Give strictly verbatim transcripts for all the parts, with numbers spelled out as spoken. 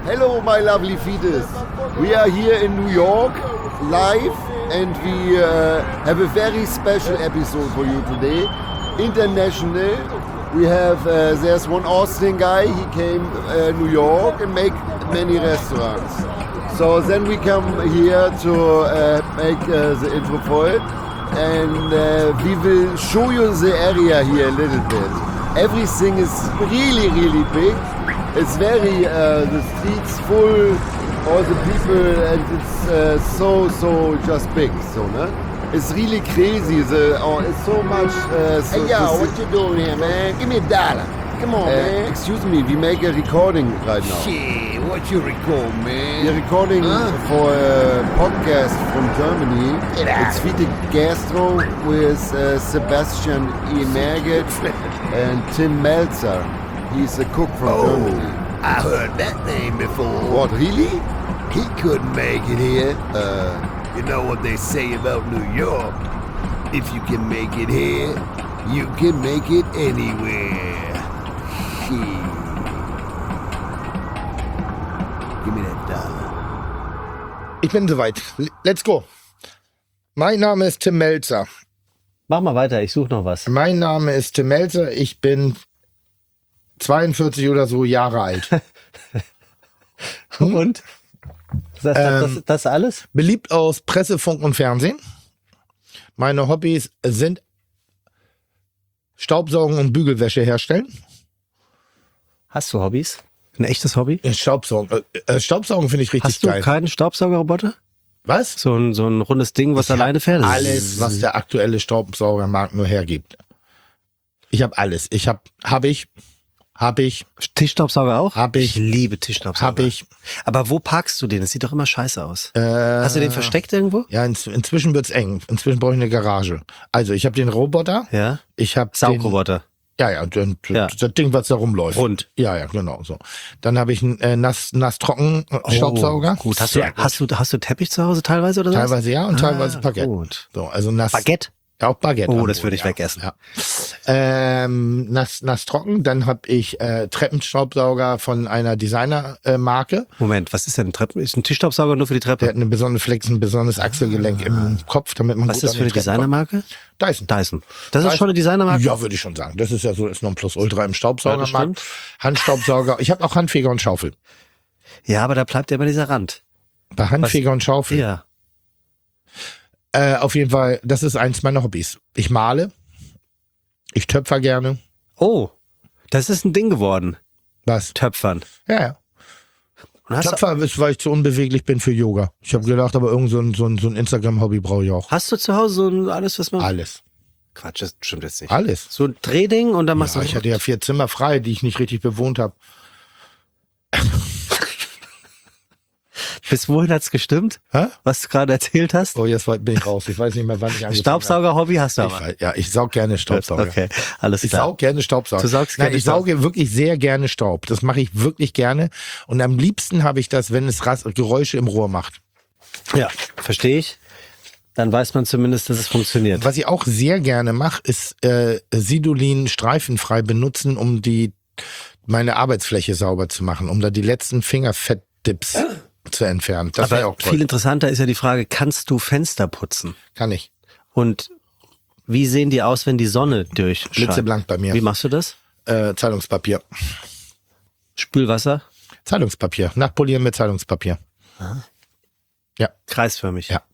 Hello, my lovely fetus. We are here in New York, live, and we uh, have a very special episode for you today. International. We have, uh, there's one Austin guy, he came uh, New York and make many restaurants. So then we come here to uh, make uh, the intro for it. And uh, we will show you the area here a little bit. Everything is really, really big. It's very, uh, the streets full, all the people, and it's uh, so, so just big, so, ne? It's really crazy, the, oh, it's so much... Uh, so, hey, yo, what you doing here, man? Give me a dollar. Come on, uh, man. Excuse me, we make a recording right now. Shit, what you record, man? We're recording huh? for a podcast from Germany. It's Fide Gastro with uh, Sebastian Emerget and Tim Melzer. He's a cook from oh, Germany. I heard that name before. What, really? He couldn't make it here. Uh, you know what they say about New York? If you can make it here, you can make it anywhere. Shit. Give me that dollar. Ich bin soweit. Let's go. Mein Name ist Tim Melzer. Mach mal weiter, ich suche noch was. Mein Name ist Tim Melzer. Ich bin zweiundvierzig oder so Jahre alt. Hm? Und? Das, das, ähm, das, das alles? Beliebt aus Presse, Funk und Fernsehen. Meine Hobbys sind Staubsaugen und Bügelwäsche herstellen. Hast du Hobbys? Ein echtes Hobby? Staubsaugen, äh, Staubsaugen finde ich richtig Hast du geil. keinen Staubsaugerroboter? Was? So ein, so ein rundes Ding, was ich alleine fährt? Alles, was der aktuelle Staubsaugermarkt nur hergibt. Ich habe alles. Ich habe, habe ich, habe ich. Tischstaubsauger auch? Habe ich. Ich liebe Tischstaubsauger. Habe ich. Aber wo parkst du den? Das sieht doch immer scheiße aus. Äh, Hast du den versteckt irgendwo? Ja, in, inzwischen wird's eng. Inzwischen brauche ich eine Garage. Also ich habe den Roboter. Ja. Ich habe Saugroboter. Ja, ja, und, ja, das Ding, was da rumläuft. Rund. Ja, ja, genau so. Dann habe ich einen äh, nass, nass trocken Staubsauger. Oh, gut. Hast du, hast du, hast du Teppich zu Hause teilweise oder so? Teilweise ja und ah, teilweise Baguette. Gut. So, also nass. Baguette? Ja, auch Baguette. Oh, das würde ich ja. wegessen. Ja. Ähm, nass, nass trocken. Dann habe ich äh, Treppenstaubsauger von einer Designer-Marke. Äh, Moment, was ist denn ein Treppen? Ist ein Tischstaubsauger nur für die Treppe? Der hat eine besondere Flex, ein besonderes Achselgelenk ah. im Kopf, damit man was gut ist das für eine Designermarke? Dyson. Dyson. Das Dyson. ist schon eine Designermarke? Ja, würde ich schon sagen. Das ist ja so, ist Nonplusultra im Staubsaugermarkt. Ja, Handstaubsauger. Ich habe auch Handfeger und Schaufel. Ja, aber da bleibt ja immer dieser Rand. Bei Handfeger was? Und Schaufel? Ja. Äh, auf jeden Fall, das ist eins meiner Hobbys. Ich male. Ich töpfer gerne. Oh, das ist ein Ding geworden. Was? Töpfern. Ja, ja. Töpfer ist, weil ich zu unbeweglich bin für Yoga. Ich habe gedacht, aber irgend so ein, so ein, so ein Instagram-Hobby brauche ich auch. Hast du zu Hause so ein, alles, was man... Alles. Quatsch, das stimmt jetzt nicht. Alles. So ein Drehding und dann machst ja, du... Ich hatte ja vier Zimmer frei, die ich nicht richtig bewohnt habe. Bis wohin hat's gestimmt? Hä? Was du gerade erzählt hast? Oh, jetzt bin ich raus. Ich weiß nicht mehr, wann ich angefangen habe. Staubsauger-Hobby hast du aber. Ich, ja, ich saug gerne Staubsauger. Okay, alles klar. Ich saug gerne Staubsauger. Du saugst Nein, gerne ich Staub. sauge wirklich sehr gerne Staub. Das mache ich wirklich gerne. Und am liebsten habe ich das, wenn es Ras- Geräusche im Rohr macht. Ja, verstehe ich. Dann weiß man zumindest, dass es funktioniert. Was ich auch sehr gerne mache, ist äh, Sidolin streifenfrei benutzen, um die meine Arbeitsfläche sauber zu machen, um da die letzten Fingerfettdips zu entfernen. Das wäre auch toll. Viel interessanter ist ja die Frage, kannst du Fenster putzen? Kann ich. Und wie sehen die aus, wenn die Sonne durchscheint? Blitzeblank bei mir. Wie machst du das? Äh, Zeitungspapier. Spülwasser? Zeitungspapier. Nachpolieren mit Zeitungspapier. Aha. Ja. Kreisförmig? Ja.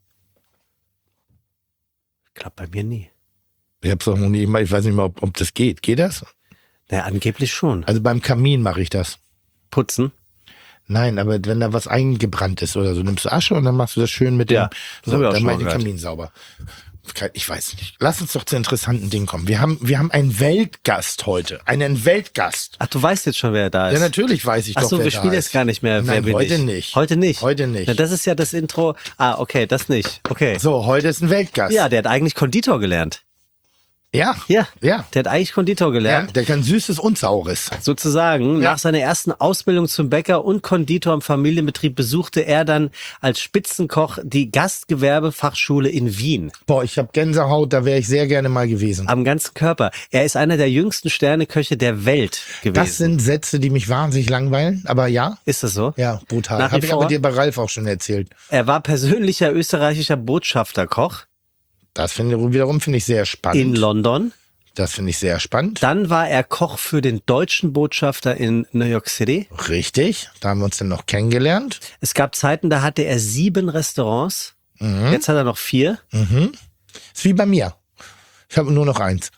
Klappt bei mir nie. Ich hab's auch noch nie gemacht. Ich weiß nicht mal, ob, ob das geht. Geht das? Naja, angeblich schon. Also beim Kamin mache ich das. Putzen? Nein, aber wenn da was eingebrannt ist oder so, nimmst du Asche und dann machst du das schön mit dem, ja, das so, hab ich auch dann schon mach ich den mal Kamin sauber. Ich weiß nicht. Lass uns doch zu interessanten Dingen kommen. Wir haben, wir haben einen Weltgast heute. Einen Weltgast. Ach, du weißt jetzt schon, wer da ist. Ja, natürlich weiß ich Ach doch, so, wer wir da spielen ist. jetzt gar nicht mehr. Wer Nein, bin heute ich? nicht. Heute nicht? Heute nicht. Ja, das ist ja das Intro. Ah, okay, das nicht. Okay. So, heute ist ein Weltgast. Ja, der hat eigentlich Konditor gelernt. Ja. Ja, Ja. der hat eigentlich Konditor Ja, gelernt. der kann Süßes und Saures. Sozusagen, Ja. nach seiner ersten Ausbildung zum Bäcker und Konditor im Familienbetrieb besuchte er dann als Spitzenkoch die Gastgewerbefachschule in Wien. Boah, ich habe Gänsehaut, da wäre ich sehr gerne mal gewesen. Am ganzen Körper. Er ist einer der jüngsten Sterneköche der Welt gewesen. Das sind Sätze, die mich wahnsinnig langweilen, aber ja. Ist das so? Ja, brutal. Nach wie Habe ich aber vor? dir bei Ralf auch schon erzählt. Er war persönlicher österreichischer Botschafterkoch Das finde wiederum finde ich sehr spannend. in London. Das finde ich sehr spannend. Dann war er Koch für den deutschen Botschafter in New York City. Richtig, da haben wir uns dann noch kennengelernt. Es gab Zeiten, da hatte er sieben Restaurants. Mhm. Jetzt hat er noch vier. Mhm. Ist wie bei mir. Ich habe nur noch eins.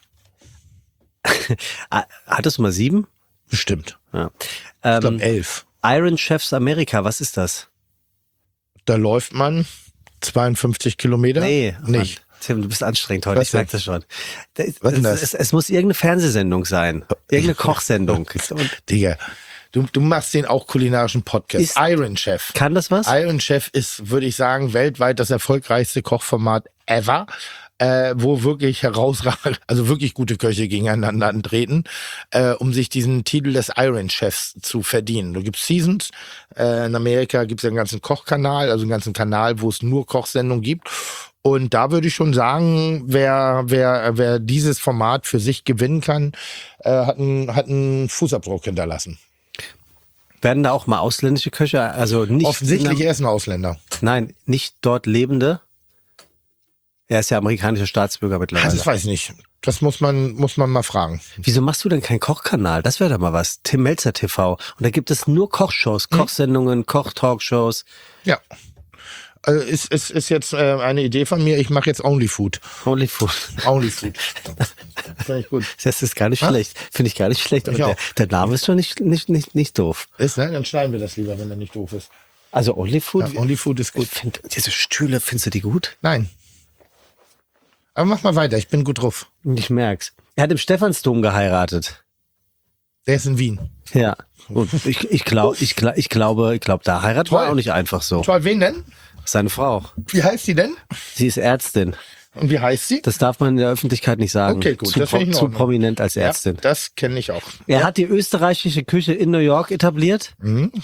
Ah, Hattest du mal sieben? Bestimmt. Ja. Ich Ähm, glaube elf. Iron Chefs Amerika, was ist das? Da läuft man zweiundfünfzig Kilometer. Nee, nicht. Mann. Tim, du bist anstrengend heute, Was ich merke denn? das schon. Da ist- Was denn es, das? Es, es muss irgendeine Fernsehsendung sein. Irgendeine Kochsendung. Und Digga, du, du machst den auch kulinarischen Podcast. Ist- Iron Chef. kann das was? Iron Chef ist, würde ich sagen, weltweit das erfolgreichste Kochformat ever, äh, wo wirklich herausragend, also wirklich gute Köche gegeneinander antreten, äh, um sich diesen Titel des Iron Chefs zu verdienen. Du gibst Seasons, äh, in Amerika gibt es ja einen ganzen Kochkanal, also einen ganzen Kanal, wo es nur Kochsendungen gibt. Und da würde ich schon sagen, wer, wer, wer dieses Format für sich gewinnen kann, äh, hat, einen, hat einen Fußabdruck hinterlassen. Werden da auch mal ausländische Köche, also nicht... Offensichtlich er ist ein Ausländer. Nein, nicht dort Lebende. Er ist ja amerikanischer Staatsbürger Ah, mittlerweile. das weiß ich nicht. Das muss man, muss man mal fragen. Wieso machst du denn keinen Kochkanal? Das wäre doch mal was. Tim Melzer T V. Und da gibt es nur Kochshows, Kochsendungen, Kochtalkshows. Ja. Also ist, ist, ist jetzt äh, eine Idee von mir. Ich mache jetzt Only Food. Only Food. Only Food. Finde ich gut. Das ist gar nicht Was? schlecht. Finde ich gar nicht schlecht. Aber Ich der, auch. der Name ist schon nicht, nicht, nicht, nicht doof. Ist, ne? Dann schneiden wir das lieber, wenn er nicht doof ist. Also Only Food? Ja, Only Food ist gut. Ich find, diese Stühle, findest du die gut? Nein. Aber mach mal weiter. Ich bin gut drauf. Ich merk's. Er hat im Stephansdom geheiratet. Der ist in Wien. Ja. Und ich, ich, glaub, ich, glaub, ich glaube, ich glaube, da heiratet Toll. war auch nicht einfach so. Toll, wen denn? Seine Frau. Wie heißt sie denn? Sie ist Ärztin. Und wie heißt sie? Das darf man in der Öffentlichkeit nicht sagen. Okay, gut, Zu, das finde ich in zu Ordnung. prominent als Ärztin. Ja, das kenne ich auch. Er hat die österreichische Küche in New York etabliert.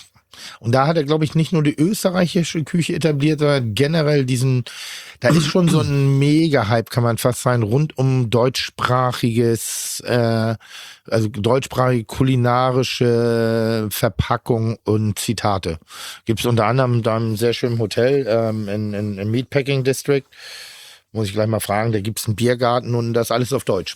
Und da hat er, glaube ich, nicht nur die österreichische Küche etabliert, sondern generell diesen, da ist schon so ein Mega-Hype, kann man fast sagen, rund um deutschsprachiges, äh, also deutschsprachige kulinarische Verpackung und Zitate. Gibt es unter anderem da einem sehr schönen Hotel ähm, in, in, im Meatpacking District, muss ich gleich mal fragen, da gibt es einen Biergarten und das alles auf Deutsch.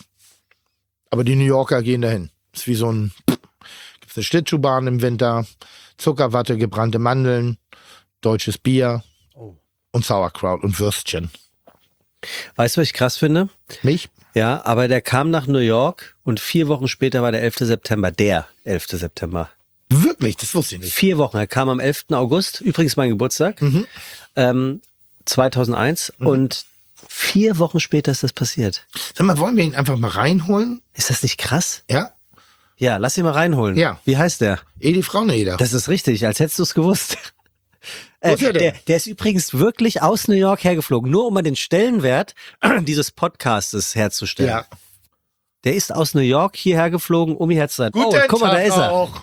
Aber die New Yorker gehen dahin. Ist wie so ein, gibt's eine Schlittschuhbahn im Winter, Zuckerwatte, gebrannte Mandeln, deutsches Bier und Sauerkraut und Würstchen. Weißt du, was ich krass finde? Mich? Ja, aber der kam nach New York und vier Wochen später war der elfte September. Der elfte September. Wirklich? Das wusste ich nicht. Vier Wochen. Er kam am elften August, übrigens mein Geburtstag, Mhm. ähm, zweitausendeins. Und vier Wochen später ist das passiert. Sag mal, wollen wir ihn einfach mal reinholen? Ist das nicht krass? Ja? Ja, lass ihn mal reinholen. Ja. Wie heißt der? Edi Frauneder. Das ist richtig, als hättest du es gewusst. Äh, ist er denn? der, der ist übrigens wirklich aus New York hergeflogen, nur um mal den Stellenwert dieses Podcastes herzustellen. Ja. Der ist aus New York hierher geflogen, um hierher zu sein. Oh, guck mal, da ist er. Auch.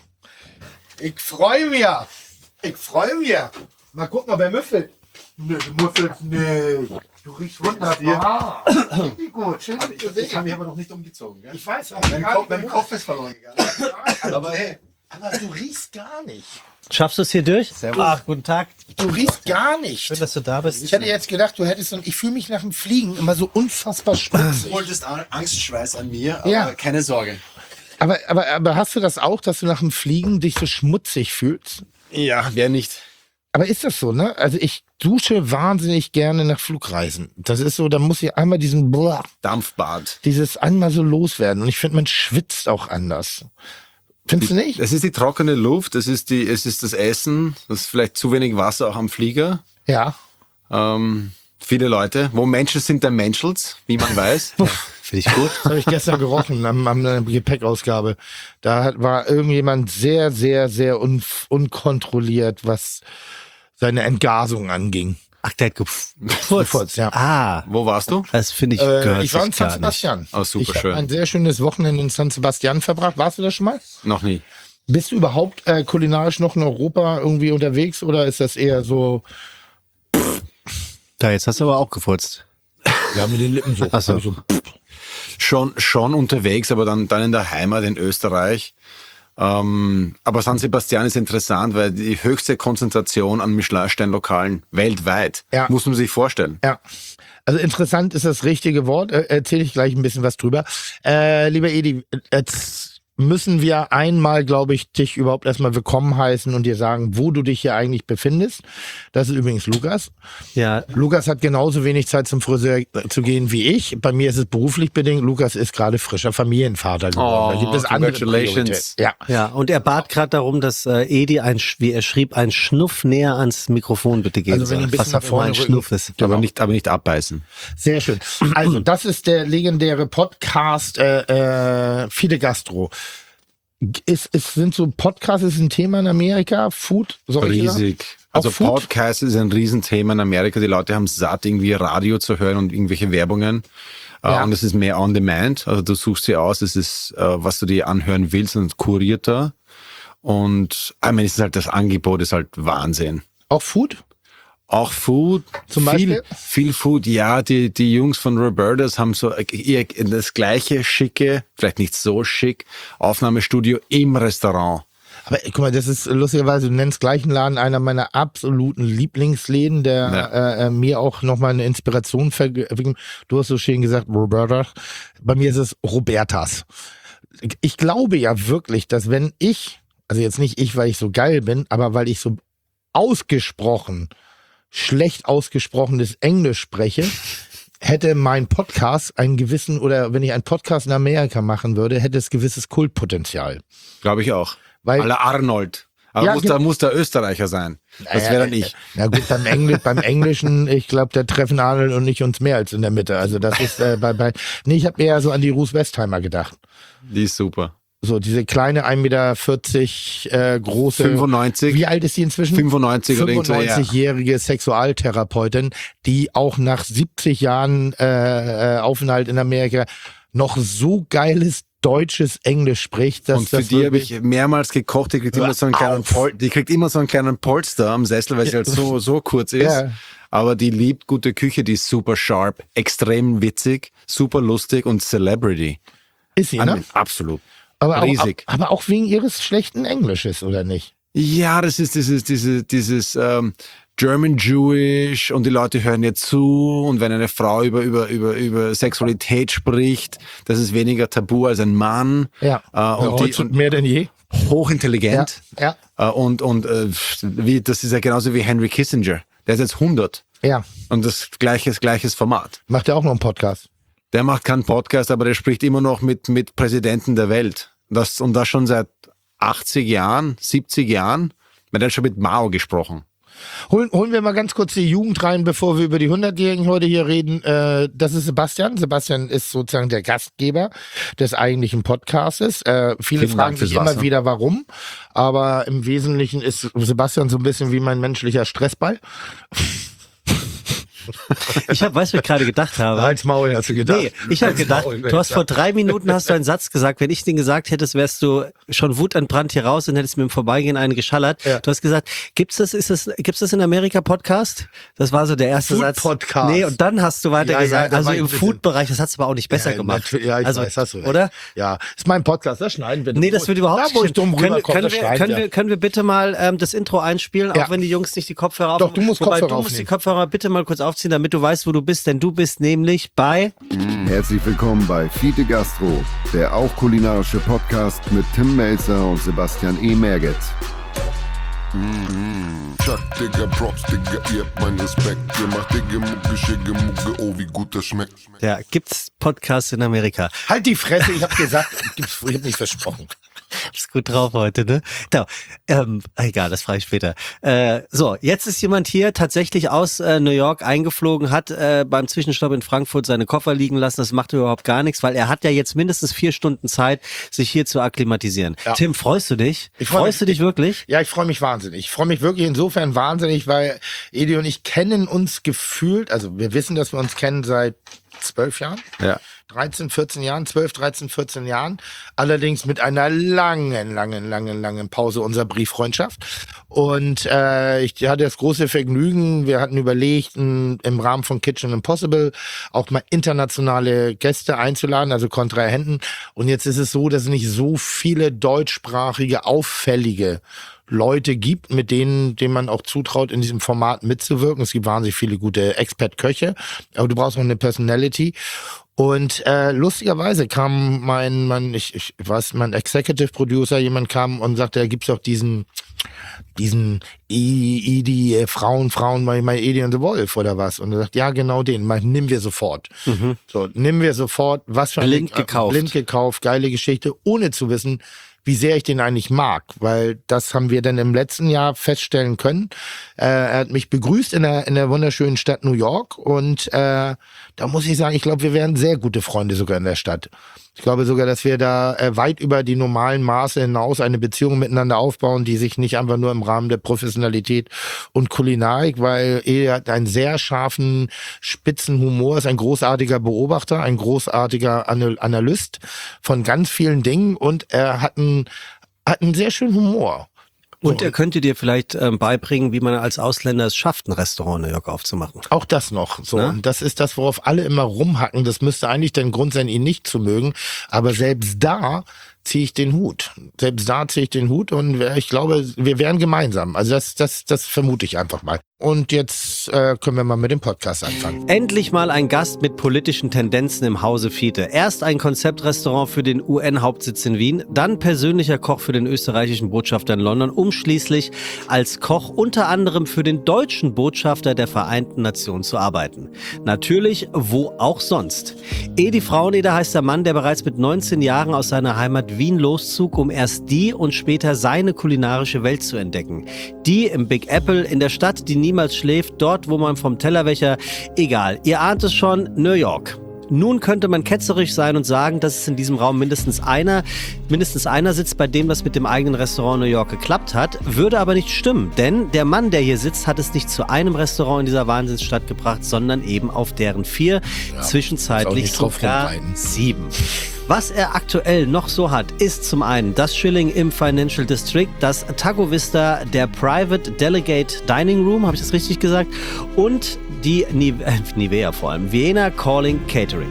Ich freue mich. Ich freue mich. Mal gucken, ob er müffelt. Nö, du müffelst nicht. Du riechst wunderbar. Richtig gut. Schön, dass du Ich habe mich aber noch nicht umgezogen. Gell? Ich weiß auch Mein, gar Kopf, nicht, mein wo- Kopf ist verloren gegangen. Aber hey, Aber du riechst gar nicht. Schaffst du es hier durch? Servus. Ach, guten Tag. Du riechst gar nicht. Schön, dass du da bist. Ich hätte jetzt gedacht, du hättest so, ich fühle mich nach dem Fliegen immer so unfassbar du schmutzig. wolltest Angstschweiß an mir, aber Ja. keine Sorge. Aber, aber, aber hast du das auch, dass du nach dem Fliegen dich so schmutzig fühlst? Ja, wer nicht? Aber ist das so, ne? Also ich dusche wahnsinnig gerne nach Flugreisen. Das ist so, da muss ich einmal diesen, boah, Dampfbad. dieses einmal so loswerden. Und ich finde, man schwitzt auch anders. Findest du nicht? Es ist die trockene Luft, es ist, die, es ist das Essen, das ist vielleicht zu wenig Wasser auch am Flieger. Ja. Ähm, viele Leute, wo Menschen sind, der Menschels, wie man weiß. Finde ich gut. Das habe ich gestern gerochen am, am Gepäckausgabe. Da hat, war irgendjemand sehr, sehr, sehr un, unkontrolliert, was seine Entgasung anging. Ach, der hat gefurzt. Gefurzt, ja. Ah, Wo warst du? das finde ich Äh, gehört ich war in sich San gar Sebastian. Oh, super ich habe schön. ein sehr schönes Wochenende in San Sebastian verbracht. Warst du da schon mal? Noch nie. Bist du überhaupt äh, kulinarisch noch in Europa irgendwie unterwegs oder ist das eher so... nicht. Da, jetzt hast du aber auch gefurzt. Ja, mit den Lippen so. Ach so. Also, Schon, schon unterwegs, aber dann, dann in der Heimat in Österreich. Ähm, aber San Sebastian ist interessant, weil die höchste Konzentration an Michelin-Sternlokalen weltweit, Ja. muss man sich vorstellen. ja. Also interessant ist das richtige Wort. Äh, Erzähle ich gleich ein bisschen was drüber. Äh, lieber Edi, jetzt müssen wir einmal, glaube ich, dich überhaupt erstmal willkommen heißen und dir sagen, wo du dich hier eigentlich befindest. Das ist übrigens Lukas. Ja, Lukas hat genauso wenig Zeit zum Friseur zu gehen wie ich. Bei mir ist es beruflich bedingt. Lukas ist gerade frischer Familienvater geworden. Oh, da gibt es andere congratulations. Prioritäten. Ja. ja. Und er bat gerade darum, dass äh, Edi, ein, Sch- wie er schrieb, ein Schnuff näher ans Mikrofon bitte gehen Also wenn soll. ein bisschen Was nach auch immer vorne ein rücken. Schnuff ist. Aber nicht, aber nicht abbeißen. Sehr schön. Also, das ist der legendäre Podcast äh, äh, Fide Gastro. Ist, ist, sind so Podcasts ist ein Thema in Amerika? Food? Soll ich sagen? Riesig. Also Auch Food? Podcast ist ein Riesenthema in Amerika. Die Leute haben satt, irgendwie Radio zu hören und irgendwelche Werbungen. Äh, Ja. Und es ist mehr on demand. Also du suchst sie aus, es ist, äh, was du dir anhören willst und kurierter. Und ich meine, es ist halt, das Angebot ist halt Wahnsinn. Auch Food? Auch Food, Zum viel, Beispiel? viel Food. Ja, die, die Jungs von Roberta's haben so ihr, das gleiche schicke, vielleicht nicht so schick, Aufnahmestudio im Restaurant. Aber guck mal, das ist lustigerweise, du nennst gleichen Laden einer meiner absoluten Lieblingsläden, der Ja. äh, äh, mir auch nochmal eine Inspiration vergeben. Du hast so schön gesagt, Roberta. Bei mir ist es Robertas. Ich glaube ja wirklich, dass wenn ich, also jetzt nicht ich, weil ich so geil bin, aber weil ich so ausgesprochen, schlecht ausgesprochenes Englisch spreche, hätte mein Podcast einen gewissen, oder wenn ich einen Podcast in Amerika machen würde, hätte es gewisses Kultpotenzial. Glaube ich auch. Weil- À la Arnold. Aber Ja, muss, genau. da muss der Österreicher sein. Das wäre dann ich. Na gut, beim, Engl beim Englischen, ich glaube, da treffen Arnold und ich uns mehr als in der Mitte. Also das ist äh, bei, bei, nee, ich habe eher so an die Ruth Westheimer gedacht. Die ist super. So, diese kleine ein Meter vierzig äh, große. fünfundneunzig. Wie alt ist die inzwischen? fünfundneunzig oder irgend so, ja. fünfundneunzigjährige Sexualtherapeutin, die auch nach siebzig Jahren äh, äh, Aufenthalt in Amerika noch so geiles deutsches Englisch spricht, dass Und für das die habe wirklich- ich mehrmals gekocht. Die kriegt Hör immer so einen kleinen auf. Pol die kriegt immer so einen kleinen Polster am Sessel, weil sie halt so, so kurz ist. Ja. Aber die liebt gute Küche, die ist super sharp, extrem witzig, super lustig und Celebrity. ist sie, ne? Absolut. Aber auch, riesig. aber auch wegen ihres schlechten Englisches, oder nicht? Ja, das ist dieses, dieses, dieses ähm, German Jewish und die Leute hören ihr zu und wenn eine Frau über, über, über, über Sexualität spricht, das ist weniger tabu als ein Mann. Ja. Äh, und, die, Heute und mehr denn je. hochintelligent. Ja, Äh, und und äh, wie, das ist ja genauso wie Henry Kissinger. Der ist jetzt hundert ja. und das gleiche, gleiches Format. Macht er auch noch einen Podcast? Der macht keinen Podcast, aber der spricht immer noch mit, mit Präsidenten der Welt. Das, und das schon seit achtzig Jahren, siebzig Jahren. Man hat schon mit Mao gesprochen. Holen, holen wir mal ganz kurz die Jugend rein, bevor wir über die hundertjährigen heute hier reden. Äh, das ist Sebastian. Sebastian ist sozusagen der Gastgeber des eigentlichen Podcastes. Äh, viele Vielen fragen Dank sich fürs immer Wasser. wieder, warum. Aber im Wesentlichen ist Sebastian so ein bisschen wie mein menschlicher Stressball. Ich habe, weißt du, was ich gerade gedacht habe? Als Maul hast du gedacht. Nee, ich habe gedacht, du hast vor drei Minuten hast du einen Satz gesagt. Wenn ich den gesagt hättest, wärst du schon wutentbrannt hier raus und hättest mir im Vorbeigehen einen geschallert. Ja. Du hast gesagt, gibt's das, ist das, gibt's das in Amerika Podcast? Das war so der erste Food Satz. Podcast. Nee, und dann hast du weiter Ja, ja, gesagt, da also war ich im ein bisschen- Food-Bereich, das hast du aber auch nicht besser Ja, gemacht. natürlich, Ja, ich also, weiß, hast du recht. oder? Ja, ist mein Podcast, das schneiden wir. Nee, das wird überhaupt Da, wo ich dumm können, rüberkomme, können, das wir, schneiden können, wir. wir, können wir bitte mal ähm, das Intro einspielen, Ja. auch wenn die Jungs nicht die Kopfhörer Doch, aufhaben? du musst Wobei, Kopfhörer du musst aufnehmen. die Kopfhörer bitte mal kurz aufziehen, damit du weißt, wo du bist, denn du bist nämlich bei... Herzlich willkommen bei Fide Gastro, der auch kulinarische Podcast mit Tim Melzer und Sebastian E. Merget. Chuck, Digga, Props, Digga, ihr habt meinen Respekt. Ihr macht Digga, Mucke, Schicke, Mucke, oh, wie gut das schmeckt. Ja, gibt's Podcasts in Amerika? Halt die Fresse, ich hab gesagt, gibt's- ich hab nicht versprochen. Ist gut drauf heute, ne? Da, ähm, egal, das frage ich später. Äh, so, jetzt ist jemand hier tatsächlich aus äh, New York eingeflogen, hat äh, beim Zwischenstopp in Frankfurt seine Koffer liegen lassen. Das macht überhaupt gar nichts, weil er hat ja jetzt mindestens vier Stunden Zeit, sich hier zu akklimatisieren. Ja. Tim, freust du dich? Ich freu freust mich. du dich wirklich? Ja, ich freue mich wahnsinnig. Ich freue mich wirklich insofern wahnsinnig, weil Edi und ich kennen uns gefühlt, also wir wissen, dass wir uns kennen seit zwölf Jahren. Ja. dreizehn, vierzehn Jahren, zwölf, dreizehn, vierzehn Jahren. Allerdings mit einer langen, langen, langen, langen Pause unserer Brieffreundschaft. Und äh, ich hatte das große Vergnügen, wir hatten überlegt, m, im Rahmen von Kitchen Impossible auch mal internationale Gäste einzuladen, also Kontrahenten. Und jetzt ist es so, dass es nicht so viele deutschsprachige, auffällige Leute gibt, mit denen, denen man auch zutraut, in diesem Format mitzuwirken. Es gibt wahnsinnig viele gute Expert-Köche, aber du brauchst auch eine Personality. Und äh, lustigerweise kam mein, mein, ich, ich weiß, mein Executive Producer, jemand kam und sagte, da gibt's doch diesen, diesen Edi, äh, Frauen, Frauen, mein, mein Edi und the Wolf oder was. Und er sagt, ja, genau den, mal, nimm wir sofort. Mhm. So, nimm wir sofort, was für ein Blind gekauft. Blind gekauft, geile Geschichte, ohne zu wissen, wie sehr ich den eigentlich mag, weil das haben wir dann im letzten Jahr feststellen können. Äh, er hat mich begrüßt in der, in der wunderschönen Stadt New York und äh, da muss ich sagen, ich glaube, wir wären sehr gute Freunde sogar in der Stadt. Ich glaube sogar, dass wir da äh, weit über die normalen Maße hinaus eine Beziehung miteinander aufbauen, die sich nicht einfach nur im Rahmen der Professionalität und Kulinarik, weil er hat einen sehr scharfen, spitzen Humor, ist ein großartiger Beobachter, ein großartiger Anal- Analyst von ganz vielen Dingen und er hat einen, hat einen sehr schönen Humor. Und er könnte dir vielleicht ähm, beibringen, wie man als Ausländer es schafft, ein Restaurant in New York aufzumachen. Auch das noch. So. Na? Und das ist das, worauf alle immer rumhacken. Das müsste eigentlich der Grund sein, ihn nicht zu mögen. Aber selbst da ziehe ich den Hut. Selbst da ziehe ich den Hut und ich glaube, wir wären gemeinsam. Also das, das, das vermute ich einfach mal. Und jetzt äh, können wir mal mit dem Podcast anfangen. Endlich mal ein Gast mit politischen Tendenzen im Hause Fiete. Erst ein Konzeptrestaurant für den U N-Hauptsitz in Wien, dann persönlicher Koch für den österreichischen Botschafter in London, um schließlich als Koch unter anderem für den deutschen Botschafter der Vereinten Nationen zu arbeiten. Natürlich, wo auch sonst. Edi Fraueneder heißt der Mann, der bereits mit neunzehn Jahren aus seiner Heimat Wien loszog, um erst die und später seine kulinarische Welt zu entdecken. Die im Big Apple, in der Stadt, die niemals schläft, dort, wo man vom Tellerwäscher, egal, ihr ahnt es schon, New York. Nun könnte man ketzerisch sein und sagen, dass es in diesem Raum mindestens einer, mindestens einer sitzt, bei dem das mit dem eigenen Restaurant New York geklappt hat, würde aber nicht stimmen, denn der Mann, der hier sitzt, hat es nicht zu einem Restaurant in dieser Wahnsinnsstadt gebracht, sondern eben auf deren vier, Ja, zwischenzeitlich ist auch nicht drauf sogar rumreiten. sieben. Was er aktuell noch so hat, ist zum einen das Schilling im Financial District, das Taco Vista, der Private Delegate Dining Room, habe ich das richtig gesagt, und die Nive- äh, Nivea vor allem, Vienna Calling Catering.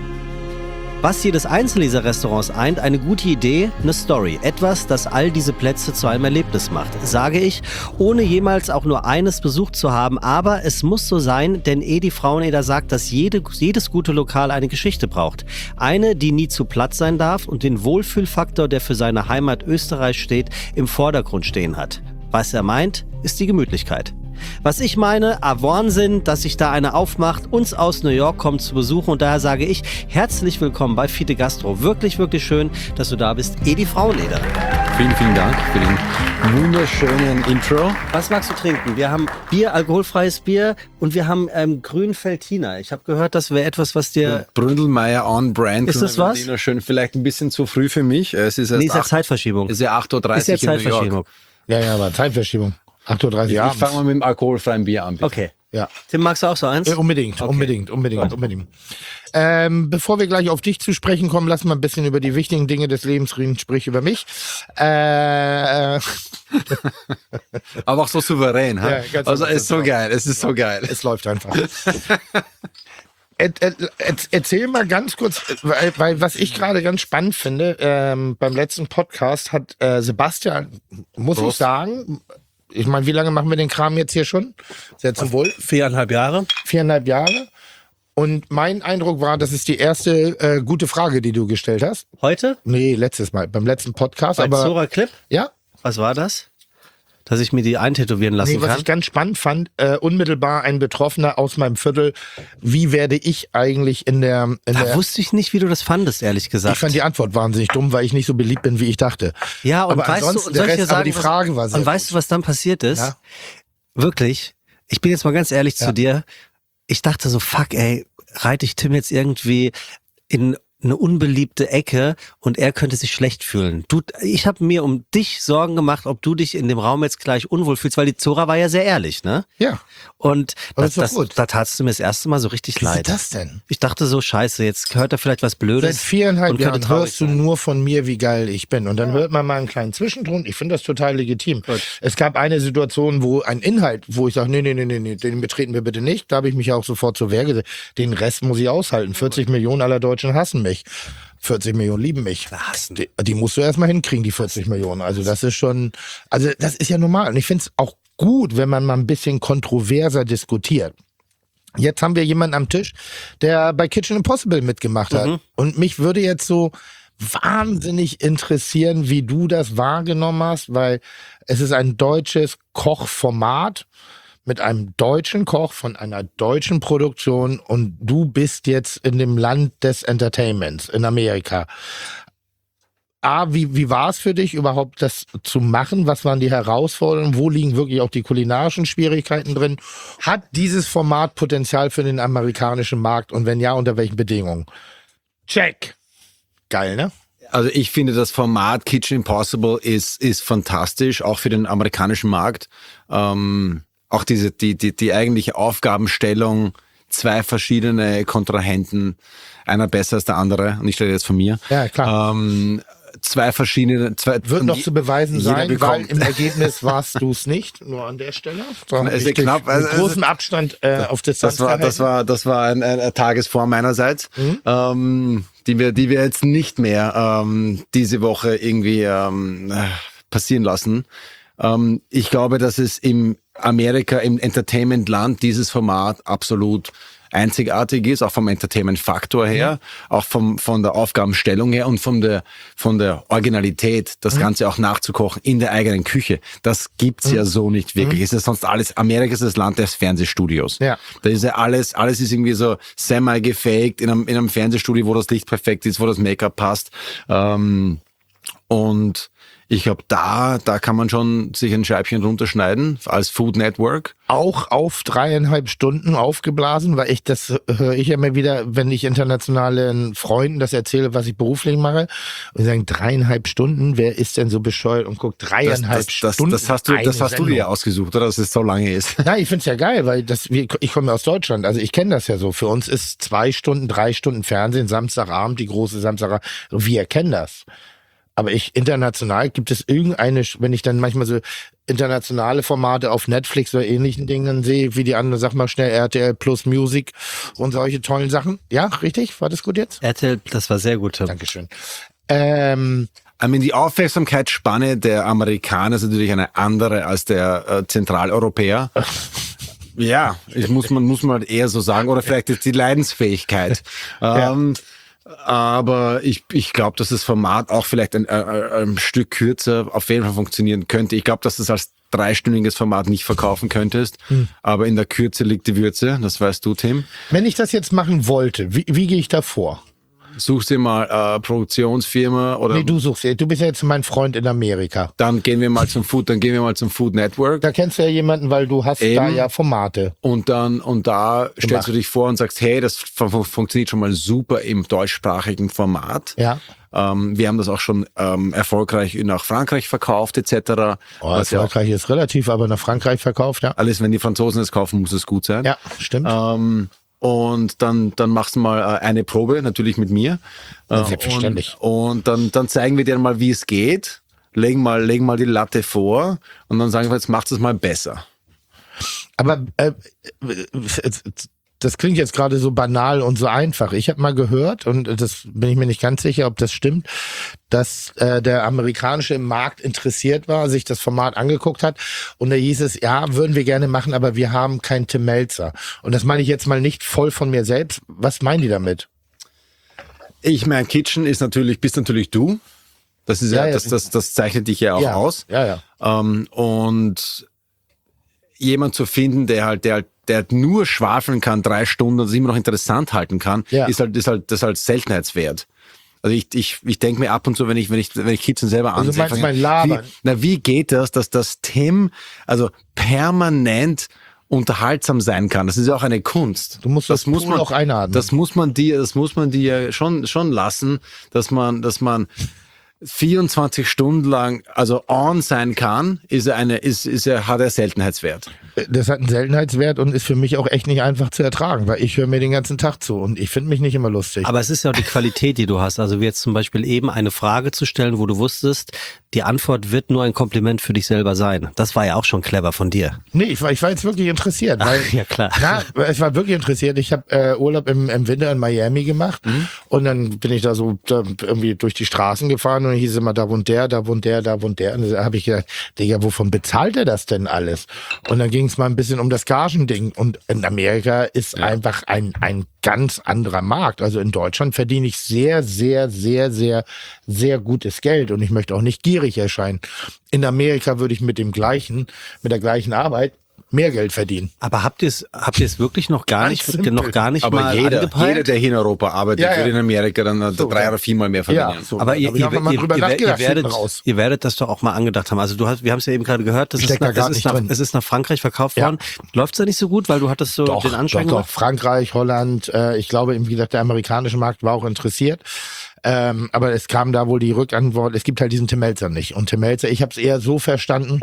Was jedes einzelne dieser Restaurants eint, eine gute Idee, eine Story. Etwas, das all diese Plätze zu einem Erlebnis macht, sage ich, ohne jemals auch nur eines besucht zu haben. Aber es muss so sein, denn Edi Fraueneder sagt, dass jede, jedes gute Lokal eine Geschichte braucht. Eine, die nie zu platt sein darf und den Wohlfühlfaktor, der für seine Heimat Österreich steht, im Vordergrund stehen hat. Was er meint, ist die Gemütlichkeit. Was ich meine, a Wahnsinn, dass sich da einer aufmacht, uns aus New York kommt zu besuchen und daher sage ich, herzlich willkommen bei Fiete Gastro. Wirklich, wirklich schön, dass du da bist, Edi Fraueneder. Vielen, vielen Dank für den wunderschönen Intro. Was magst du trinken? Wir haben Bier, alkoholfreies Bier und wir haben ähm, Grünfeldiner. Ich habe gehört, das wäre etwas, was dir... Bründelmeier on Brand. Ist das was? Grüner Schön, vielleicht ein bisschen zu früh für mich. Es ist erst Nee, ist ja acht- Zeitverschiebung. es ist ja acht Uhr dreißig Ist ja in New York. Zeitverschiebung. Ja, ja, aber Zeitverschiebung. acht Uhr dreißig Ich abends. fange mal mit dem alkoholfreien Bier an. Bitte. Okay. Ja. Tim, magst du auch so eins? Äh, unbedingt, unbedingt, unbedingt, unbedingt. Ähm, bevor wir gleich auf dich zu sprechen kommen, lass mal ein bisschen über die wichtigen Dinge des Lebens reden, sprich über mich. Äh, Aber auch so souverän. Ha? Ja, ganz also souverän. es ist so geil, es ist so geil. es läuft einfach. Er, er, er, erzähl mal ganz kurz, weil, weil was ich gerade ganz spannend finde, ähm, beim letzten Podcast hat äh, Sebastian, muss ich Prost. sagen, ich meine, wie lange machen wir den Kram jetzt hier schon? Sehr zum Wohl. Viereinhalb Jahre. Viereinhalb Jahre. Und mein Eindruck war, das ist die erste äh, gute Frage, die du gestellt hast. Heute? Nee, letztes Mal, beim letzten Podcast. Bei aber Zora Clip? ja, Was war das? dass ich mir die eintätowieren lassen Nee, was kann? ich ganz spannend fand, äh, unmittelbar ein Betroffener aus meinem Viertel, wie werde ich eigentlich in der... In Da der wusste ich nicht, wie du das fandest, ehrlich gesagt. ich fand die Antwort wahnsinnig dumm, weil ich nicht so beliebt bin, wie ich dachte. ja, und aber weißt du, ansonsten und der soll ich dir Rest, aber sagen, die Frage war was, sehr und weißt gut. du, was dann passiert ist? Ja. Wirklich, ich bin jetzt mal ganz ehrlich Ja. zu dir. Ich dachte so, fuck, ey, reite ich Tim jetzt irgendwie in eine unbeliebte Ecke und er könnte sich schlecht fühlen. Du, ich habe mir um dich Sorgen gemacht, ob du dich in dem Raum jetzt gleich unwohl fühlst, weil die Zora war ja sehr ehrlich, ne? Ja. Und Aber das, ist doch das, gut. da tatst du mir das erste Mal so richtig Wie leid. ist das denn? Ich dachte so, scheiße, jetzt hört er vielleicht was Blödes. Seit viereinhalb und könnte Jahren traurig hörst du sein. nur von mir, wie geil ich bin. Und dann hört man mal einen kleinen Zwischenton. Ich finde das total legitim. Es gab eine Situation, wo ein Inhalt, wo ich sage, nee, nee, nee, nee, nee, den betreten wir bitte nicht. Da habe ich mich auch sofort zur Wehr gesetzt. Den Rest muss ich aushalten. vierzig Millionen aller Deutschen hassen mich. vierzig Millionen lieben mich. Die, die musst du erstmal hinkriegen, die vierzig Millionen. Also das ist schon, also das ist ja normal. Und ich finde es auch gut, wenn man mal ein bisschen kontroverser diskutiert. Jetzt haben wir jemanden am Tisch, der bei Kitchen Impossible mitgemacht hat. Mhm. Und mich würde jetzt so wahnsinnig interessieren, wie du das wahrgenommen hast, weil es ist ein deutsches Kochformat mit einem deutschen Koch von einer deutschen Produktion und du bist jetzt in dem Land des Entertainments in Amerika. A, wie, wie war es für dich überhaupt, das zu machen? Was waren die Herausforderungen? Wo liegen wirklich auch die kulinarischen Schwierigkeiten drin? Hat dieses Format Potenzial für den amerikanischen Markt und wenn ja, unter welchen Bedingungen? Check. Geil, ne? Also ich finde, das Format Kitchen Impossible ist, ist fantastisch, auch für den amerikanischen Markt. Ähm, auch diese, die, die, die eigentliche Aufgabenstellung, zwei verschiedene Kontrahenten, einer besser als der andere, und ich stelle jetzt von mir. Ja, klar. Ähm, zwei verschiedene, zwei, Wird noch zu beweisen jeder sein, weil bekommt- im Ergebnis warst du es nicht, nur an der Stelle. So, Es ist ich dich knapp, mit also- großem Abstand äh, auf Distanz Das war, das gehalten. war, das war ein, ein, ein Tagesform meinerseits, Mhm. ähm, die wir, die wir jetzt nicht mehr ähm, diese Woche irgendwie ähm, äh, passieren lassen. Ähm, ich glaube, dass es im Amerika, im Entertainment-Land dieses Format absolut einzigartig ist, auch vom Entertainment-Faktor her, auch vom, von der Aufgabenstellung her und von der, von der Originalität, das Mhm. Ganze auch nachzukochen in der eigenen Küche. Das gibt's ja so nicht wirklich. Es ist sonst alles, Amerika ist das Land des Fernsehstudios. Ja. Da ist ja alles, alles ist irgendwie so semi-gefaked in einem, in einem Fernsehstudio, wo das Licht perfekt ist, wo das Make-up passt. Ähm, und ich glaube, da, da kann man schon sich ein Scheibchen runterschneiden als Food Network. Auch auf dreieinhalb Stunden aufgeblasen, weil ich, das höre ich ja immer wieder, wenn ich internationalen Freunden das erzähle, was ich beruflich mache, und die sagen, dreieinhalb Stunden, wer ist denn so bescheuert und guckt Das, dreieinhalb das, das, Stunden? das hast du, das eine hast du dir Sendung. ausgesucht, oder? Dass es so lange ist. Nein, ich find's ja geil, weil das, wir- ich komme ja aus Deutschland, also ich kenne das ja so. Für uns ist zwei Stunden, drei Stunden Fernsehen, Samstagabend, die große Samstagabend, wir kennen das. Aber ich, international, gibt es irgendeine, wenn ich dann manchmal so internationale Formate auf Netflix oder ähnlichen Dingen sehe, wie die anderen, sag mal schnell, R T L Plus Music und solche tollen Sachen. Ja, richtig? War das gut jetzt? R T L, das war sehr gut, Tim. Dankeschön. Ähm, I mean, die Aufmerksamkeitsspanne der Amerikaner ist natürlich eine andere als der äh, Zentraleuropäer. Ja, ich muss man muss man eher so sagen, oder vielleicht ist die Leidensfähigkeit. Ähm, aber ich, ich glaube, dass das Format auch vielleicht ein, ein, ein Stück kürzer auf jeden Fall funktionieren könnte. Ich glaube, dass du es als dreistündiges Format nicht verkaufen könntest, aber in der Kürze liegt die Würze, das weißt du, Tim. wenn ich das jetzt machen wollte, wie, wie gehe ich da vor? Such dir mal äh, Produktionsfirma oder Nee, du suchst ja, du bist ja jetzt mein Freund in Amerika. dann gehen wir mal zum Food, dann gehen wir mal zum Food Network. Da kennst du ja jemanden, weil du hast Eben. da ja Formate. Und dann, und da stellst du dich vor und sagst, hey, das fun- funktioniert schon mal super im deutschsprachigen Format. Ja. Ähm, wir haben das auch schon ähm, erfolgreich nach Frankreich verkauft, et cetera. Oh, Was ja auch erfolgreich ist relativ, aber nach Frankreich verkauft, ja. alles, wenn die Franzosen es kaufen, muss es gut sein. Ja, stimmt. Ähm, und dann, dann machst du mal äh, eine Probe, natürlich mit mir. Ja, Äh, selbstverständlich. Und, und dann, dann zeigen wir dir mal, wie es geht. Legen mal, legen mal die Latte vor und dann sagen wir, jetzt macht es mal besser. Aber äh, das klingt jetzt gerade so banal und so einfach. Ich habe mal gehört, und das bin ich mir nicht ganz sicher, ob das stimmt, dass äh, der amerikanische Markt interessiert war, sich das Format angeguckt hat und da hieß es, ja, würden wir gerne machen, aber wir haben keinen Tim Melzer. Und das meine ich jetzt mal nicht voll von mir selbst. Was meinen die damit? Ich mein, Kitchen ist natürlich, bist natürlich du. Das ist ja, Ja, ja. das, das, das zeichnet dich ja auch ja. aus. Ja, ja. Ähm, und jemand zu finden, der halt, der halt, der halt nur schwafeln kann, drei Stunden und es immer noch interessant halten kann, Ja. ist halt, ist halt, das ist halt Seltenheitswert. Also ich, ich, ich denke mir ab und zu, wenn ich, wenn ich, wenn ich Kitchen selber Also ansehe, du meinst frage ich, mein Labern? Wie, na, wie geht das, dass das Tim, also permanent unterhaltsam sein kann? Das ist ja auch eine Kunst. Du musst das muss Pool man auch einatmen. Das muss man dir, das muss man dir schon, schon lassen, dass man, dass man vierundzwanzig Stunden lang, also on sein kann, ist er eine, ist, ist er, hat er Seltenheitswert. Das hat einen Seltenheitswert und ist für mich auch echt nicht einfach zu ertragen, weil ich höre mir den ganzen Tag zu und ich finde mich nicht immer lustig. Aber es ist ja auch die Qualität, die du hast. Also wie jetzt zum Beispiel eben eine Frage zu stellen, wo du wusstest, die Antwort wird nur ein Kompliment für dich selber sein. Das war ja auch schon clever von dir. Nee, ich war, ich war jetzt wirklich interessiert. Weil, Ach, ja, klar. Na, ich war wirklich interessiert. Ich habe äh, Urlaub im, im Winter in Miami gemacht und dann bin ich da so da irgendwie durch die Straßen gefahren und dann hieß es immer, da wohnt der, da wohnt der, da wohnt der. Und da habe ich gedacht, Digga, wovon bezahlt er das denn alles? Und dann ging es mal ein bisschen um das Gagending. Und in Amerika ist einfach ein, ein ganz anderer Markt. Also in Deutschland verdiene ich sehr, sehr, sehr, sehr, sehr gutes Geld und ich möchte auch nicht gierig erscheinen. In Amerika würde ich mit dem gleichen, mit der gleichen Arbeit mehr Geld verdienen. Aber habt ihr es habt ihr es wirklich noch gar Ganz nicht simpel. noch gar nicht Aber mal jeder, angepeilt? jeder, der hier in Europa arbeitet, Ja, ja. würde in Amerika dann So, drei ja. oder viermal mehr verdienen. Ja, so. Aber ihr, Hab ich ihr, einfach mal ihr, drüber ihr, ihr, nachgedacht, werdet, hinten raus. ihr werdet das doch auch mal angedacht haben. Also du hast, wir haben es ja eben gerade gehört, das ist, Steckt da nach, gar es, ist nicht nach, drin. es ist nach Frankreich verkauft Ja. worden. Läuft es da nicht so gut, weil du hattest so Doch, den Anschein doch, doch. gemacht? Frankreich, Holland, äh, ich glaube, wie gesagt, der amerikanische Markt war auch interessiert. Ähm, aber es kam da wohl die Rückantwort, es gibt halt diesen Tim Melzer nicht. Und Tim Melzer, ich habe es eher so verstanden,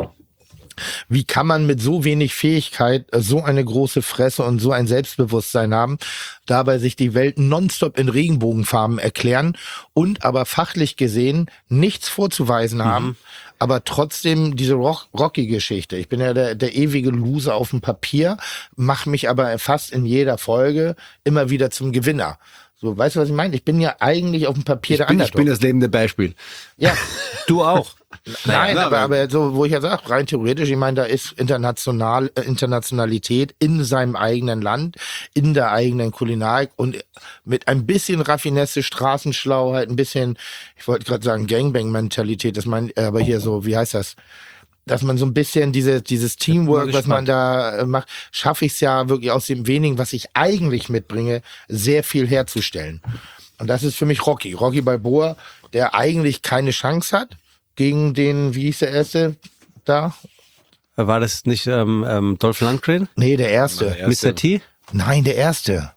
wie kann man mit so wenig Fähigkeit äh, so eine große Fresse und so ein Selbstbewusstsein haben, dabei sich die Welt nonstop in Regenbogenfarben erklären und aber fachlich gesehen nichts vorzuweisen haben, aber trotzdem diese Rock Rocky-Geschichte. Ich bin ja der, der ewige Loser auf dem Papier, mache mich aber fast in jeder Folge immer wieder zum Gewinner. So, weißt du, was ich meine? Ich bin ja eigentlich auf dem Papier Ich der bin, ich Underdog. bin das lebende Beispiel. Ja, Du auch. nein, na, aber, aber- aber so, wo ich ja sage, rein theoretisch, ich meine, da ist international, äh, Internationalität in seinem eigenen Land, in der eigenen Kulinarik und mit ein bisschen Raffinesse, Straßenschlauheit, ein bisschen, ich wollte gerade sagen, Gangbang-Mentalität, das mein, aber hier so, wie heißt das? Dass man so ein bisschen diese, dieses Teamwork, was man da äh, macht, schaffe ich es ja wirklich aus dem wenigen, was ich eigentlich mitbringe, sehr viel herzustellen. Und das ist für mich Rocky. Rocky Balboa, der eigentlich keine Chance hat gegen den, wie hieß der erste da? War das nicht ähm, ähm, Dolph Lundgren? Nee, der erste. Der erste. Mister T? Nein, der erste.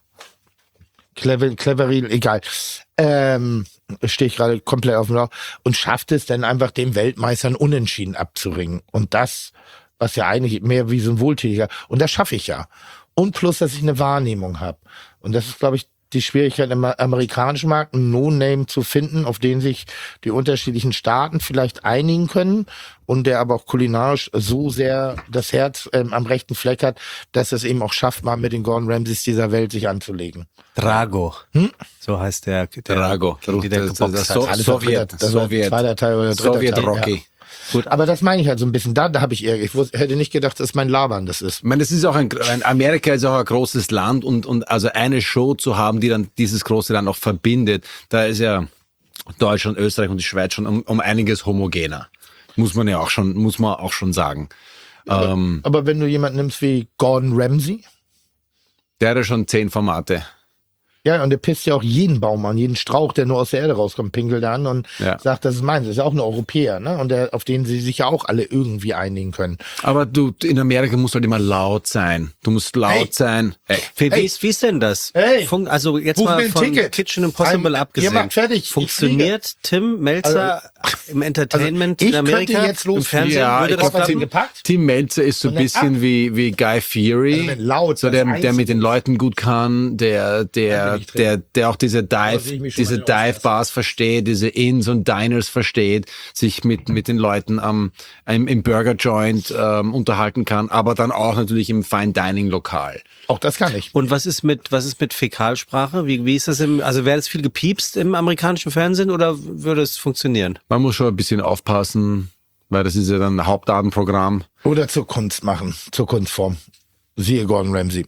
Clever, Cleveril, egal. Ähm, stehe ich gerade komplett auf dem Lauch und schafft es dann einfach dem Weltmeistern unentschieden abzuringen. Und das, was ja eigentlich mehr wie so ein Wohltätiger, und das schaffe ich ja. Und plus, dass ich eine Wahrnehmung habe. Und das ist, glaube ich, die Schwierigkeit im amerikanischen Markt, einen No-Name zu finden, auf den sich die unterschiedlichen Staaten vielleicht einigen können und der aber auch kulinarisch so sehr das Herz ähm, am rechten Fleck hat, dass es eben auch schafft, mal mit den Gordon Ramsays dieser Welt sich anzulegen. Drago. Hm? So heißt der. der Drago. Die der Das- geboxt das- hat. das- Alles Sowjet, das war der Sowjet. zweiter Teil oder dritter Sowjet Teil. Rocky. Ja. Gut, aber das meine ich halt so ein bisschen. Da, da habe ich eher, ich wusste, hätte nicht gedacht, dass mein Labern das ist. Ich meine, das ist auch ein, ein Amerika ist auch ein großes Land und, und also eine Show zu haben, die dann dieses große Land auch verbindet, da ist ja Deutschland, Österreich und die Schweiz schon um, um einiges homogener. Muss man ja auch schon, muss man auch schon sagen. Aber, Ähm, aber wenn du jemanden nimmst wie Gordon Ramsay, der hat ja schon zehn Formate. ja, und der pisst ja auch jeden Baum an, jeden Strauch, der nur aus der Erde rauskommt, pinkelt er an und Ja. sagt, das ist meins. Das ist ja auch ein Europäer, ne? Und der, auf den sie sich ja auch alle irgendwie einigen können. Aber du, in Amerika musst du halt immer laut sein. Du musst laut Hey. sein. Hey. Wie, Hey. wie, ist, wie ist denn das? Hey. Fun also jetzt Buch mal mir ein von Ticket. Kitchen Impossible Ein- abgesehen. Ihr macht fertig. Ich Funktioniert Tim Melzer im Entertainment Also, ich in Amerika? könnte jetzt Im losfliegen. Fernsehen Ja, würde ich das glaub, klappen? gepackt. Tim Melzer ist so ein Und dann bisschen ab. wie, wie Guy Fieri. Also wenn laut, so das der, der Einzige. mit den Leuten gut kann, der, der, Dann bin ich drin. der, der auch diese Da sehe Dive, ich mich schon diese mal in den Dive-Bars versteht, diese Inns und Diners versteht, sich mit, mit den Leuten am, im, im Burger Joint ähm, unterhalten kann, aber dann auch natürlich im Fine Dining Lokal. Auch das kann ich. Und was ist mit was ist mit Fäkalsprache? Wie, wie ist das im, also wäre das viel gepiepst im amerikanischen Fernsehen oder würde es funktionieren? Man muss schon ein bisschen aufpassen, weil das ist ja dann ein Hauptabendprogramm. Oder zur Kunst machen, zur Kunstform. Siehe Gordon Ramsay.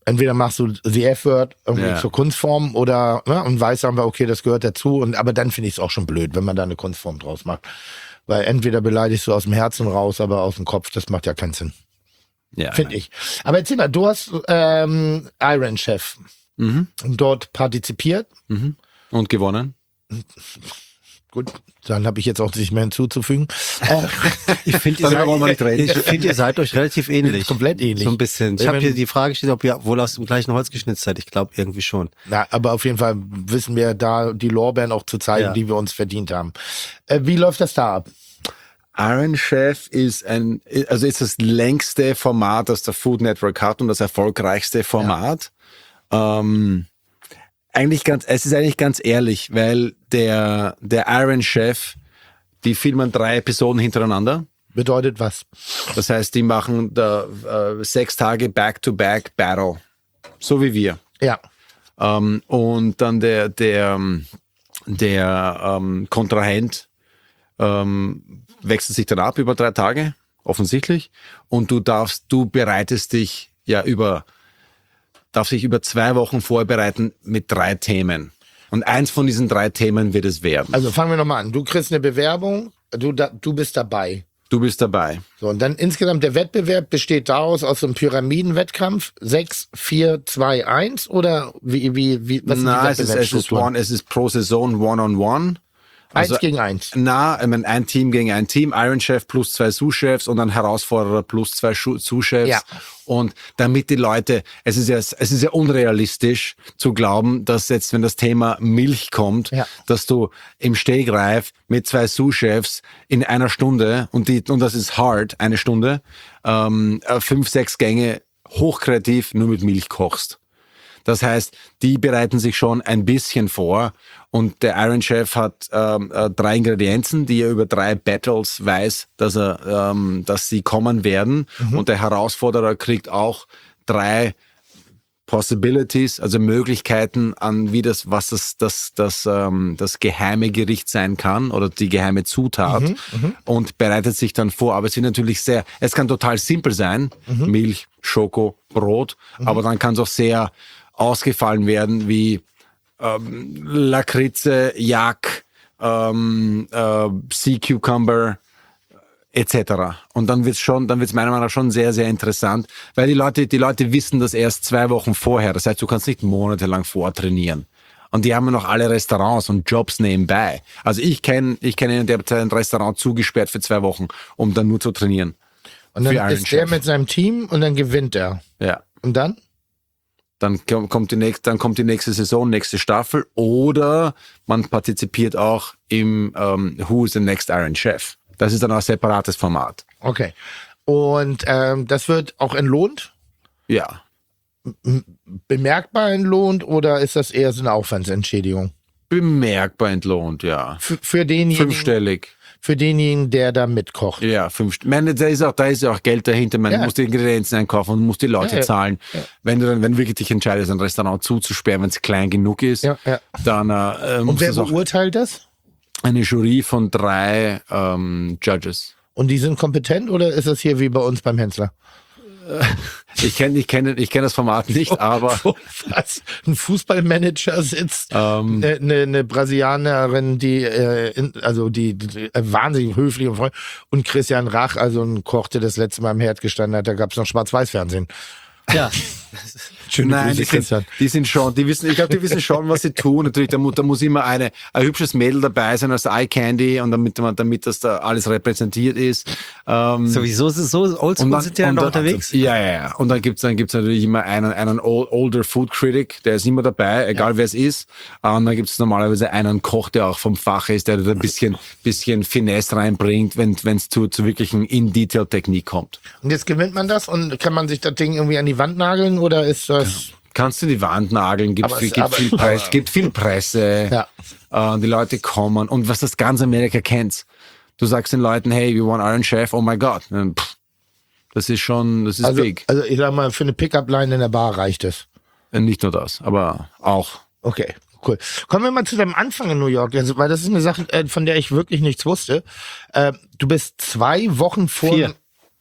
entweder machst du the F-Word irgendwie Ja. zur Kunstform oder ne, und weißt aber, okay, das gehört dazu. Und aber dann finde ich es auch schon blöd, wenn man da eine Kunstform draus macht. Weil entweder beleidigst du aus dem Herzen raus, aber aus dem Kopf, das macht ja keinen Sinn. Ja. Finde ich. Aber erzähl mal, du hast ähm, Iron Chef Mhm. dort partizipiert. Mhm. Und gewonnen? Gut, dann habe ich jetzt auch nicht mehr hinzuzufügen. Äh, Ich finde, ihr, Darüber wollen wir nicht seid- reden. ich find, ihr seid euch relativ ähnlich. komplett ähnlich. So ein bisschen. Ich Ich habe mein- hier die Frage gestellt, ob ihr wohl aus dem gleichen Holz geschnitzt seid. Ich glaube irgendwie schon. Na, aber auf jeden Fall wissen wir da die Lorbeeren auch zu zeigen, Ja. die wir uns verdient haben. Äh, wie läuft das da ab? Iron Chef ist ein, also ist das längste Format, das der Food Network hat und das erfolgreichste Format. Ähm, eigentlich ganz, es ist eigentlich ganz ehrlich, weil der, der Iron Chef, die filmen drei Episoden hintereinander. Bedeutet was? Das heißt, die machen da äh, sechs Tage Back-to-Back Battle. So wie wir. Ja. Ähm, und dann der, der, der ähm, Kontrahent ähm, wechselt sich dann ab über drei Tage, offensichtlich. Und du darfst, du bereitest dich ja über, darfst dich über zwei Wochen vorbereiten mit drei Themen. Und eins von diesen drei Themen wird es werden. Also fangen wir nochmal an. Du kriegst eine Bewerbung, du, da, du bist dabei. Du bist dabei. So, und dann insgesamt der Wettbewerb besteht daraus aus so einem Pyramidenwettkampf sechs, vier, zwei, eins oder wie, wie, wie, was sind Na, die es ist, es ist Wettbewerbsstrukturen? one, es ist pro Saison one-on-one. Also, Eins gegen eins. Na, ich meine, ein Team gegen ein Team, Iron Chef plus zwei Sous-Chefs und ein Herausforderer plus zwei Schu- Sous-Chefs. Ja. Und damit die Leute, es ist ja, es ist ja unrealistisch zu glauben, dass jetzt, wenn das Thema Milch kommt, Ja. dass du im Stegreif mit zwei Sous-Chefs in einer Stunde, und die, und das ist hard, eine Stunde, ähm, äh, fünf, sechs Gänge hochkreativ nur mit Milch kochst. Das heißt, die bereiten sich schon ein bisschen vor und der Iron Chef hat ähm, äh, drei Ingredienzen, die er über drei Battles weiß, dass er, ähm, dass sie kommen werden. Und der Herausforderer kriegt auch drei Possibilities, also Möglichkeiten an wie das, was das, das, das, ähm, das geheime Gericht sein kann oder die geheime Zutat und bereitet sich dann vor. Aber es wird natürlich sehr, es kann total simpel sein, Milch, Schoko, Brot, aber dann kann es auch sehr ausgefallen werden wie ähm, Lakritze, Yak, ähm, äh, Sea Cucumber et cetera. Und dann wird's schon, dann wird's meiner Meinung nach schon sehr, sehr interessant, weil die Leute, die Leute wissen das erst zwei Wochen vorher. Das heißt, du kannst nicht monatelang vortrainieren. Und die haben ja noch alle Restaurants und Jobs nebenbei. Also ich kenne, ich kenne einen, der hat ein Restaurant zugesperrt für zwei Wochen, um dann nur zu trainieren. Und dann Für Iron ist der Chef. mit seinem Team und dann gewinnt er. Ja. Und dann? Dann kom- kommt die nächste, dann kommt die nächste Saison, nächste Staffel, oder man partizipiert auch im ähm, Who is the Next Iron Chef. Das ist dann auch ein separates Format. Okay. Und ähm, das wird auch entlohnt? Ja. Bemerkbar entlohnt oder ist das eher so eine Aufwandsentschädigung? Bemerkbar entlohnt, ja. Für, für denjenigen, Fünfstellig. für denjenigen, der da mitkocht. Ja, fünf. Ich meine, da ist auch, da ist ja auch Geld dahinter. Man Ja. muss die Ingredienzen einkaufen und muss die Leute Ja, ja. zahlen. Wenn du dann, wenn du wirklich dich entscheidest, ein Restaurant zuzusperren, wenn es klein genug ist, Ja, ja. dann äh, Und muss wer es auch beurteilt das? eine Jury von drei ähm, Judges. Und die sind kompetent oder ist das hier wie bei uns beim Hensler? Ich kenne ich kenn, ich kenn das Format nicht, aber Wo was? Ein Fußballmanager sitzt, Ähm. eine ne, ne Brasilianerin, die, äh, in, also die, die äh, wahnsinnig höflich und freundlich, und Christian Rach, also ein Koch, der das letzte Mal im Herd gestanden hat, da gab es noch Schwarz-Weiß-Fernsehen. Ja. Schöne Nein, Grüße, die sind, Christian. die sind schon, die wissen, ich glaube, die wissen schon, was sie tun. Natürlich, da, mu- da muss immer eine, ein hübsches Mädel dabei sein als Eye Candy und damit man, damit das da alles repräsentiert ist. Ähm, Sowieso ist es so, Oldschool sind ja und noch dann- unterwegs. Ja, ja, ja. Und dann gibt's dann gibt's natürlich immer einen, einen ol- older Food Critic, der ist immer dabei, egal wer es ist. Und dann gibt's normalerweise einen Koch, der auch vom Fach ist, der da ein bisschen, bisschen Finesse reinbringt, wenn es zu, zu wirklichen In-Detail-Technik kommt. Und jetzt gewinnt man das und kann man sich das Ding irgendwie an die Wand nageln oder ist das... Kannst du die Wand nageln, gibt, Aber viel, es- gibt, aber- viel, Presse, gibt viel Presse, Ja. äh, die Leute kommen und was das ganze Amerika kennt. Du sagst den Leuten, hey, we want Iron Chef, oh my God. Und, pff, das ist schon, das ist Also, big. also ich sag mal, für eine Pickup-Line in der Bar reicht es. Äh, Nicht nur das, aber auch. Okay, cool. Kommen wir mal zu deinem Anfang in New York, also, weil das ist eine Sache, äh, von der ich wirklich nichts wusste. Äh, du bist zwei Wochen vor... Vier.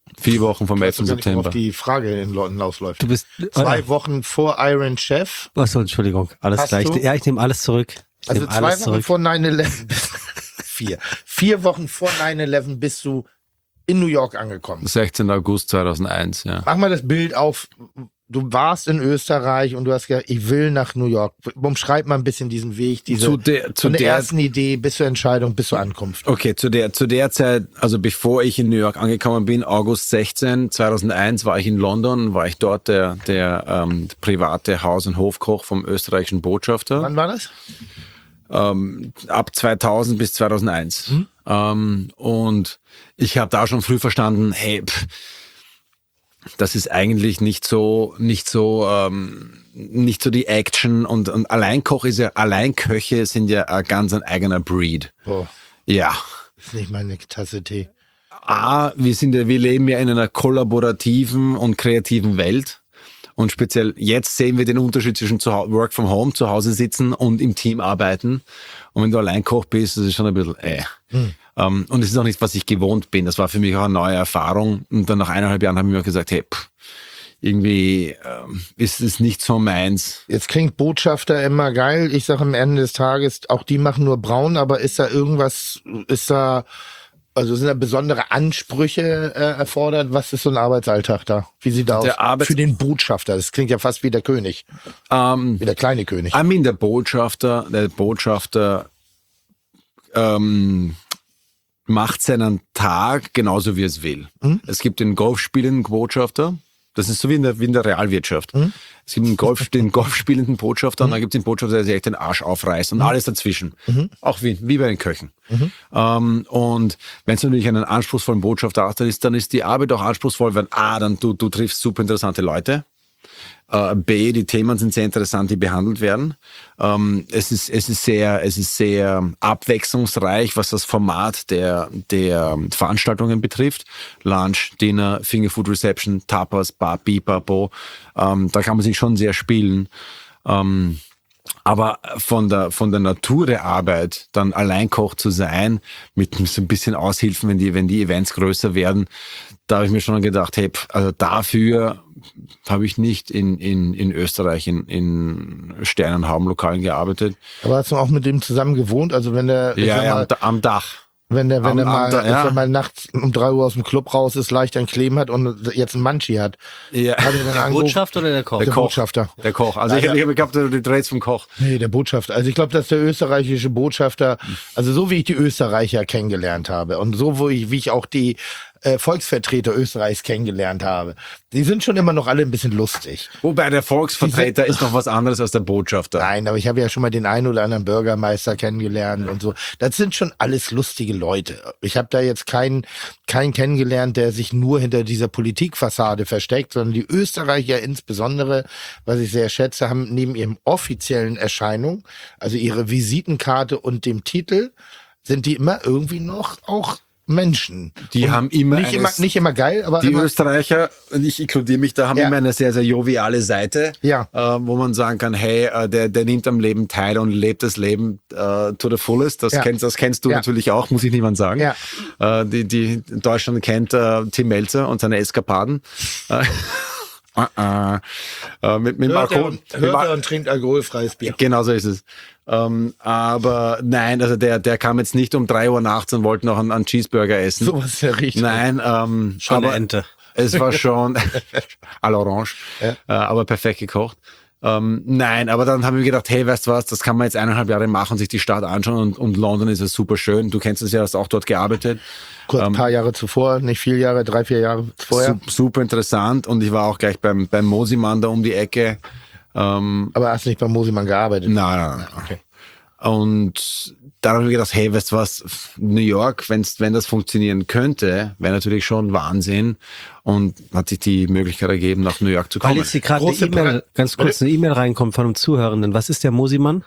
Vier Wochen vom elften Ich weiß gar nicht, worauf September. die Frage in Leuten ausläuft. Du bist Zwei Wochen vor Iron Chef. Achso, Entschuldigung. Alles Hast klar. Ich, du? ja, ich nehme alles zurück. Ich Also nehme zwei alles Wochen zurück. vor neun elf. Vier. Vier Wochen vor neun elf bist du in New York angekommen. sechzehnten August zweitausendeins, ja. Mach mal das Bild auf. Du warst in Österreich und du hast gesagt, ich will nach New York. Umschreib mal ein bisschen diesen Weg, diese Zu der, zu von der, der, ersten Idee bis zur Entscheidung, bis zur Ankunft. okay, zu der, zu der Zeit, also bevor ich in New York angekommen bin, August sechzehnten zweitausendeins, war ich in London, war ich dort der, der ähm, private Haus- und Hofkoch vom österreichischen Botschafter. Wann war das? Ähm, ab zweitausend bis zweitausendeins. Mhm. Ähm, und ich habe da schon früh verstanden, hey, pff, das ist eigentlich nicht so, nicht so, ähm, nicht so die Action und, und Alleinkoch ist ja, Alleinköche sind ja ein ganz ein eigener Breed. Boah, Ja. ist nicht meine Tasse Tee. A, wir sind ja, wir leben ja in einer kollaborativen und kreativen Welt. Und speziell jetzt sehen wir den Unterschied zwischen zu Hau- Work from Home, zu Hause sitzen und im Team arbeiten. Und wenn du Alleinkoch bist, das ist schon ein bisschen äh. Hm. Um, und es ist auch nicht, was ich gewohnt bin. Das war für mich auch eine neue Erfahrung. Und dann nach eineinhalb Jahren habe ich mir auch gesagt, hey, pff, irgendwie ähm, ist es nicht so meins. Jetzt klingt Botschafter immer geil. Ich sage am Ende des Tages, auch die machen nur braun, aber ist da irgendwas, ist da, also sind da besondere Ansprüche äh, erfordert? Was ist so ein Arbeitsalltag da? Wie sieht da aus? Der Arbeits- Für den Botschafter. Das klingt ja fast wie der König, Ähm, wie der kleine König. I mean, der Botschafter, der Botschafter ähm, macht seinen Tag genauso, wie er es will. Mhm. Es gibt den golfspielenden Botschafter. Das ist so wie in der, wie in der Realwirtschaft. Mhm. Es gibt den, Golf, den golfspielenden Botschafter und dann gibt es den Botschafter, der sich echt den Arsch aufreißt und alles dazwischen. Auch wie, wie bei den Köchen. Ähm, und wenn es natürlich einen anspruchsvollen Botschafter hast, dann ist, dann ist die Arbeit auch anspruchsvoll, weil A, dann du, du triffst super interessante Leute. Äh, B, die Themen sind sehr interessant, die behandelt werden. Ähm, es ist, es ist sehr, es ist sehr abwechslungsreich, was das Format der, der Veranstaltungen betrifft. Lunch, Dinner, Fingerfood Reception, Tapas, Bar, Bipapo. Ähm, da kann man sich schon sehr spielen. Ähm, aber von der, von der Natur der Arbeit, dann Alleinkoch zu sein, mit so ein bisschen Aushilfen, wenn die, wenn die Events größer werden, da habe ich mir schon gedacht, hey, pf, also dafür habe ich nicht in, in, in Österreich in, in Sternenhaubenlokalen gearbeitet. Aber hast du auch mit dem zusammen gewohnt? Also wenn der, ich Ja, sag ja mal, am, am Dach. wenn der, wenn am- der mal, am- ja. wenn mal nachts um drei Uhr aus dem Club raus ist, leicht ein Kleben hat und jetzt einen Manchi hat. Ja. Hat er dann Der angerufen? Botschafter oder der Koch? Der Koch. Botschafter. Der Koch. Also ich, Leider. ich habe gehabt, die Dreht vom Koch. Nee, der Botschafter. Also ich glaube, dass der österreichische Botschafter, also so wie ich die Österreicher kennengelernt habe und so wo ich, wie ich auch die äh, Volksvertreter Österreichs kennengelernt habe, die sind schon immer noch alle ein bisschen lustig. Wobei der Volksvertreter ist noch was anderes als der Botschafter. Nein, aber ich habe ja schon mal den einen oder anderen Bürgermeister kennengelernt und so. Das sind schon alles lustige Leute. Ich habe da jetzt keinen keinen kennengelernt, der sich nur hinter dieser Politikfassade versteckt, sondern die Österreicher insbesondere, was ich sehr schätze, haben neben ihrem offiziellen Erscheinung, also ihre Visitenkarte und dem Titel, sind die immer irgendwie noch auch Menschen. Die Und haben immer nicht eine- immer nicht immer geil, aber Die immer, Österreicher, und ich inkludiere mich, da haben Ja. immer eine sehr, sehr joviale Seite, Ja. äh, wo man sagen kann, hey, äh, der, der nimmt am Leben teil und lebt das Leben äh, to the fullest. Das, Ja. kennst, das kennst du Ja. natürlich auch, muss ich niemand sagen. Ja. Äh, die, die Deutschland kennt äh, Tim Melzer und seine Eskapaden. Äh, äh, äh, mit, mit hört, er Marco. und, mit hört Mar- er und trinkt alkoholfreies Bier. Genau so ist es. Ähm, aber nein, also der, der kam jetzt nicht um drei Uhr nachts und wollte noch einen, einen Cheeseburger essen. Sowas ist ja richtig. Nein, ähm, Schon eine aber Ente. es war schon à l'orange, Ja. äh, aber perfekt gekocht. Ähm, nein, aber dann haben wir gedacht, hey, weißt du was, das kann man jetzt eineinhalb Jahre machen, sich die Stadt anschauen und, und London ist ja super schön. Du kennst es ja, hast auch dort gearbeitet. Kurz ein paar Jahre zuvor, nicht viele Jahre, drei, vier Jahre vorher. Su- super interessant und ich war auch gleich beim, beim Mosimann da um die Ecke. Ähm, Aber hast nicht bei Mosimann gearbeitet? nein, nein, nein. Okay. Und dann haben wir gedacht, hey, weißt du was, New York, wenn's, wenn das funktionieren könnte, wäre natürlich schon Wahnsinn. Und hat sich die Möglichkeit ergeben, nach New York zu Weil kommen. jetzt hier gerade eine Große E-Mail, Bra- ganz kurz eine E-Mail reinkommt von einem Zuhörenden. Was ist der Mosimann?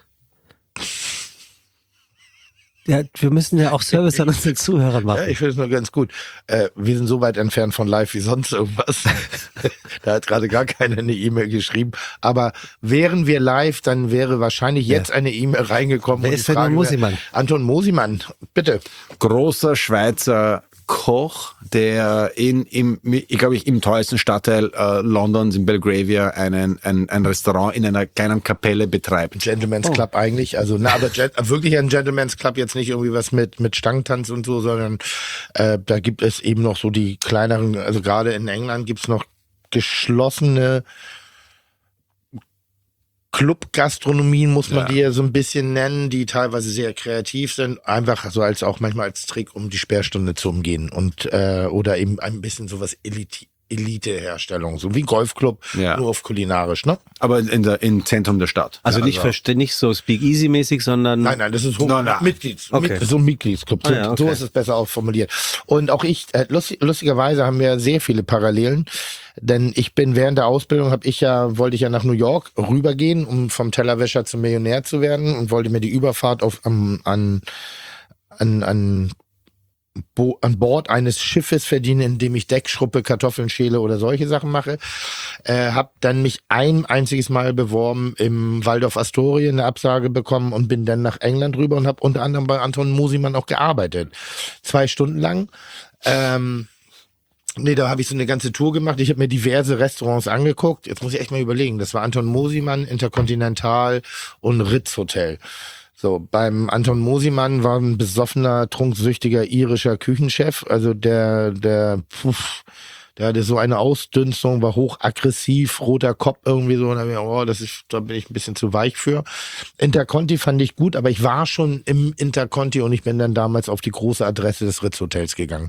Ja, wir müssen ja auch Service an unseren Zuhörern Ja, machen. ich finde es nur ganz gut. Äh, wir sind so weit entfernt von live wie sonst irgendwas. Da hat gerade gar keiner eine E-Mail geschrieben. Aber wären wir live, dann wäre wahrscheinlich jetzt eine E-Mail reingekommen. Wer und ist die denn der Frage wäre, Mosimann? Anton Mosimann, bitte. Großer Schweizer Koch, der in, im, ich glaube ich, im teuersten Stadtteil äh, Londons, in Belgravia, einen, ein, ein Restaurant in einer kleinen Kapelle betreibt. Gentleman's Club eigentlich, also na, aber Gen- wirklich ein Gentleman's Club, jetzt nicht irgendwie was mit mit Stangentanz und so, sondern äh, da gibt es eben noch so die kleineren, also gerade in England gibt's noch geschlossene Club-Gastronomien, muss man Ja. die ja so ein bisschen nennen, die teilweise sehr kreativ sind, einfach so als auch manchmal als Trick, um die Sperrstunde zu umgehen und äh, oder eben ein bisschen sowas Elite Elite-Herstellung, so wie ein Golfclub, Ja. nur auf kulinarisch, ne? Aber in der, im Zentrum der Stadt. Also Ja, nicht, also- verste- nicht so Speakeasy-mäßig, sondern... Nein, nein, das ist hoch, Nein, nein. Mitglieds, Okay. mit, so ein Mitgliedsclub. So, Ah, ja, okay. so ist es besser auch formuliert. Und auch ich, äh, lustig, lustigerweise haben wir sehr viele Parallelen, denn ich bin während der Ausbildung, habe ich ja, wollte ich ja nach New York rübergehen, um vom Tellerwäscher zum Millionär zu werden und wollte mir die Überfahrt auf am, an an an Bo an Bord eines Schiffes verdienen, indem ich Deckschruppe, Kartoffeln schäle oder solche Sachen mache. Äh, hab dann mich ein einziges Mal beworben im Waldorf Astoria, eine Absage bekommen und bin dann nach England rüber und habe unter anderem bei Anton Mosimann auch gearbeitet. Zwei Stunden lang. Ähm, nee, da habe ich so eine ganze Tour gemacht. Ich habe mir diverse Restaurants angeguckt. Jetzt muss ich echt mal überlegen. Das war Anton Mosimann, Intercontinental und Ritz Hotel. So, beim Anton Mosimann war ein besoffener, trunksüchtiger irischer Küchenchef. Also der, der, pf, der hatte so eine Ausdünstung, war hochaggressiv, roter Kopf irgendwie so. Und da, hab ich, oh, das ist, da bin ich ein bisschen zu weich für. Interconti fand ich gut, aber ich war schon im Interconti und ich bin dann damals auf die große Adresse des Ritz Hotels gegangen,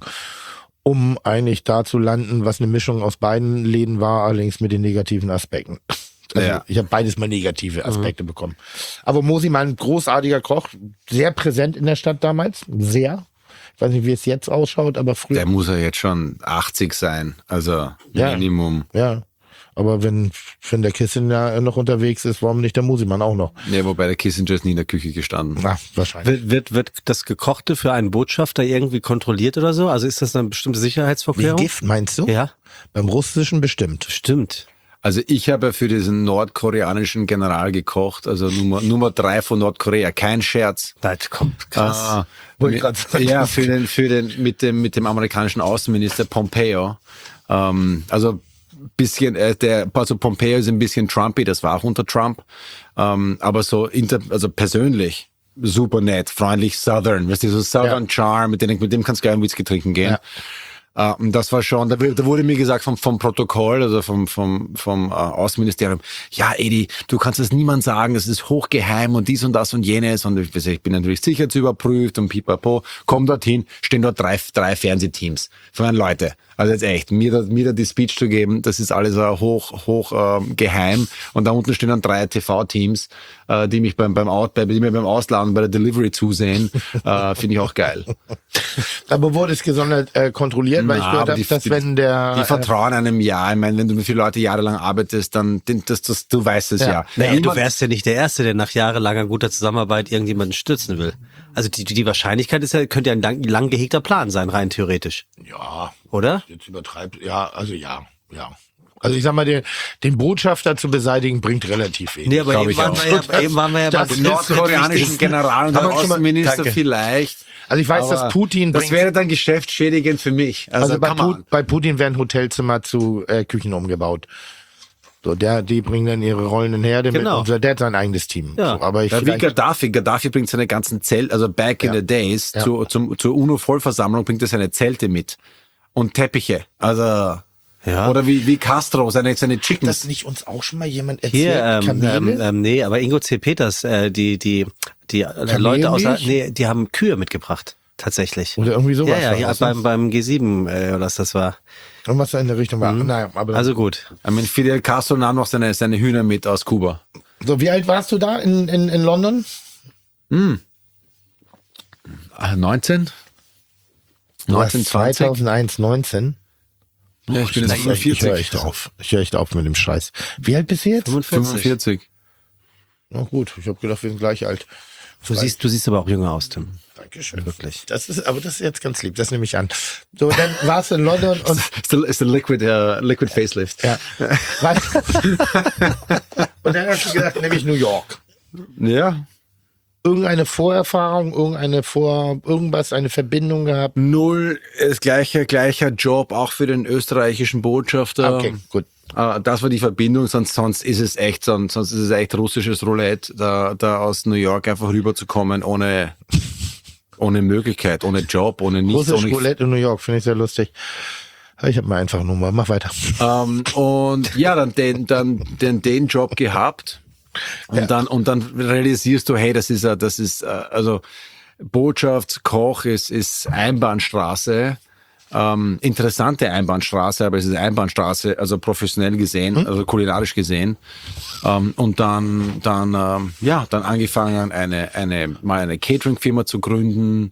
um eigentlich da zu landen, was eine Mischung aus beiden Läden war, allerdings mit den negativen Aspekten. Also Ja. ich habe beides mal negative Aspekte bekommen. Aber Mosimann, großartiger Koch, sehr präsent in der Stadt damals, sehr. Ich weiß nicht, wie es jetzt ausschaut, aber früher. Der muss ja jetzt schon achtzig sein, also Ja. Minimum. Ja, aber wenn, wenn der Kissinger noch unterwegs ist, warum nicht der Mosimann auch noch? Nee, wobei der Kissinger ist nie in der Küche gestanden. Na, wahrscheinlich. Wird, wird, wird das Gekochte für einen Botschafter irgendwie kontrolliert oder so? Also ist das eine bestimmte Wie Sicherheitsvorkehrung? Gift, meinst du? Ja, Beim Russischen bestimmt. stimmt. Also ich habe für diesen nordkoreanischen General gekocht, also Nummer, Nummer drei von Nordkorea, kein Scherz. Das kommt krass. Ah, Wollte ich mit, grad sagen. ja, für den, für den, mit dem, mit dem amerikanischen Außenminister Pompeo. Ähm, also bisschen, äh, der, also Pompeo ist ein bisschen Trumpy, das war auch unter Trump. Ähm, aber so inter, also persönlich super nett, freundlich Southern, weißt du, so Southern Ja. Charm, mit dem, mit dem kannst du gerne Whisky trinken gehen. Ja. Uh, und das war schon, da, da wurde mir gesagt vom, vom Protokoll, also vom, vom, vom uh, Außenministerium, ja, Edi, du kannst das niemand sagen, das ist hochgeheim und dies und das und jenes. Und ich, ich bin natürlich sicherheitsüberprüft und pipapo, komm dorthin, stehen dort drei, drei Fernsehteams. Ich meine, Leute, also jetzt echt, mir da, mir da die Speech zu geben, das ist alles uh, hoch, hoch ähm, geheim. Und da unten stehen dann drei T V-Teams, äh, die mich beim, beim, Out, die mir beim Ausladen bei der Delivery zusehen. äh, Finde ich auch geil. Aber wurde es gesondert äh, kontrolliert, weil ich Na, gehört aber habe, die- dass die- wenn der... Die vertrauen einem ja. Ich meine, wenn du mit vielen Leuten jahrelang arbeitest, dann, das, das, du weißt es Ja. ja. Naja, du Niemand- wärst ja nicht der Erste, der nach jahrelanger guter Zusammenarbeit irgendjemanden stürzen will. Also die, die Wahrscheinlichkeit ist ja, könnte ja ein lang, lang gehegter Plan sein, rein theoretisch. äh, ja, Oder? jetzt übertreibt, ja, also ja, ja. Also ich sag mal, den, den Botschafter zu beseitigen, bringt relativ wenig. Nee, aber Glaub eben ich waren, auch. wir ja, eben waren wir ja Das bei ist Den nordkoreanischen General und Kann der man schon mal- Außenminister Danke. vielleicht. Also ich weiß, Aber dass Putin Das bringt... wäre dann geschäftsschädigend für mich. Also, Also bei, come Pu on. bei Putin werden Hotelzimmer zu äh, Küchen umgebaut. So, der, die bringen dann ihre rollenden Herde Genau. mit und der hat sein eigenes Team. Ja. So, aber ich Ja, wie vielleicht, Gaddafi. Gaddafi bringt seine ganzen Zelte, also back in Ja. the days, Ja. zu, zum, zur UNO-Vollversammlung bringt er seine Zelte mit. Und Teppiche. Also, Ja. oder wie, wie Castro, seine, seine hat Chickens. das nicht uns auch schon mal jemand erzählt? Hier, ähm, Kamele? ähm, ähm, nee, aber Ingo C. Peters, äh, die, die, die äh, Leute außer, Kamelmilch? nee, die haben Kühe mitgebracht. Tatsächlich. Oder irgendwie sowas. Ja, ja, war hier das, ne? beim, beim G sieben, äh, was das war. Irgendwas da in der Richtung war. Naja, aber Also gut. I mean, Fidel Castro nahm noch seine, seine Hühner mit aus Kuba. so, wie alt warst du da in, in, in London? Ah, neunzehn? Du warst neunzehn, zwanzig? zweitausendeins, neunzehn. Ja, ich bin jetzt Ich höre fünfundvierzig. echt auf. Ich höre echt auf mit dem Scheiß. Wie alt bist du jetzt? fünfundvierzig. Na gut, ich habe gedacht, wir sind gleich alt. Du siehst, du siehst aber auch jünger aus, Tim. Dankeschön. Wirklich. Das ist, aber das ist jetzt ganz lieb. Das nehme ich an. So, dann warst du in London und Ist der, ist der Liquid, uh, Liquid Facelift. ja. Was? Und dann hast du gedacht, nämlich New York. Ja. irgendeine Vorerfahrung, irgendeine Vor, irgendwas, eine Verbindung gehabt? Null, ist gleicher, gleicher Job, auch für den österreichischen Botschafter. Okay, gut. Äh, Das war die Verbindung, sonst, sonst ist es echt, sonst, sonst ist es echt russisches Roulette, da, da aus New York einfach rüberzukommen ohne, ohne Möglichkeit, ohne Job, ohne nichts. Russisch Ohne, Roulette in New York, finde ich sehr lustig. Ich habe mal einfach Nummer, mach weiter. ähm, und ja, dann den, dann den, den Job gehabt und Ja. dann, und dann realisierst du, hey, das ist, ja- das ist, äh, also Botschaftskoch ist, ist Einbahnstraße. Ähm, interessante Einbahnstraße, aber es ist Einbahnstraße, also professionell gesehen, Hm? also kulinarisch gesehen. Ähm, und dann, dann, ähm, ja, dann angefangen, eine, eine, mal eine Catering-Firma zu gründen,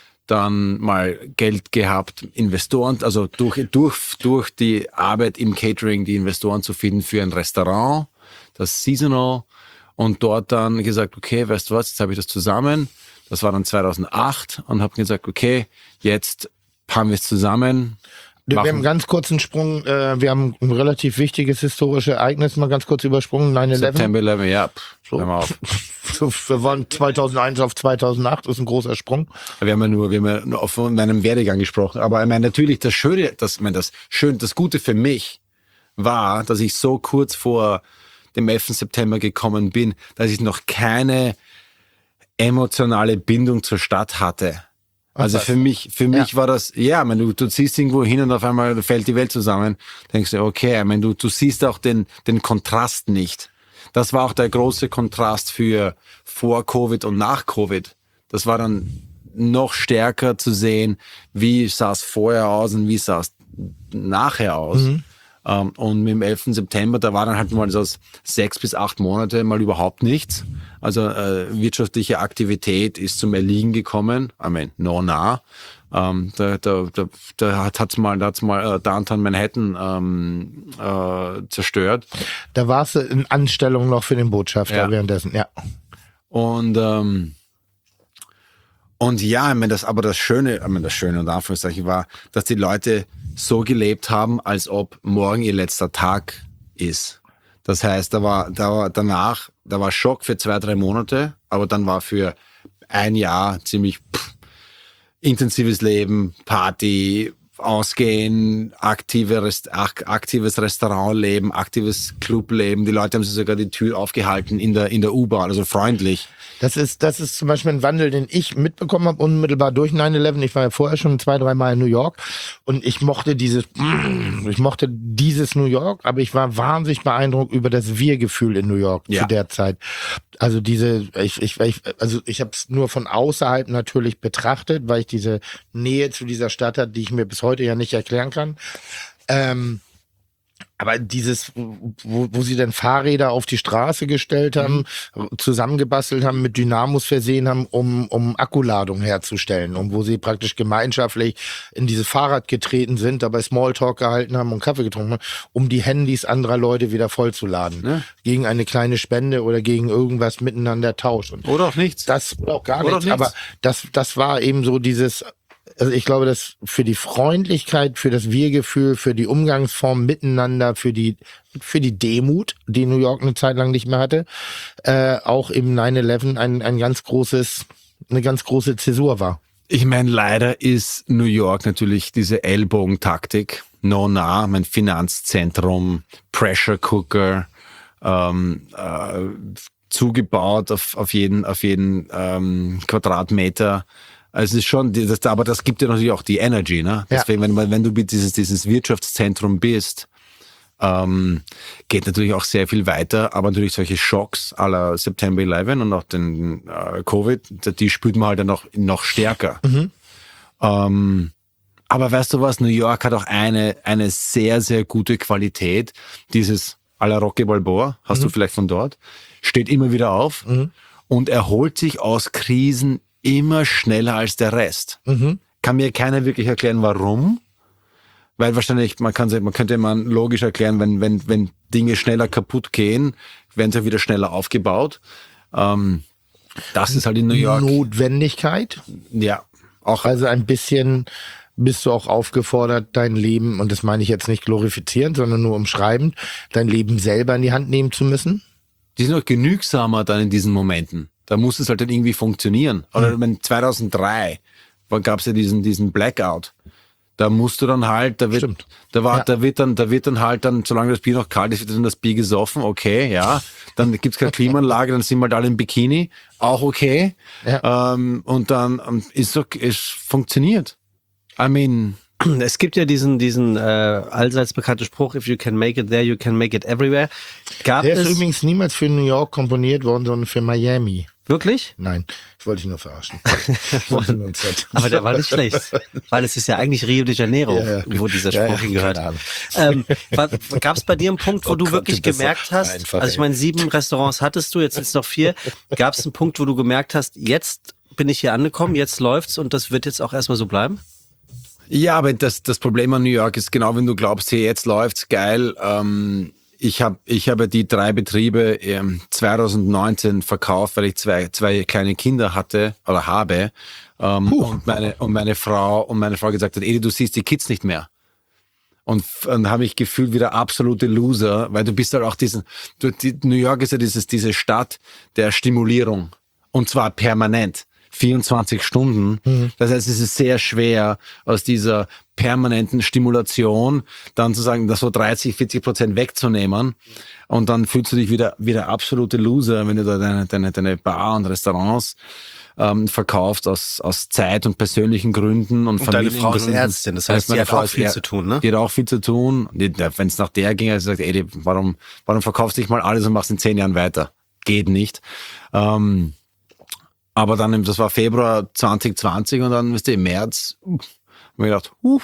dann mal Geld gehabt, Investoren, also durch, durch, durch die Arbeit im Catering die Investoren zu finden für ein Restaurant, das Seasonal, und dort dann gesagt, okay, weißt du was, jetzt habe ich das zusammen. Das war dann zweitausendacht und habe gesagt, okay, jetzt haben wir es zusammen. Wir machen- haben einen ganz kurzen Sprung, äh, wir haben ein relativ wichtiges historisches Ereignis mal ganz kurz übersprungen, neun elf. September elf, ja, pff, So. hör mal auf. So, wir waren zweitausendeins auf zweitausendacht, ist ein großer Sprung. Wir haben ja nur, wir haben ja nur von meinem Werdegang gesprochen. Aber ich meine, natürlich das Schöne, das, ich meine, das Schön, das Gute für mich war, dass ich so kurz vor dem elften September gekommen bin, dass ich noch keine emotionale Bindung zur Stadt hatte. Also was? für mich, für mich war das, ja, ich meine, du, du ziehst irgendwo hin und auf einmal fällt die Welt zusammen. Denkst du, okay, ich meine, du, du siehst auch den, den Kontrast nicht. Das war auch der große Kontrast für vor Covid und nach Covid. Das war dann noch stärker zu sehen, wie sah es vorher aus und wie sah es nachher aus. Ähm, und mit dem elften September, da war dann halt mal so sechs bis acht Monate mal überhaupt nichts. Also äh, wirtschaftliche Aktivität ist zum Erliegen gekommen. I mean, no nah. Ähm, da, da, da, da hat hat's mal, da hat's mal äh, Downtown Manhattan ähm, äh, zerstört. Da warst du in Anstellung noch für den Botschafter Ja. währenddessen, ja. Und ähm, und ja, ich meine, das, aber das Schöne, ich meine, das Schöne und Anführungszeichen war, dass die Leute so gelebt haben, als ob morgen ihr letzter Tag ist. Das heißt, da war, da war danach, da war Schock für zwei, drei Monate, aber dann war für ein Jahr ziemlich pff, intensives Leben, Party, Ausgehen, aktive Rest, ak- aktives Restaurantleben, aktives Clubleben. Die Leute haben sich sogar die Tür aufgehalten in der, in der U-Bahn, also freundlich. Das ist, das ist zum Beispiel ein Wandel, den ich mitbekommen habe, unmittelbar durch neun elf. Ich war ja vorher schon zwei, drei Mal in New York und ich mochte dieses, ich mochte dieses New York, aber ich war wahnsinnig beeindruckt über das Wir-Gefühl in New York Ja. zu der Zeit. Also diese, ich, ich, ich also ich habe es nur von außerhalb natürlich betrachtet, weil ich diese Nähe zu dieser Stadt hatte, die ich mir bis heute ja nicht erklären kann. Ähm, aber dieses, wo, wo sie dann Fahrräder auf die Straße gestellt haben, zusammengebastelt haben, mit Dynamos versehen haben, um, um Akkuladung herzustellen. Und wo sie praktisch gemeinschaftlich in dieses Fahrrad getreten sind, dabei Smalltalk gehalten haben und Kaffee getrunken haben, um die Handys anderer Leute wieder vollzuladen. Ja. Gegen eine kleine Spende oder gegen irgendwas miteinander Tausch. Und Oder auch nichts. das oder auch gar Oder nichts, nichts. aber das, das war eben so dieses, also ich glaube, dass für die Freundlichkeit, für das Wir-Gefühl, für die Umgangsform miteinander, für die, für die Demut, die New York eine Zeit lang nicht mehr hatte, äh, auch im neun elf ein, ein ganz großes, eine ganz große Zäsur war. Ich meine, leider ist New York natürlich diese Ellbogentaktik. No, nah, mein Finanzzentrum, Pressure Cooker, ähm, äh, zugebaut auf, auf jeden, auf jeden ähm, Quadratmeter. Also es ist schon, das, aber das gibt ja natürlich auch die Energy, ne? Ja. Deswegen, wenn, wenn du dieses, dieses Wirtschaftszentrum bist, ähm, geht natürlich auch sehr viel weiter, aber natürlich solche Schocks à la September elf und auch den äh, Covid, die spürt man halt dann noch, noch stärker. Ähm, aber weißt du was, New York hat auch eine, eine sehr, sehr gute Qualität. Dieses à la Rocky Balboa, hast du vielleicht von dort, steht immer wieder auf und erholt sich aus Krisen immer schneller als der Rest. Kann mir keiner wirklich erklären, warum. Weil wahrscheinlich, man kann man könnte man logisch erklären, wenn, wenn, wenn Dinge schneller kaputt gehen, werden sie wieder schneller aufgebaut. Ähm, das ist halt in New York. Notwendigkeit. Ja, auch Also ein bisschen bist du auch aufgefordert, dein Leben, und das meine ich jetzt nicht glorifizierend, sondern nur umschreibend, dein Leben selber in die Hand nehmen zu müssen. die sind auch genügsamer dann in diesen Momenten. Da muss es halt dann irgendwie funktionieren. Oder ich meine, zweitausenddrei gab es ja diesen, diesen Blackout. Da musst du dann halt, da wird, Stimmt. da war, Ja. da wird dann, da wird dann halt dann, solange das Bier noch kalt ist, wird dann das Bier gesoffen, okay, ja. Dann gibt's keine Klimaanlage, dann sind wir halt alle im Bikini, auch okay. Ja. Ähm, und dann ähm, ist okay, es funktioniert. I mean, Es gibt ja diesen, diesen äh, allseits bekannten Spruch, if you can make it there, you can make it everywhere. Gab Der ist es übrigens niemals für New York komponiert worden, sondern für Miami. wirklich? Nein, das wollte ich nur verarschen. Ich wollte nur ein Set. Aber der war nicht schlecht, weil es ist ja eigentlich Rio de Janeiro, Ja, ja. wo dieser Ja, Spruch ja, hingehört. keine Ähm, Gab es bei dir einen Punkt, wo Oh du Gott, wirklich das ist gemerkt doch hast, einfach, also ich ey. meine, sieben Restaurants hattest du, jetzt sind es noch vier. Gab es einen Punkt, wo du gemerkt hast, jetzt bin ich hier angekommen, jetzt läuft's und das wird jetzt auch erstmal so bleiben? ja, aber das, das Problem an New York ist genau, wenn du glaubst, hier jetzt läuft's geil. Ähm, ich habe ich habe die drei Betriebe ähm, zweitausendneunzehn verkauft, weil ich zwei, zwei kleine Kinder hatte oder habe. Ähm, und meine, und meine Frau, und meine Frau gesagt hat, Edi, du siehst die Kids nicht mehr. Und dann habe ich gefühlt wieder absolute Loser, weil du bist halt auch diesen, du, die, New York ist ja dieses, diese Stadt der Stimulierung. Und zwar permanent. vierundzwanzig Stunden. Mhm. Das heißt, es ist sehr schwer, aus dieser permanenten Stimulation dann zu sagen, das so dreißig, vierzig Prozent wegzunehmen. Und dann fühlst du dich wieder, wieder absolute Loser, wenn du da deine, deine, deine Bar und Restaurants ähm, verkaufst aus, aus Zeit und persönlichen Gründen und, Und deine Frau ist Familiengründen. Ärztin, das heißt, meine sie hat Frau auch ist viel Ä- zu tun, ne? Die hat auch viel zu tun. Wenn es nach der ging, hat sie gesagt, ey, warum, warum verkaufst du dich mal alles und machst in zehn Jahren weiter? Geht nicht. Ähm, aber dann, das war Februar zwanzig zwanzig und dann, wisst ihr, im März, uh, hab ich mir gedacht, uh,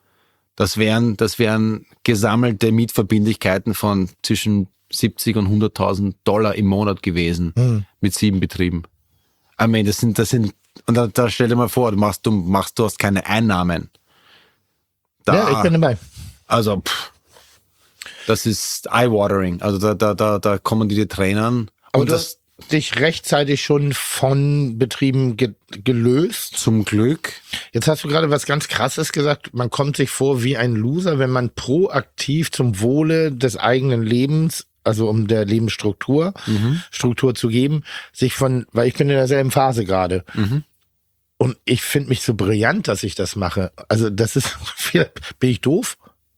das wären, das wären gesammelte Mietverbindlichkeiten von zwischen siebzig und hunderttausend Dollar im Monat gewesen, Mhm. mit sieben Betrieben. I mean, das sind, das sind, und da, da stell dir mal vor, du machst, du machst, du hast keine Einnahmen. Da, Ja, ich bin dabei. also, pff, das ist eye-watering. Also da, da, da, da kommen die, die Trainern. Aber Und du das hast dich rechtzeitig schon von Betrieben ge gelöst. zum Glück. Jetzt hast du gerade was ganz Krasses gesagt. Man kommt sich vor wie ein Loser, wenn man proaktiv zum Wohle des eigenen Lebens, also um der Lebensstruktur, Struktur zu geben, sich von, weil ich bin in derselben Phase gerade. Und ich finde mich so brillant, dass ich das mache. Also das ist, bin ich doof?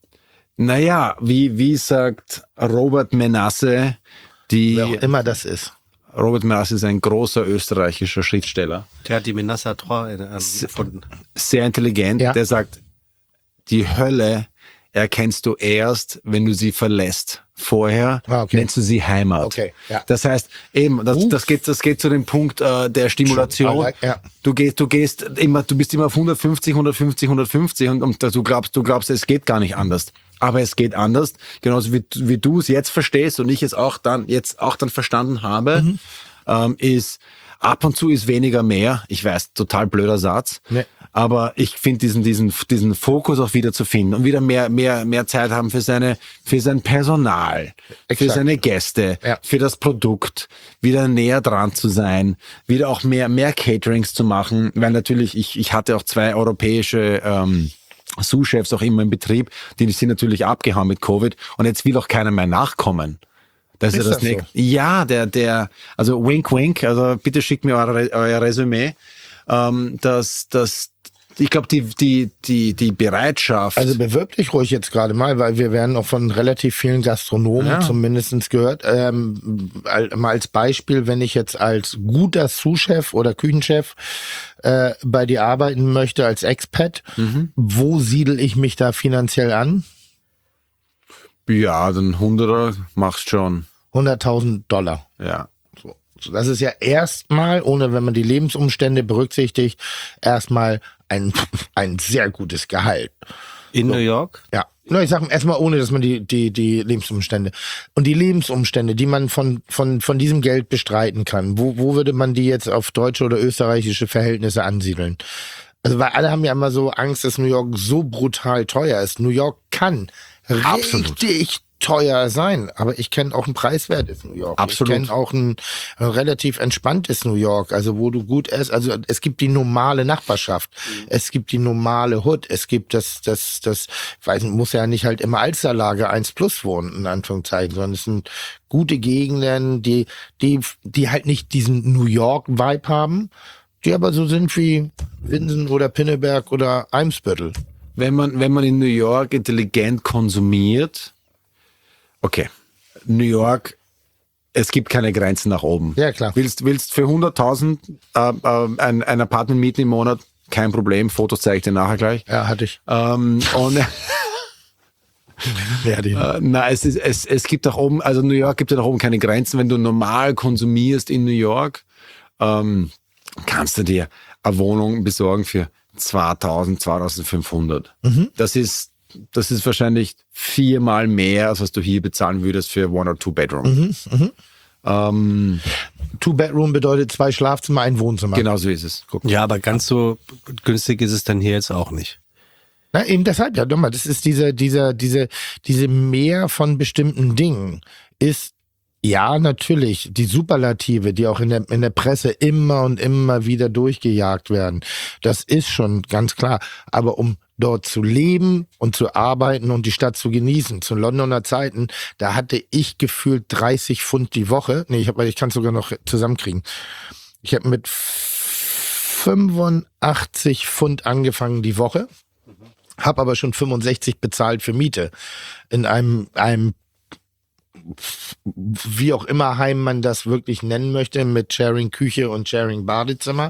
Naja, wie, wie sagt Robert Menasse, die, Wer auch immer das ist. Robert Menasse ist ein großer österreichischer Schriftsteller, Der hat die Menassa Trois äh, gefunden. sehr intelligent, Ja. der sagt, die Hölle erkennst du erst, wenn du sie verlässt. Vorher Ah, okay. nennst du sie Heimat. Okay, ja. Das heißt, eben, das, Uh. das geht, das geht zu dem Punkt äh, der Stimulation. Schon, ja. Du gehst, du gehst immer, du bist immer auf hundertfünfzig, hundertfünfzig, hundertfünfzig und, und du glaubst, du glaubst, es geht gar nicht anders. Aber es geht anders, genauso wie, wie du es jetzt verstehst und ich es auch dann, jetzt auch dann verstanden habe, Mhm. ähm, ist, ab und zu ist weniger mehr. Ich weiß, total blöder Satz. Nee. Aber ich finde diesen, diesen, diesen Fokus auch wieder zu finden und wieder mehr, mehr, mehr Zeit haben für seine, für sein Personal, für Exakt. seine Gäste, Ja. für das Produkt, wieder näher dran zu sein, wieder auch mehr, mehr Caterings zu machen, weil natürlich, ich, ich hatte auch zwei europäische, ähm, Sous-Chefs auch immer im Betrieb, die sind natürlich abgehauen mit Covid und jetzt will auch keiner mehr nachkommen. Das ist, Ist ja das das so? nächste. Ja, der, der, also wink, wink, also bitte schickt mir euer, euer Resümee. Ähm, dass, dass, ich glaube, die, die, die, die Bereitschaft. Also bewirb dich ruhig jetzt gerade mal, weil wir werden auch von relativ vielen Gastronomen Ja. zumindestens gehört. Ähm, al- mal als Beispiel, wenn ich jetzt als guter Sous-Chef oder Küchenchef äh, bei dir arbeiten möchte als Expat, Mhm. wo siedel ich mich da finanziell an? ja, den Hunderter machst schon. hunderttausend Dollar. Ja. So. So, das ist ja erstmal, ohne wenn man die Lebensumstände berücksichtigt, erstmal ein, ein sehr gutes Gehalt. In New York? Ja. No, ich sag erstmal ohne, dass man die, die, die Lebensumstände. Und die Lebensumstände, die man von, von, von diesem Geld bestreiten kann, wo, wo würde man die jetzt auf deutsche oder österreichische Verhältnisse ansiedeln? Also, weil alle haben ja immer so Angst, dass New York so brutal teuer ist. New York kann Absolut. richtig teuer sein, aber ich kenne auch ein preiswertes New York. Absolut. Ich kenne auch ein, ein relativ entspanntes New York, also wo du gut isst. Also es gibt die normale Nachbarschaft, mhm. es gibt die normale Hood, es gibt das, das, das, ich weiß nicht, muss ja nicht halt immer Alsterlage eins plus wohnen, in Anführungszeichen, sondern es sind gute Gegenden, die, die, die halt nicht diesen New York-Vibe haben, die aber so sind wie Winsen oder Pinneberg oder Eimsbüttel. Wenn man, wenn man in New York intelligent konsumiert, okay, New York, es gibt keine Grenzen nach oben. Ja, klar. Willst, willst für hunderttausend äh, äh, ein, ein Apartment mieten im Monat, kein Problem, Fotos zeige ich dir nachher gleich. Ja, hatte ich. Ähm, und Ja, die. äh, na, es, ist, es, es gibt nach oben, also New York gibt ja nach oben keine Grenzen. Wenn du normal konsumierst in New York, ähm, kannst du dir eine Wohnung besorgen für zweitausend, zweitausendfünfhundert. Mhm. Das ist, das ist wahrscheinlich viermal mehr, als was du hier bezahlen würdest für One or Two Bedroom. Mhm, mhm. Ähm, Two Bedroom bedeutet zwei Schlafzimmer, ein Wohnzimmer. genau so ist es. Guck. Ja, aber ganz so günstig ist es dann hier jetzt auch nicht. Na, eben deshalb, ja, nochmal, das ist diese, dieser, diese, diese Mehr von bestimmten Dingen ist, ja, natürlich, die Superlative, die auch in der, in der Presse immer und immer wieder durchgejagt werden. Das ist schon ganz klar. Aber um dort zu leben und zu arbeiten und die Stadt zu genießen, zu Londoner Zeiten, da hatte ich gefühlt dreißig Pfund die Woche. Nee, ich hab, ich kann es sogar noch zusammenkriegen. Ich habe mit fünfundachtzig Pfund angefangen die Woche, habe aber schon fünfundsechzig bezahlt für Miete in einem, einem wie auch immer Heim man das wirklich nennen möchte, mit Sharing Küche und Sharing Badezimmer.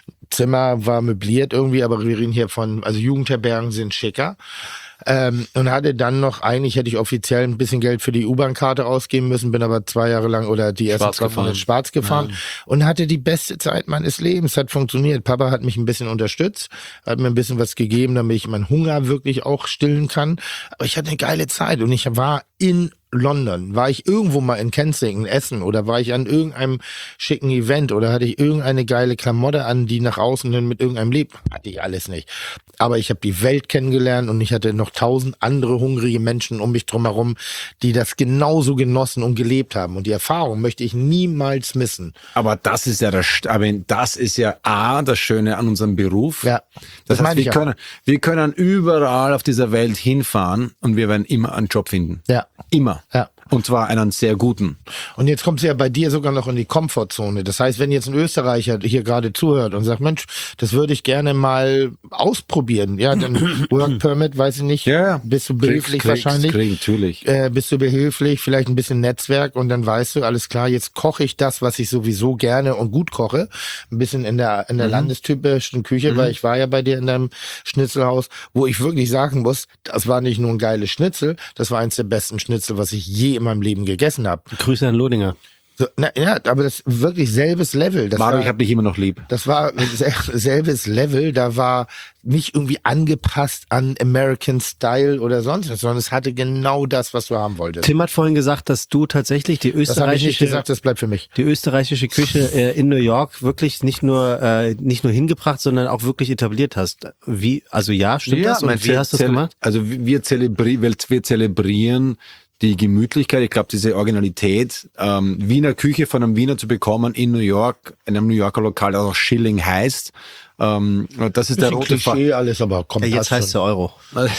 Zimmer war möbliert irgendwie, aber wir reden hier von, also Jugendherbergen sind schicker. Ähm, und hatte dann noch, eigentlich hätte ich offiziell ein bisschen Geld für die U-Bahn-Karte ausgeben müssen, bin aber zwei Jahre lang oder die ersten Schwarz zwei Monate gefahren. schwarz gefahren Ja. und hatte die beste Zeit meines Lebens. Hat funktioniert. Papa hat mich ein bisschen unterstützt, hat mir ein bisschen was gegeben, damit ich meinen Hunger wirklich auch stillen kann. Aber ich hatte eine geile Zeit und ich war in London. War ich irgendwo mal in Kensington essen oder war ich an irgendeinem schicken Event oder hatte ich irgendeine geile Klamotte an, die nach außen hin mit irgendeinem lebt? Hatte ich alles nicht. Aber ich habe die Welt kennengelernt und ich hatte noch tausend andere hungrige Menschen um mich drumherum, die das genauso genossen und gelebt haben. Und die Erfahrung möchte ich niemals missen. Aber das ist ja das, aber das ist ja A, das Schöne an unserem Beruf. Ja, das Das heißt, meine wir ich ja. können, wir können überall auf dieser Welt hinfahren und wir werden immer einen Job finden. Ja. Immer. Ja. Und zwar einen sehr guten. Und jetzt kommt sie ja bei dir sogar noch in die Komfortzone. Das heißt, wenn jetzt ein Österreicher hier gerade zuhört und sagt, Mensch, das würde ich gerne mal ausprobieren. Ja, dann Work Permit, weiß ich nicht. Ja. Bist du behilflich Kriegst- kriegst- wahrscheinlich. krieg, natürlich. Äh, bist du behilflich, vielleicht ein bisschen Netzwerk und dann weißt du, alles klar, jetzt koche ich das, was ich sowieso gerne und gut koche. Ein bisschen in der, in der landestypischen Küche, weil ich war ja bei dir in deinem Schnitzelhaus, wo ich wirklich sagen muss, das war nicht nur ein geiles Schnitzel, das war eins der besten Schnitzel, was ich je in meinem Leben gegessen habe. Grüße an Lodinger. So, na, ja, aber das wirklich selbes Level. Das Mario, war, ich habe dich immer noch lieb. das war sel- selbes Level, da war nicht irgendwie angepasst an American Style oder sonst was, sondern es hatte genau das, was du haben wolltest. Tim hat vorhin gesagt, dass du tatsächlich die Das habe ich nicht österreichische, gesagt, das bleibt für mich. die österreichische Küche äh, in New York wirklich nicht nur äh, nicht nur hingebracht, sondern auch wirklich etabliert hast. Wie? Also ja, stimmt das? Und mein, wie wir hast du das zele- gemacht? Also wir, zelebri wir, wir zelebrieren die Gemütlichkeit, ich glaube, diese Originalität, ähm, Wiener Küche von einem Wiener zu bekommen in New York, in einem New Yorker Lokal, das auch Schilling heißt. Ähm, das ist der rote Faden. Klischee alles, aber kommt Ja, jetzt heißt es Euro.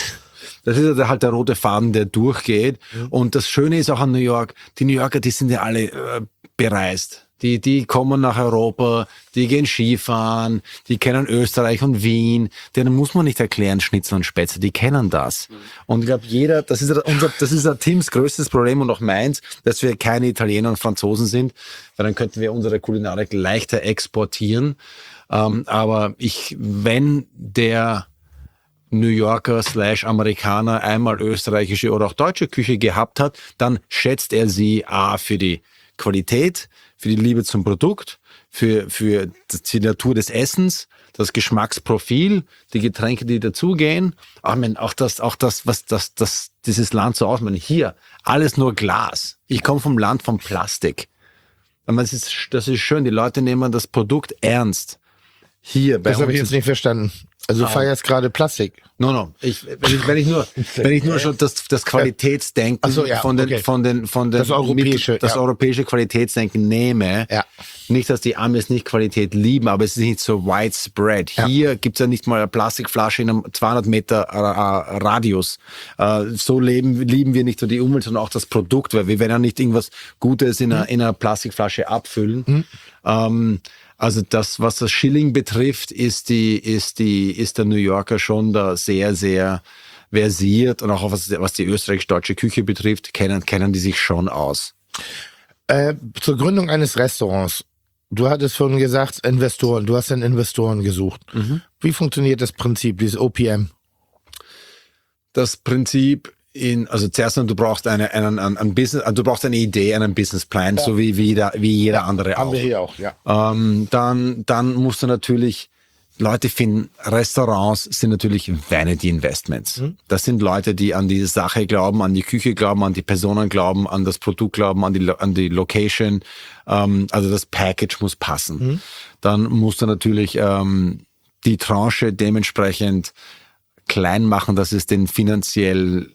Das ist ja halt der rote Faden, der durchgeht. Und das Schöne ist auch an New York, die New Yorker, die sind ja alle äh, bereist. Die, die kommen nach Europa, die gehen Skifahren, die kennen Österreich und Wien. Denen muss man nicht erklären, Schnitzel und Spätzle, die kennen das. Und ich glaube, jeder, das ist unser, das ist ja Tims größtes Problem und auch meins, dass wir keine Italiener und Franzosen sind, weil dann könnten wir unsere Kulinarik leichter exportieren. Ähm, aber ich, wenn der New Yorker slash Amerikaner einmal österreichische oder auch deutsche Küche gehabt hat, dann schätzt er sie A für die Qualität, für die Liebe zum Produkt, für, für die Natur des Essens, das Geschmacksprofil, die Getränke, die dazugehen. Auch, ich meine, auch das, auch das, was das, das, dieses Land so ausmacht. Hier, alles nur Glas. Ich komme vom Land von Plastik. Aber das ist, das ist schön. Die Leute nehmen das Produkt ernst. hier bei Das habe ich uns. jetzt nicht verstanden. Also du feierst gerade Plastik. No, no. Ich, wenn, ich, wenn ich nur, wenn ich nur schon das, das Qualitätsdenken Ach so, ja, von den, okay. von den, von den, Das europäische, das ja. europäische Qualitätsdenken nehme, Ja. nicht, dass die Amis nicht Qualität lieben, aber es ist nicht so widespread. Ja. Hier gibt's ja nicht mal eine Plastikflasche in einem zweihundert Meter äh, Radius. Äh, so leben, lieben wir nicht nur die Umwelt, sondern auch das Produkt, weil wir werden ja nicht irgendwas Gutes in einer, in einer Plastikflasche abfüllen. Mhm. Ähm, Also das, was das Schilling betrifft, ist die, ist die, ist der New Yorker schon da sehr, sehr versiert und auch was, was die österreichisch-deutsche Küche betrifft, kennen, kennen die sich schon aus. Äh, zur Gründung eines Restaurants. Du hattest vorhin gesagt, Investoren. Du hast einen Investoren gesucht. Wie funktioniert das Prinzip, dieses O P M? Das Prinzip in, also zuerst mal, du brauchst eine, einen, einen, einen Business, du brauchst eine Idee, einen Businessplan, so wie, wie, jeder, wie jeder andere Haben auch. wir hier auch, ja. Ähm, dann, dann musst du natürlich Leute finden. Restaurants sind natürlich Vanity Investments. Das sind Leute, die an die Sache glauben, an die Küche glauben, an die Personen glauben, an das Produkt glauben, an die, an die Location. Ähm, also das Package muss passen. Dann musst du natürlich ähm, die Tranche dementsprechend klein machen, dass es den finanziell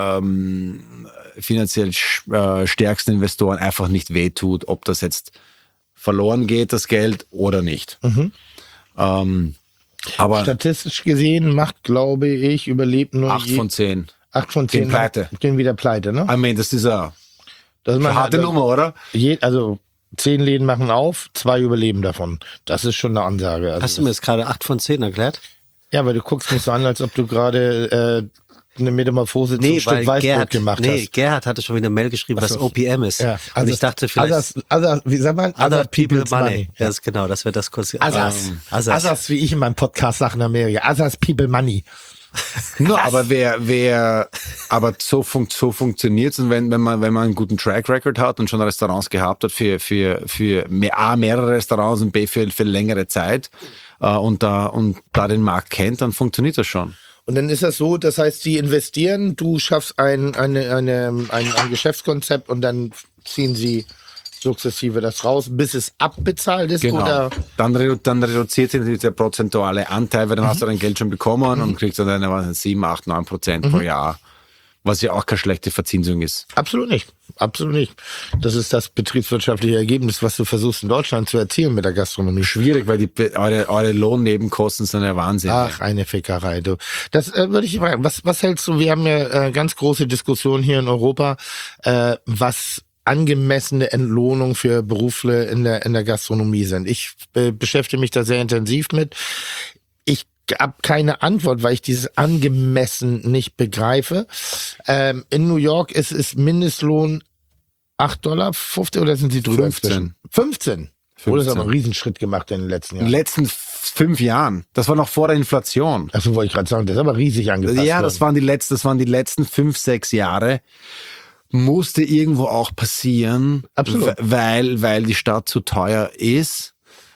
ähm, finanziell äh, stärksten Investoren einfach nicht wehtut, ob das jetzt verloren geht, das Geld, oder nicht. Mhm. Ähm, aber Statistisch gesehen macht, glaube ich, überlebt nur acht je- von zehn. acht von zehn Gehen pleite. gehen wieder pleite, ne? I mean, das ist eine Das ist mal- harte das- Nummer, oder? Je, also zehn Läden machen auf, zwei überleben davon. Das ist schon eine Ansage. Also Hast du mir jetzt gerade acht von zehn erklärt? ja, weil du guckst mich so an, als ob du gerade äh, eine Metamorphose zum Stück Weißbrot Gerhard, gemacht nee, hast. Gerhard hatte schon wieder eine Mail geschrieben, was so. O P M ist. Ja, Und ich dachte vielleicht Others, other, wie sagt man? Other People Money. Money. Ja, das, genau, das wäre das kurz. Others. Ähm, Others. Others, wie ich in meinem Podcast sage in Amerika. Others People Money. No, aber wer, wer, aber so, funkt, so funktioniert's, und wenn, wenn man, wenn man einen guten Track Record hat und schon Restaurants gehabt hat für, für, für mehr, A, mehrere Restaurants und B, für, für längere Zeit, äh, und da, und da den Markt kennt, dann funktioniert das schon. Und dann ist das so, das heißt, die investieren, du schaffst ein, eine, eine, ein, ein Geschäftskonzept und dann ziehen sie sukzessive das raus, bis es abbezahlt ist, Genau. oder? Dann, redu- dann reduziert sich natürlich der prozentuale Anteil, weil dann hast du dein Geld schon bekommen und kriegst dann deine was, sieben, acht, neun Prozent pro Jahr. Was ja auch keine schlechte Verzinsung ist. Absolut nicht. Absolut nicht. Das ist das betriebswirtschaftliche Ergebnis, was du versuchst in Deutschland zu erzielen mit der Gastronomie. Schwierig, weil die, eure, eure Lohnnebenkosten sind ja Wahnsinn. Ach, eine Fickerei, du. Das äh, würde ich fragen. Was, was hältst du? Wir haben ja äh, ganz große Diskussionen hier in Europa, äh, was angemessene Entlohnung für Berufle in der in der Gastronomie sind. Ich äh, beschäftige mich da sehr intensiv mit. Ich habe keine Antwort, weil ich dieses angemessen nicht begreife. Ähm, in New York ist es Mindestlohn acht Dollar fünfzig oder sind sie drüber? fünfzehn. inzwischen? fünfzehn. Oh, das ist aber ein fünfzehn. Riesenschritt gemacht in den letzten In den Jahren. letzten f- fünf Jahren. Das war noch vor der Inflation. Achso, wollte ich gerade sagen, das ist aber riesig angepasst Ja, das worden. waren die letzten, das waren die letzten fünf, sechs Jahre. Musste irgendwo auch passieren, Absolut. w- weil, weil die Stadt zu teuer ist.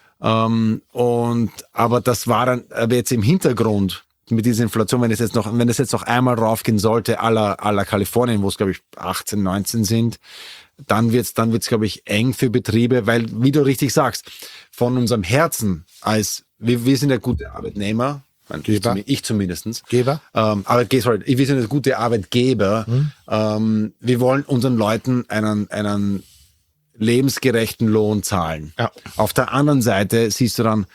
Ähm, und, aber das war dann, aber jetzt im Hintergrund mit dieser Inflation, wenn es jetzt noch, wenn es jetzt noch einmal raufgehen sollte, aller, aller Kalifornien, wo es, glaube ich, achtzehn, neunzehn sind, dann wird's, dann wird's, glaube ich, eng für Betriebe, weil, wie du richtig sagst, von unserem Herzen als, wir, wir sind ja gute Arbeitnehmer, ich, Geber. zumi- ich zumindestens. Geber. Ähm, aber sorry, wir sind ja gute Arbeitgeber. Ähm, wir wollen unseren Leuten einen, einen lebensgerechten Lohn zahlen. Ja. Auf der anderen Seite siehst du dann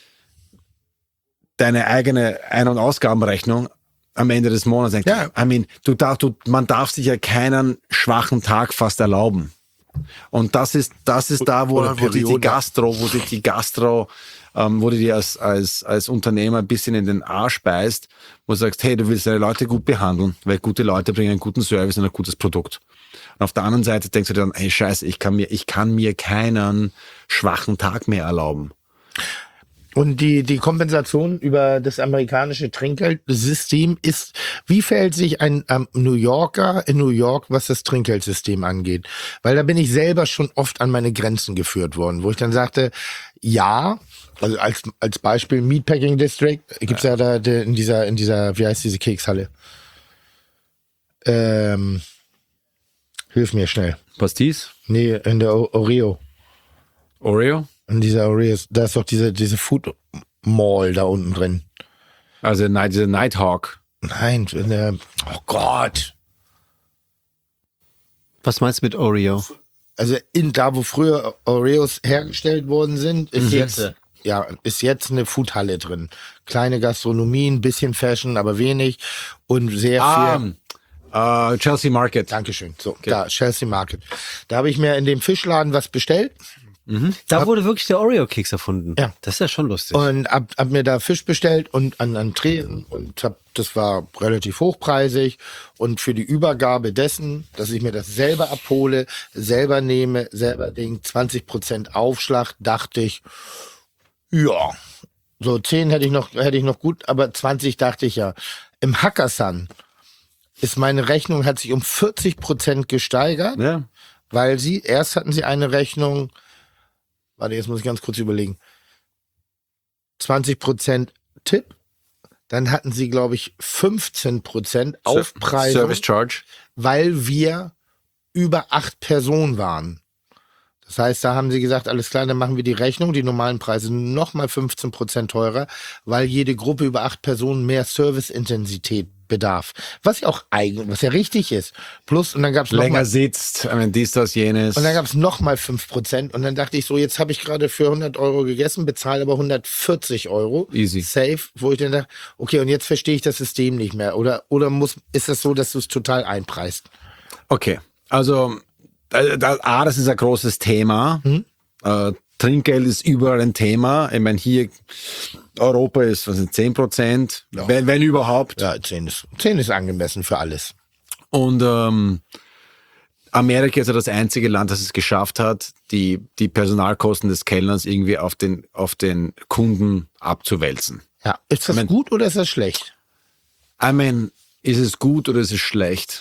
deine eigene Ein- und Ausgabenrechnung am Ende des Monats. Denkst, Ja. I mean, du darf, du, man darf sich ja keinen schwachen Tag fast erlauben. Und das ist, das ist da, wo, Oder wo sich die Periode. Gastro, wo sich die Gastro, ähm, wo du dir als, als, als Unternehmer ein bisschen in den Arsch beißt, wo du sagst, hey, du willst deine Leute gut behandeln, weil gute Leute bringen einen guten Service und ein gutes Produkt. Und auf der anderen Seite denkst du dir dann, hey, scheiße, ich kann mir, ich kann mir keinen schwachen Tag mehr erlauben. Und die, die Kompensation über das amerikanische Trinkgeldsystem ist, wie verhält sich ein ähm, New Yorker in New York, was das Trinkgeldsystem angeht? Weil da bin ich selber schon oft an meine Grenzen geführt worden, wo ich dann sagte, ja, also als, als Beispiel Meatpacking District, gibt's ja, da de, in dieser, in dieser, wie heißt diese Kekshalle? Ähm, hilf mir schnell. Pastis? Nee, in der O- Oreo. Oreo? In dieser Oreos, da ist doch diese, diese Food Mall da unten drin. Also Night, diese Nighthawk. Nein, in der, oh Gott. Was meinst du mit Oreo? Also in da, wo früher Oreos hergestellt worden sind, ist jetzt, Jetzt. ja, ist jetzt eine Foodhalle drin. Kleine Gastronomie, ein bisschen Fashion, aber wenig und sehr viel. Ah, äh, Chelsea Market. Dankeschön. So, da, Chelsea Market. Da habe ich mir in dem Fischladen was bestellt. Da wurde wirklich der Oreo-Keks erfunden. Ja. Das ist ja schon lustig. Und hab, hab mir da Fisch bestellt und an an Tresen und hab, das war relativ hochpreisig und für die Übergabe dessen, dass ich mir das selber abhole, selber nehme, selber Ding, zwanzig Prozent Aufschlag, dachte ich, ja, so zehn hätte ich noch, hätte ich noch gut, aber zwanzig dachte ich ja. Im Hakkasan ist meine Rechnung, hat sich um vierzig Prozent gesteigert, Ja. weil sie, erst hatten sie eine Rechnung, warte, jetzt muss ich ganz kurz überlegen. zwanzig Prozent Tipp. Dann hatten sie, glaube ich, fünfzehn Prozent Aufpreisung, Service Charge. weil wir über acht Personen waren. Das heißt, da haben sie gesagt, alles klar, dann machen wir die Rechnung, die normalen Preise nochmal fünfzehn Prozent teurer, weil jede Gruppe über acht Personen mehr Serviceintensität bedarf. Was ja auch eigentlich, was ja richtig ist. Plus, und dann gab es Länger nochmal sitzt, I mean, dies, das, jenes. und dann gab es nochmal fünf Prozent und dann dachte ich so, jetzt habe ich gerade für hundert Euro gegessen, bezahle aber hundertvierzig Euro. Easy. Safe, wo ich dann dachte, okay, und jetzt verstehe ich das System nicht mehr. Oder, oder muss, ist das so, dass du es total einpreist? Okay, also da, da, A, das ist ein großes Thema. Äh, Trinkgeld ist überall ein Thema. Ich meine, hier Europa ist, was sind zehn Prozent, wenn, wenn überhaupt. Ja, zehn ist, zehn ist angemessen für alles. Und ähm, Amerika ist ja das einzige Land, das es geschafft hat, die, die Personalkosten des Kellners irgendwie auf den, auf den Kunden abzuwälzen. Ja, ist das Ich mein- gut oder ist das schlecht? I mean, ist es gut oder ist es schlecht?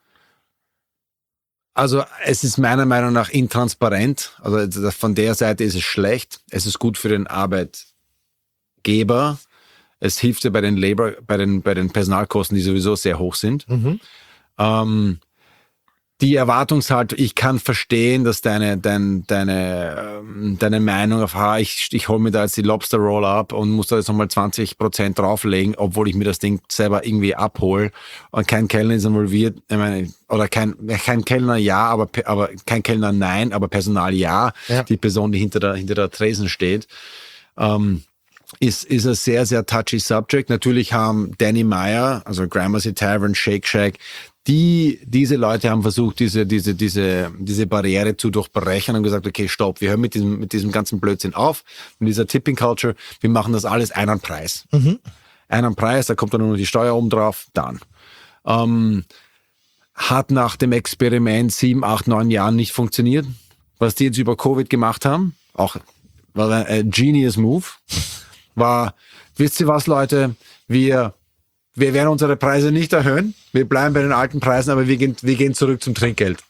Also es ist meiner Meinung nach intransparent. Also von der Seite ist es schlecht. Es ist gut für den Arbeitgeber. Es hilft ja bei den Labor, bei den, bei den Personalkosten, die sowieso sehr hoch sind. Ähm, die Erwartungshaltung, ich kann verstehen, dass deine, dein, deine, ähm, deine Meinung auf, ha, ich, ich hole mir da jetzt die Lobster Roll ab und muss da jetzt nochmal zwanzig Prozent drauflegen, obwohl ich mir das Ding selber irgendwie abhole und kein Kellner ist involviert, ich meine, oder kein, kein Kellner ja, aber, aber kein Kellner nein, aber Personal ja, Ja. die Person, die hinter der, hinter der Tresen steht. Ähm, ist, ist ein sehr, sehr touchy Subject. Natürlich haben Danny Meyer, also Gramercy Tavern, Shake Shack, die, diese Leute haben versucht, diese, diese, diese, diese Barriere zu durchbrechen und gesagt, okay, stopp, wir hören mit diesem, mit diesem ganzen Blödsinn auf, mit dieser Tipping Culture, wir machen das alles einen Preis. Mhm. Einen Preis, da kommt dann nur die Steuer oben drauf, dann. Ähm, hat nach dem Experiment sieben, acht, neun Jahren nicht funktioniert. Was die jetzt über Covid gemacht haben, auch war ein äh, genius Move, war, wisst ihr was, Leute, wir, wir werden unsere Preise nicht erhöhen, wir bleiben bei den alten Preisen, aber wir gehen, wir gehen zurück zum Trinkgeld.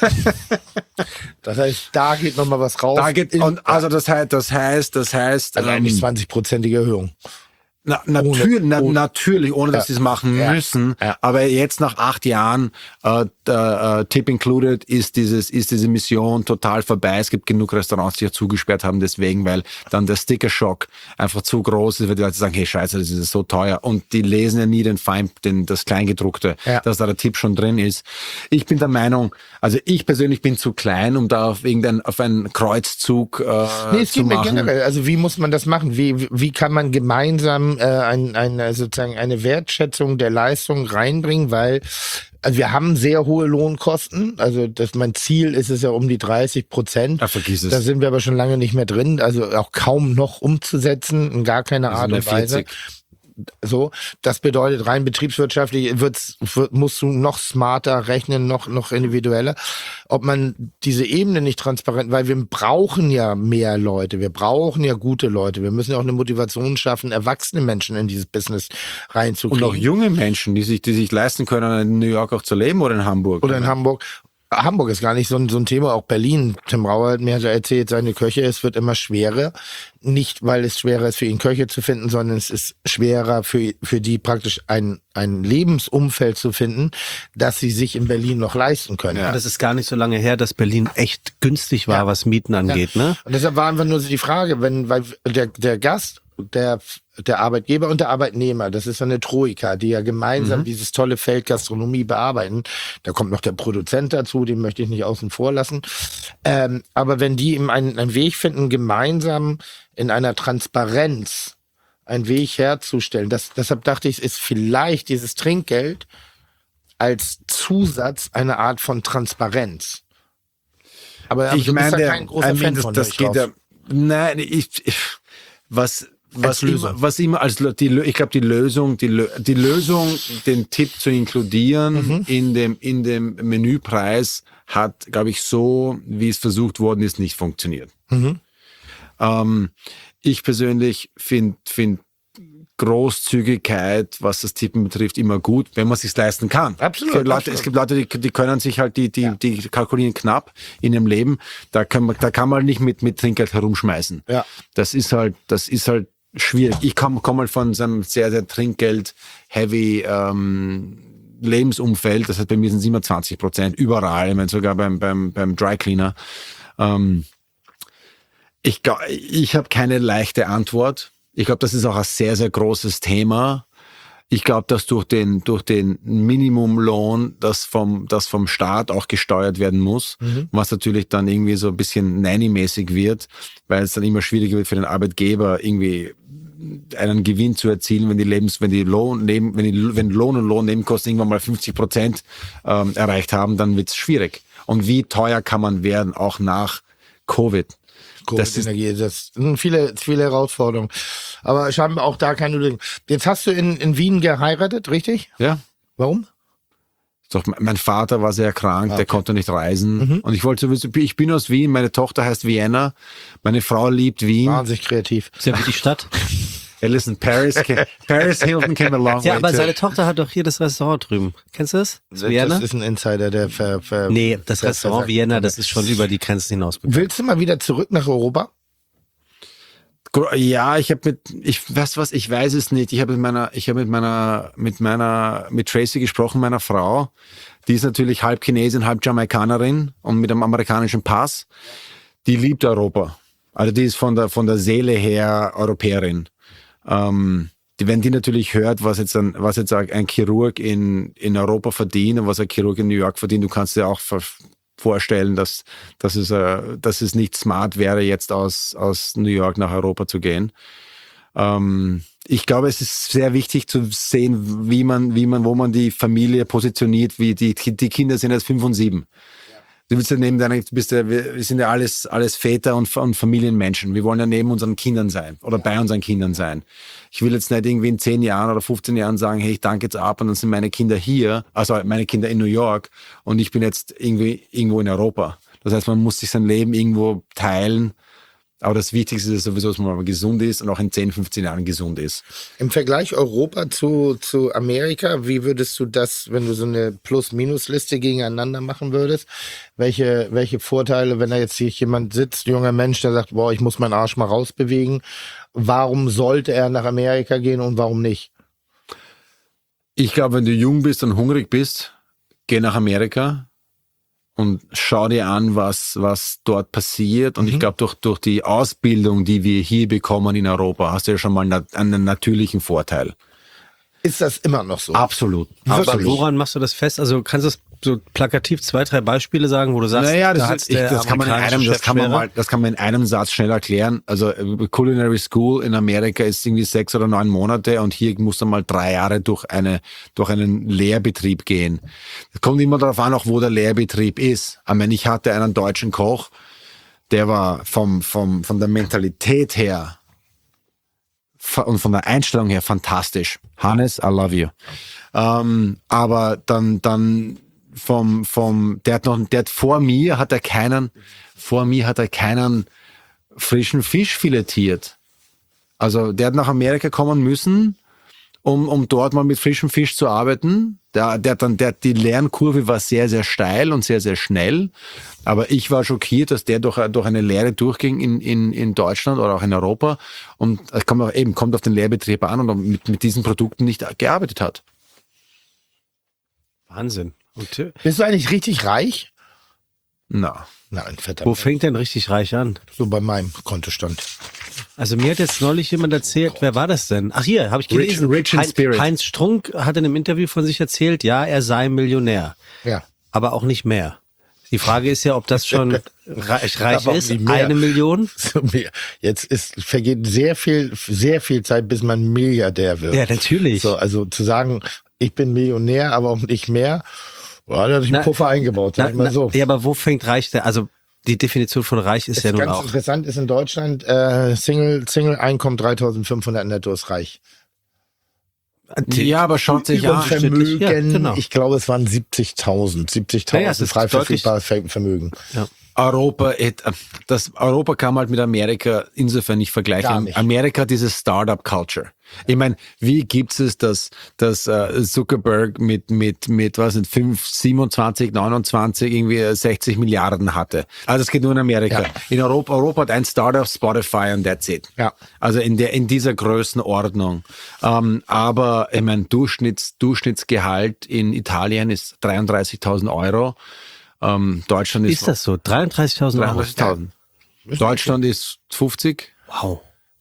Das heißt, da geht nochmal was raus. Da geht, und also das heißt, das heißt, das heißt, also ähm, eigentlich zwanzig-prozentige Erhöhung. Na, natürlich, na, ohne- natürlich, ohne dass Ja. sie es machen Ja. müssen. Ja. Aber jetzt nach acht Jahren, äh, äh, Tip included, ist dieses, ist diese Mission total vorbei. Es gibt genug Restaurants, die ja zugesperrt haben, deswegen, weil dann der Sticker-Shock einfach zu groß ist, weil die Leute sagen, hey, scheiße, das ist so teuer. Und die lesen ja nie den Fein, den, das Kleingedruckte, Ja. dass da der Tipp schon drin ist. Ich bin der Meinung, also ich persönlich bin zu klein, um da auf irgendeinen, auf einen Kreuzzug, äh, Nee, es zu geht mir machen. generell. Also wie muss man das machen? Wie, wie- wie kann man gemeinsam äh, ein, eine, sozusagen eine Wertschätzung der Leistung reinbringen? Weil also wir haben sehr hohe Lohnkosten. Also das, mein Ziel ist es ja um die dreißig Prozent. Ah, vergiss es. Da sind wir aber schon lange nicht mehr drin. Also auch kaum noch umzusetzen, in gar keiner Also Art eine und Weise. vierzig. So, das bedeutet rein betriebswirtschaftlich wird's, wird, musst du noch smarter rechnen, noch, noch individueller. Ob man diese Ebene nicht transparent, weil wir brauchen ja mehr Leute, wir brauchen ja gute Leute, wir müssen ja auch eine Motivation schaffen, erwachsene Menschen in dieses Business Und reinzukriegen. auch junge Menschen, die sich, die sich leisten können, in New York auch zu leben oder in Hamburg. Oder in Hamburg. Hamburg ist gar nicht so ein, so ein Thema, auch Berlin. Tim Rauer hat mir ja erzählt, seine Köche, es wird immer schwerer. Nicht, weil es schwerer ist, für ihn Köche zu finden, sondern es ist schwerer für, für die praktisch ein, ein Lebensumfeld zu finden, das sie sich in Berlin noch leisten können. Das ist gar nicht so lange her, dass Berlin echt günstig war, Ja. was Mieten angeht, ne? Und deshalb war einfach nur so die Frage, wenn, weil der, der Gast der, der Arbeitgeber und der Arbeitnehmer. Das ist so eine Troika, die ja gemeinsam Mhm. dieses tolle Feld Gastronomie bearbeiten. Da kommt noch der Produzent dazu, den möchte ich nicht außen vor lassen. Ähm, aber wenn die eben einen, einen Weg finden, gemeinsam in einer Transparenz einen Weg herzustellen, das, deshalb dachte ich, ist vielleicht dieses Trinkgeld als Zusatz eine Art von Transparenz. Aber, aber Ich du bist meine, ja kein großer I mean, Fan das, von das euch geht drauf. ja. Nein, ich, ich was was Lösung. immer, was immer als Lö- die Lö- ich glaube die Lösung die, Lö- die Lösung den Tipp zu inkludieren Mhm. in dem in dem Menüpreis hat, glaube ich, so wie es versucht worden ist, nicht funktioniert. Mhm. Ähm, ich persönlich finde find Großzügigkeit, was das Tippen betrifft, immer gut, wenn man es sich leisten kann. Absolut, Es gibt Leute, absolut. es gibt Leute die, die können sich halt, die, die, die kalkulieren knapp in ihrem Leben. Da kann man, da kann man nicht mit, mit Trinkgeld herumschmeißen. Ja. Das ist halt, das ist halt schwierig. Ich komme komm mal von so einem sehr, sehr Trinkgeld-heavy ähm, Lebensumfeld. Das heißt, bei mir sind es immer zwanzig Prozent überall, ich meine, sogar beim, beim, beim Dry Cleaner. Ähm, ich glaub, ich habe keine leichte Antwort. Ich glaube, das ist auch ein sehr, sehr großes Thema. Ich glaube, dass durch den, durch den Minimumlohn, das vom, das vom Staat auch gesteuert werden muss, was natürlich dann irgendwie so ein bisschen nanny-mäßig wird, weil es dann immer schwieriger wird für den Arbeitgeber, irgendwie einen Gewinn zu erzielen, wenn die Lebens, wenn die Lohn, neben, wenn die, wenn Lohn und Lohnnebenkosten irgendwann mal fünfzig Prozent ähm, erreicht haben, dann wird es schwierig. Und wie teuer kann man werden, auch nach Covid? Das ist, Covid-Energie, das sind viele, viele Herausforderungen. Aber scheinbar auch da keine Lösung. Jetzt hast du in, in Wien geheiratet, richtig? ja. Warum? Doch, mein Vater war sehr krank, der konnte nicht reisen. Und ich wollte sowieso, ich bin aus Wien, meine Tochter heißt Vienna, meine Frau liebt Wien. Wahnsinnig kreativ. Ist ja wie die Stadt. Hey, listen, Paris, ca- Paris Hilton came a long Ja, way aber too. seine Tochter hat doch hier das Restaurant drüben. Kennst du das? Das Vienna? Das ist ein Insider, der ver, ver, Nee, das der Restaurant versagt. Vienna, das ist schon über die Grenzen hinaus bekannt. Willst du mal wieder zurück nach Europa? Gro- Ja, ich habe mit, ich weiß was, ich weiß es nicht. Ich habe mit meiner, ich habe mit meiner, mit meiner, mit Tracy gesprochen, meiner Frau. Die ist natürlich halb Chinesin, halb Jamaikanerin und mit einem amerikanischen Pass. Die liebt Europa. Also die ist von der, von der Seele her Europäerin. Ähm, die, wenn die natürlich hört, was jetzt ein, was jetzt ein Chirurg in, in Europa verdient und was ein Chirurg in New York verdient, du kannst dir auch ver vorstellen, dass, dass, es, äh, dass es nicht smart wäre, jetzt aus, aus New York nach Europa zu gehen. Ähm, ich glaube, es ist sehr wichtig zu sehen, wie man, wie man, wo man die Familie positioniert, wie die, die Kinder sind jetzt fünf und sieben. Du willst ja neben deiner, du bist ja, wir sind ja alles, alles Väter und, und Familienmenschen. Wir wollen ja neben unseren Kindern sein oder bei unseren Kindern sein. Ich will jetzt nicht irgendwie in zehn Jahren oder fünfzehn Jahren sagen, hey, ich danke jetzt ab und dann sind meine Kinder hier, also meine Kinder in New York und ich bin jetzt irgendwie irgendwo in Europa. Das heißt, man muss sich sein Leben irgendwo teilen. Aber das Wichtigste ist sowieso, dass man mal gesund ist und auch in zehn, fünfzehn Jahren gesund ist. Im Vergleich Europa zu, zu Amerika, wie würdest du das, wenn du so eine Plus-Minus-Liste gegeneinander machen würdest? Welche, welche Vorteile, wenn da jetzt hier jemand sitzt, junger Mensch, der sagt, boah, ich muss meinen Arsch mal rausbewegen, warum sollte er nach Amerika gehen und warum nicht? Ich glaube, wenn du jung bist und hungrig bist, geh nach Amerika und schau dir an, was, was dort passiert. Und Mhm. ich glaube, durch, durch die Ausbildung, die wir hier bekommen in Europa, hast du ja schon mal na- einen natürlichen Vorteil. Ist das immer noch so? Absolut. Aber Absolut. woran machst du das fest? Also kannst du das so plakativ zwei, drei Beispiele sagen, wo du sagst, Naja, das, da ist, hat's ich, der das, kann man in amerikanische einem, das, Chef kann man schwerer? mal, das kann man in einem Satz schnell erklären. Also äh, Culinary School in Amerika ist irgendwie sechs oder neun Monate und hier musst du mal drei Jahre durch, eine, durch einen Lehrbetrieb gehen. Es kommt immer darauf an, auch wo der Lehrbetrieb ist. Ich meine, ich hatte einen deutschen Koch, der war vom, vom, von der Mentalität her fa- und von der Einstellung her fantastisch. Hannes, I love you. Ähm, aber dann, dann vom, vom, der hat noch, der hat vor mir hat er keinen, vor mir hat er keinen frischen Fisch filetiert. Also der hat nach Amerika kommen müssen, um, um dort mal mit frischem Fisch zu arbeiten. Der, der hat dann, der, die Lernkurve war sehr, sehr steil und sehr, sehr schnell. Aber ich war schockiert, dass der durch, durch eine Lehre durchging in, in, in Deutschland oder auch in Europa. Und es kommt auch eben, kommt auf den Lehrbetrieb an und mit, mit diesen Produkten nicht gearbeitet hat. Wahnsinn. Und, äh, Bist du eigentlich richtig reich? Na. Nein, verdammt. Wo fängt denn richtig reich an? So bei meinem Kontostand. Also mir hat jetzt neulich jemand erzählt, wer war das denn? Ach hier, habe ich gelesen. Rich- rich in Hein- spirit. Heinz Strunk hat in einem Interview von sich erzählt, ja, er sei Millionär, Ja. aber auch nicht mehr. Die Frage ist ja, ob das schon reich, reich Aber auch ist. nicht mehr. Eine Million? So mehr. Jetzt ist, vergeht sehr viel, sehr viel Zeit, bis man Milliardär wird. Ja, natürlich. So, also zu sagen, ich bin Millionär, aber auch nicht mehr, ja, da hatte ich einen Na, Puffer eingebaut, sag Na, ich mal na, so. ja, aber wo fängt reich der? Also die Definition von reich ist ja nun Ganz auch. interessant ist in Deutschland, äh, Single, Single-Einkommen dreitausendfünfhundert netto ist reich. Ja, aber schaut sich Und an. Vermögen, Ja, genau. ich glaube, es waren siebzigtausend. siebzigtausend Ja, ja, es ist frei deutlich- verfügbares Ver- Vermögen. Ja. Europa, et- das Europa kann man halt mit Amerika insofern nicht vergleichen. Gar nicht. Amerika hat diese Startup-Culture. Ich meine, wie gibt's es, dass, dass äh, Zuckerberg mit, mit, mit, was sind, fünf, siebenundzwanzig, neunundzwanzig irgendwie sechzig Milliarden hatte? Also es geht nur in Amerika. Ja. In Europa, Europa hat ein Startup, Spotify und that's it. Ja. Also in der, in dieser Größenordnung. Ähm, aber, ich meine, Durchschnitts, Durchschnittsgehalt in Italien ist dreiunddreißigtausend Euro. Ähm, Deutschland ist, Ist das so? dreiunddreißigtausend Euro? dreiunddreißigtausend. Deutschland ist fünfzig. Wow.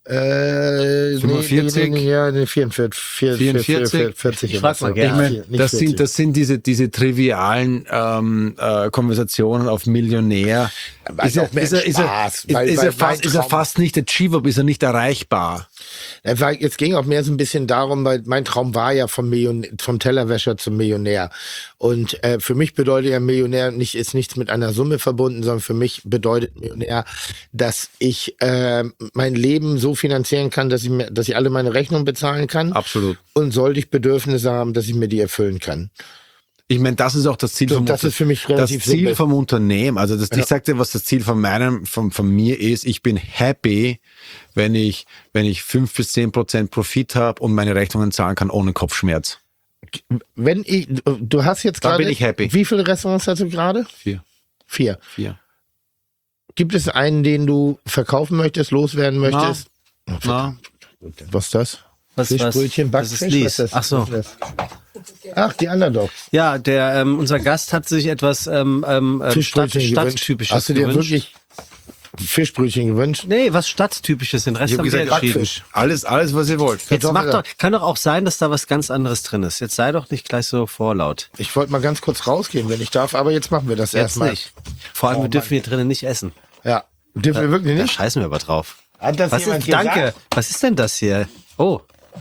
Äh, fünfundvierzig? Nee, nee, nee, ja, nee, vierundvierzig, vierundvierzig? vierzig. Ich frag mal Ja, gerne. viel, nicht Das viel. sind, das sind diese, diese trivialen ähm, äh, Konversationen auf Millionär. Aber Ist er, auch mehr ist er, ist er, Spaß, ist, weil- ist weil er, fast, mein ist er Traum- fast nicht achievable, ist er nicht erreichbar. Ja, weil jetzt ging auch mehr so ein bisschen darum, weil mein Traum war ja vom, Million, vom Tellerwäscher zum Millionär. Und äh, für mich bedeutet ja Millionär nicht, ist nichts mit einer Summe verbunden, sondern für mich bedeutet Millionär, dass ich äh, mein Leben so finanzieren kann, dass ich mir, dass ich alle meine Rechnungen bezahlen kann. Absolut. Und sollte ich Bedürfnisse haben, dass ich mir die erfüllen kann. Ich meine, das ist auch das Ziel So, vom das ist für mich das relativ Ziel simpel. vom Unternehmen. Also das, Ja. ich sagte, was das Ziel von meinem, von, von mir ist. Ich bin happy, wenn ich, wenn ich fünf bis zehn Prozent Profit habe und meine Rechnungen zahlen kann ohne Kopfschmerz. Wenn ich, du hast jetzt Da gerade, bin ich happy. wie viele Restaurants hast du gerade? Vier, Vier. vier. Gibt es einen, den du verkaufen möchtest, loswerden möchtest? Na, Was ist das? Was, Fischbrötchen, was, das Backfisch? ist Was Lies. ist das? Ach so. Was ist das? Ach, die Underdogs. Ja, der, ähm, unser Gast hat sich etwas ähm, ähm, ähm, Stadt, Fischbrötchen gewünscht. Stadttypisches Hast du dir gewünscht. wirklich Fischbrötchen gewünscht? Nee, was Stadttypisches, den Rest ich habe haben wir gesagt, entschieden. Backfisch. alles, alles, was ihr wollt. Jetzt mach Kartoffel. doch, kann doch auch sein, dass da was ganz anderes drin ist. Jetzt sei doch nicht gleich so vorlaut. Ich wollte mal ganz kurz rausgehen, wenn ich darf, aber jetzt machen wir das Jetzt erstmal. nicht. Vor allem, Oh, wir dürfen Mann. hier drinnen nicht essen. Ja. Dürfen wir wirklich Da nicht? scheißen wir aber drauf. Hat das Was jemand ist, danke. gesagt? Was ist denn das hier? Oh.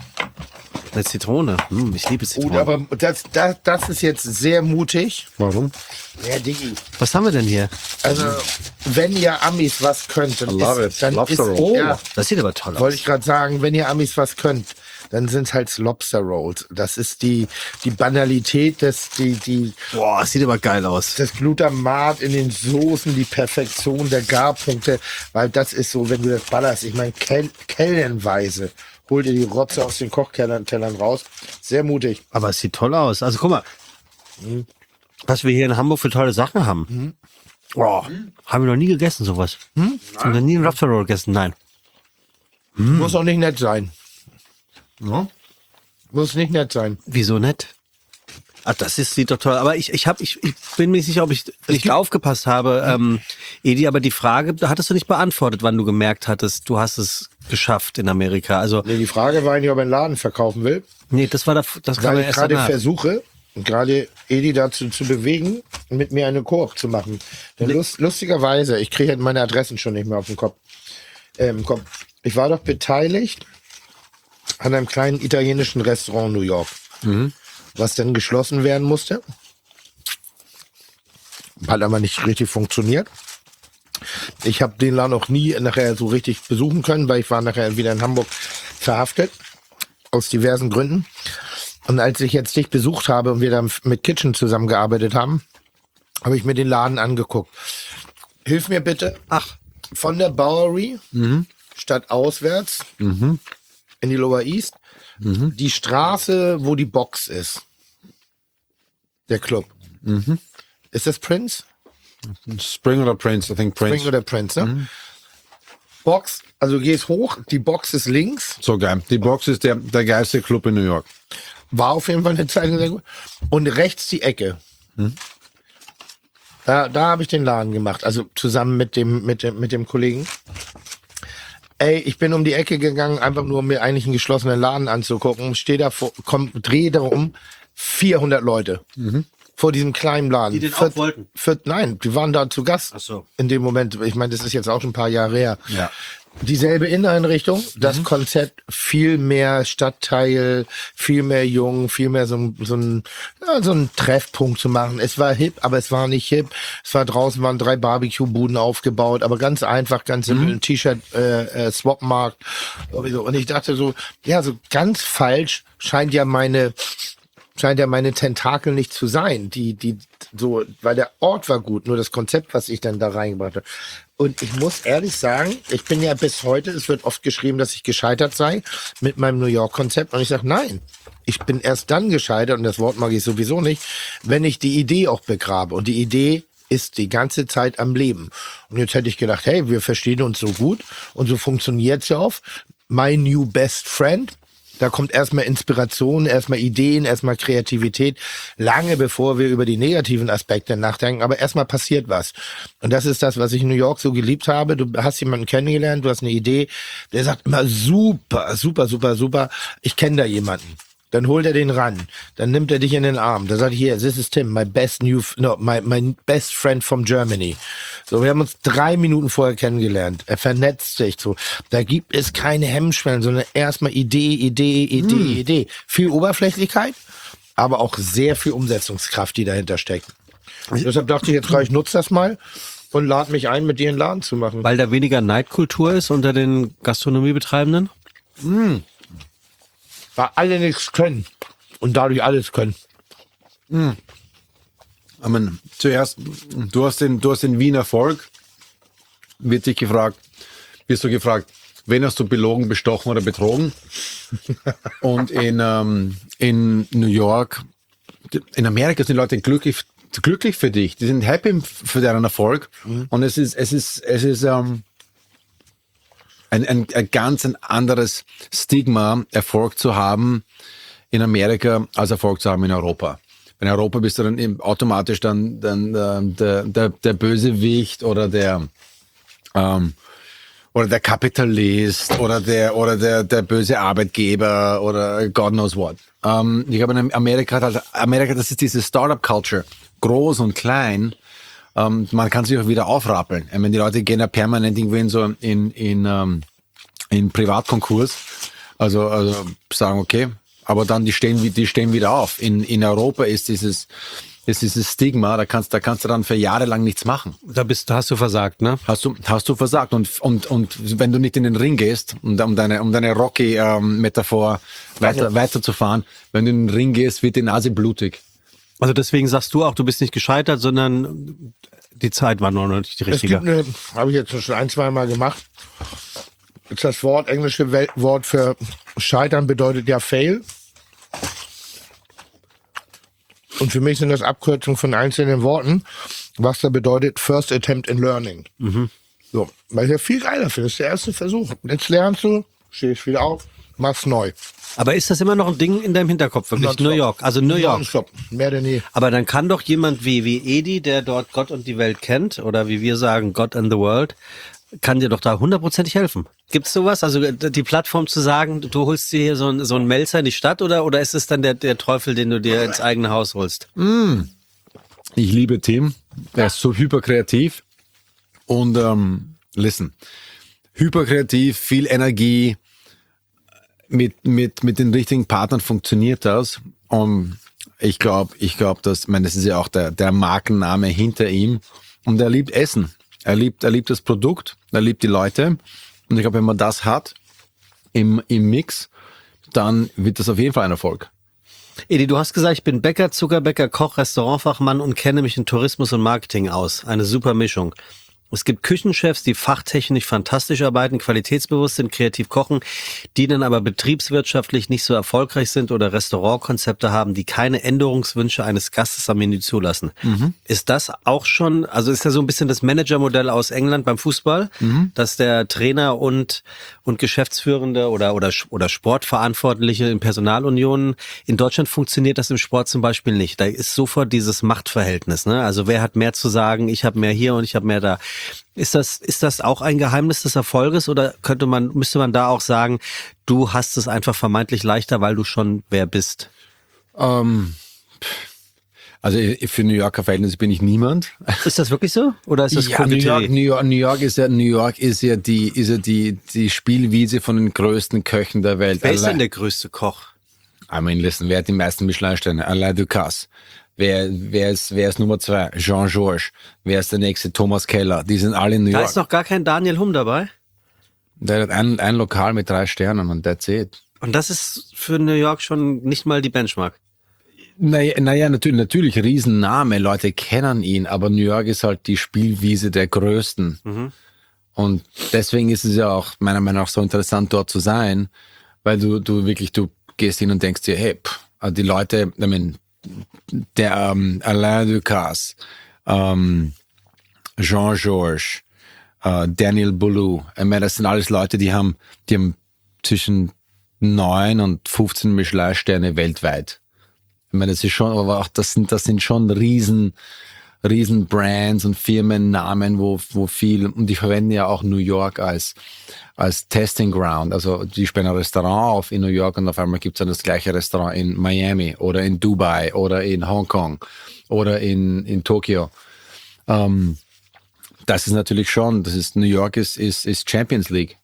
Eine Zitrone. Hm, ich liebe Gut, Zitronen. aber das, das, das ist jetzt sehr mutig. Warum? Ja, Diggi. Was haben wir denn hier? Also, wenn ihr Amis was könnt, dann love ist, it. dann Lobster ist, roll. ja, Das sieht aber toll wollte aus. ich gerade sagen, wenn ihr Amis was könnt, dann sind es halt Lobster Rolls. Das ist die, die Banalität, des, die, die, Boah, das sieht aber geil aus. das Glutamat in den Soßen, die Perfektion der Garpunkte, weil das ist so, wenn du das ballerst, ich meine, kel kellenweise holt ihr die Rotze aus den Kochtellern Tellern raus. Sehr mutig. Aber es sieht toll aus. Also guck mal, was wir hier in Hamburg für tolle Sachen haben. Boah, haben wir noch nie gegessen sowas. Hm? Haben wir nie einen Lobster Roll gegessen? Nein. Muss auch nicht nett sein. Muss nicht nett sein. Wieso nicht? Ach, das ist, sieht doch toll. Aber ich, ich, hab, ich, ich bin mir nicht sicher, ob ich nicht aufgepasst habe, ähm, Edi, aber die Frage, da hattest du nicht beantwortet, wann du gemerkt hattest, du hast es geschafft in Amerika. Also, Nee, die Frage war eigentlich, ob er einen Laden verkaufen will. nee, das war da, das kam Weil ja ich erst gerade danach. versuche, gerade Edi dazu zu bewegen, mit mir eine Koop zu machen. Denn lust, lustigerweise, ich kriege meine Adressen schon nicht mehr auf den Kopf. Ähm, Kopf. Ich war doch beteiligt an einem kleinen italienischen Restaurant in New York, was dann geschlossen werden musste. Hat aber nicht richtig funktioniert. Ich habe den Laden auch nie nachher so richtig besuchen können, weil ich war nachher wieder in Hamburg verhaftet. Aus diversen Gründen. Und als ich jetzt dich besucht habe und wir dann mit Kitchen zusammengearbeitet haben, habe ich mir den Laden angeguckt. Hilf mir bitte. Ach, von der Bowery, statt auswärts, in die Lower East, die Straße, wo die Box ist. Der Club. Ist das Prince? Spring oder Prince? I think Prince. Spring oder Prince, ne? Box, also du gehst hoch, die Box ist links. So geil. Die Box ist der, der geilste Club in New York. War auf jeden Fall eine Zeit lang sehr gut. Und rechts die Ecke. Da, da habe ich den Laden gemacht, also zusammen mit dem, mit dem, mit dem Kollegen. Ey, ich bin um die Ecke gegangen, einfach nur um mir eigentlich einen geschlossenen Laden anzugucken. Stehe da vor, komm, dreh da um, vierhundert Leute. Mhm. Vor diesem kleinen Laden. Die den Vier, auch wollten? Vier, nein, die waren da zu Gast. Ach so. In dem Moment, ich meine, das ist jetzt auch schon ein paar Jahre her. Ja. Dieselbe Inneneinrichtung, das Mhm. Konzept, viel mehr Stadtteil, viel mehr jung, viel mehr so, ein- so, ein, ja, so ein Treffpunkt zu machen. Es war hip, aber es war nicht hip. Es war draußen, waren drei Barbecue-Buden aufgebaut, aber ganz einfach, ganz simpel, ein T-Shirt, äh, äh, Swap-Markt. sowieso. Und ich dachte so, ja, so ganz falsch scheint ja meine scheint ja meine Tentakel nicht zu sein, die, die, so, weil der Ort war gut, nur das Konzept, was ich dann da reingebracht habe. Und ich muss ehrlich sagen, ich bin ja bis heute, es wird oft geschrieben, dass ich gescheitert sei mit meinem New York-Konzept. Und ich sage, nein, ich bin erst dann gescheitert, und das Wort mag ich sowieso nicht, wenn ich die Idee auch begrabe. Und die Idee ist die ganze Zeit am Leben. Und jetzt hätte ich gedacht, hey, wir verstehen uns so gut und so funktioniert's ja auch. My new best friend. Da kommt erstmal Inspiration, erstmal Ideen, erstmal Kreativität, lange bevor wir über die negativen Aspekte nachdenken. Aber erstmal passiert was. Und das ist das, was ich in New York so geliebt habe. Du hast jemanden kennengelernt, du hast eine Idee, der sagt immer super, super, super, super. Ich kenne da jemanden. Dann holt er den ran. Dann nimmt er dich in den Arm. Dann sagt er, hier, this is Tim, my best new, no, my, my best friend from Germany. So, wir haben uns drei Minuten vorher kennengelernt. Er vernetzt sich so. Da gibt es keine Hemmschwellen, sondern erstmal Idee, Idee, Idee, hm. Idee. Viel Oberflächlichkeit, aber auch sehr viel Umsetzungskraft, die dahinter steckt. Und deshalb dachte ich, jetzt gleich nutze das mal und lade mich ein, mit dir einen Laden zu machen. Weil da weniger Neidkultur ist unter den Gastronomiebetreibenden? Mm. Weil alle nichts können und dadurch alles können. Mm. Ich meine, zuerst, du hast den, du hast den Wiener Erfolg, wird dich gefragt, wirst du gefragt, wen hast du belogen, bestochen oder betrogen? Und in, ähm, in New York, in Amerika sind die Leute glücklich, glücklich für dich, die sind happy für deinen Erfolg. Mhm. Und es ist, es ist, es ist, ähm, Ein, ein, ein ganz ein anderes Stigma, Erfolg zu haben in Amerika, als Erfolg zu haben in Europa. In Europa bist du dann eben automatisch dann, dann äh, der, der, der Bösewicht oder der ähm, oder der Kapitalist oder der oder der, der böse Arbeitgeber oder God knows what. Ähm, ich glaube, in Amerika, halt, Amerika, das ist diese Startup-Culture, groß und klein. Um, man kann sich auch wieder aufrappeln. Ich meine, die Leute gehen ja permanent irgendwie in so in in um, in Privatkonkurs, also also sagen okay, aber dann die stehen die stehen wieder auf. In in Europa ist dieses ist dieses Stigma, da kannst da kannst du dann für Jahre lang nichts machen. Da bist hast du versagt, ne? Hast du hast du versagt und und und wenn du nicht in den Ring gehst, um, um deine um deine Rocky ähm, Metaphor weiter weiterzufahren, wenn du in den Ring gehst, wird die Nase blutig. Also deswegen sagst du auch, du bist nicht gescheitert, sondern die Zeit war noch nicht die richtige. Es gibt eine, habe ich jetzt schon ein, zwei Mal gemacht. Jetzt das Wort, englische Wel- Wort für Scheitern bedeutet ja Fail. Und für mich sind das Abkürzungen von einzelnen Worten, was da bedeutet First Attempt in Learning. Mhm. So, weil ich ja viel geiler finde. Das ist der erste Versuch. Jetzt lernst du, stehst wieder auf, machst neu. Aber ist das immer noch ein Ding in deinem Hinterkopf, wirklich? Nonstop. New York, also New York. Nonstop. Mehr denn je. Aber dann kann doch jemand wie, wie Edi, der dort Gott und die Welt kennt, oder wie wir sagen, God and the World, kann dir doch da hundertprozentig helfen. Gibt's sowas? Also die Plattform zu sagen, du holst dir hier so ein, so ein Melzer in die Stadt, oder, oder ist es dann der, der Teufel, den du dir ins eigene Haus holst? Mm. Ich liebe Tim. Er ist so hyperkreativ. Und ähm, listen, hyperkreativ, viel Energie, mit mit mit den richtigen Partnern funktioniert das. Und ich glaube, ich glaube, dass, ich meine, das ist ja auch der der Markenname hinter ihm. Und er liebt Essen. Er liebt er liebt das Produkt. Er liebt die Leute. Und ich glaube, wenn man das hat im im Mix, dann wird das auf jeden Fall ein Erfolg. Edi, du hast gesagt, ich bin Bäcker, Zuckerbäcker, Koch, Restaurantfachmann und kenne mich in Tourismus und Marketing aus. Eine super Mischung. Es gibt Küchenchefs, die fachtechnisch fantastisch arbeiten, qualitätsbewusst sind, kreativ kochen, die dann aber betriebswirtschaftlich nicht so erfolgreich sind oder Restaurantkonzepte haben, die keine Änderungswünsche eines Gastes am Menü zulassen. Mhm. Ist das auch schon, also ist ja so ein bisschen das Managermodell aus England beim Fußball, mhm. dass der Trainer und und Geschäftsführende oder oder oder Sportverantwortliche in Personalunionen, in Deutschland funktioniert das im Sport zum Beispiel nicht. Da ist sofort dieses Machtverhältnis, ne? Also wer hat mehr zu sagen, ich habe mehr hier und ich habe mehr da. Ist das, ist das auch ein Geheimnis des Erfolges oder könnte man, müsste man da auch sagen, du hast es einfach vermeintlich leichter, weil du schon wer bist? Ähm, also für New Yorker Verhältnisse bin ich niemand. Ist das wirklich so? Oder ist das ja, New York, New York, New York ist ja, New York ist ja die, ist ja die, die Spielwiese von den größten Köchen der Welt. Wer ist denn der größte Koch? I mean, listen, wer hat die meisten Michelin-Sterne? Alain Ducasse. Wer, wer ist, wer ist Nummer zwei? Jean-Georges. Wer ist der nächste? Thomas Keller. Die sind alle in New da York. Da ist noch gar kein Daniel Hum dabei? Der hat ein, ein Lokal mit drei Sternen und that's it. Und das ist für New York schon nicht mal die Benchmark? Naja, naja natürlich, natürlich Riesenname. Leute kennen ihn, aber New York ist halt die Spielwiese der Größten. Mhm. Und deswegen ist es ja auch meiner Meinung nach so interessant, dort zu sein, weil du, du wirklich, du gehst hin und denkst dir, hey, pff, die Leute, I mean, der ähm, Alain Ducasse, ähm, Jean-Georges, äh, Daniel Boulou. Ich meine, das sind alles Leute, die haben, die haben zwischen neun und fünfzehn Michelin-Sterne weltweit. Ich meine, das ist schon, aber auch das sind, das sind schon riesen, riesen Brands und Firmennamen, wo, wo viel, und die verwenden ja auch New York als, als Testing Ground. Also die sperren ein Restaurant auf in New York und auf einmal gibt es dann das gleiche Restaurant in Miami oder in Dubai oder in Hongkong oder in, in Tokio. Ähm, das ist natürlich schon, das ist, New York ist, ist, ist Champions League.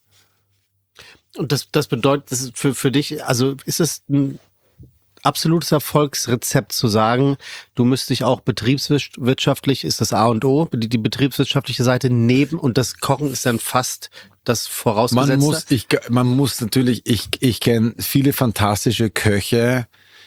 Und das, das bedeutet, das ist für, für dich, also ist es ein absolutes Erfolgsrezept zu sagen, du müsst dich auch betriebswirtschaftlich, ist das A und O, die, die betriebswirtschaftliche Seite neben und das Kochen ist dann fast das Vorausgesetzte? Man muss, ich, man muss natürlich, ich, ich kenne viele fantastische Köche,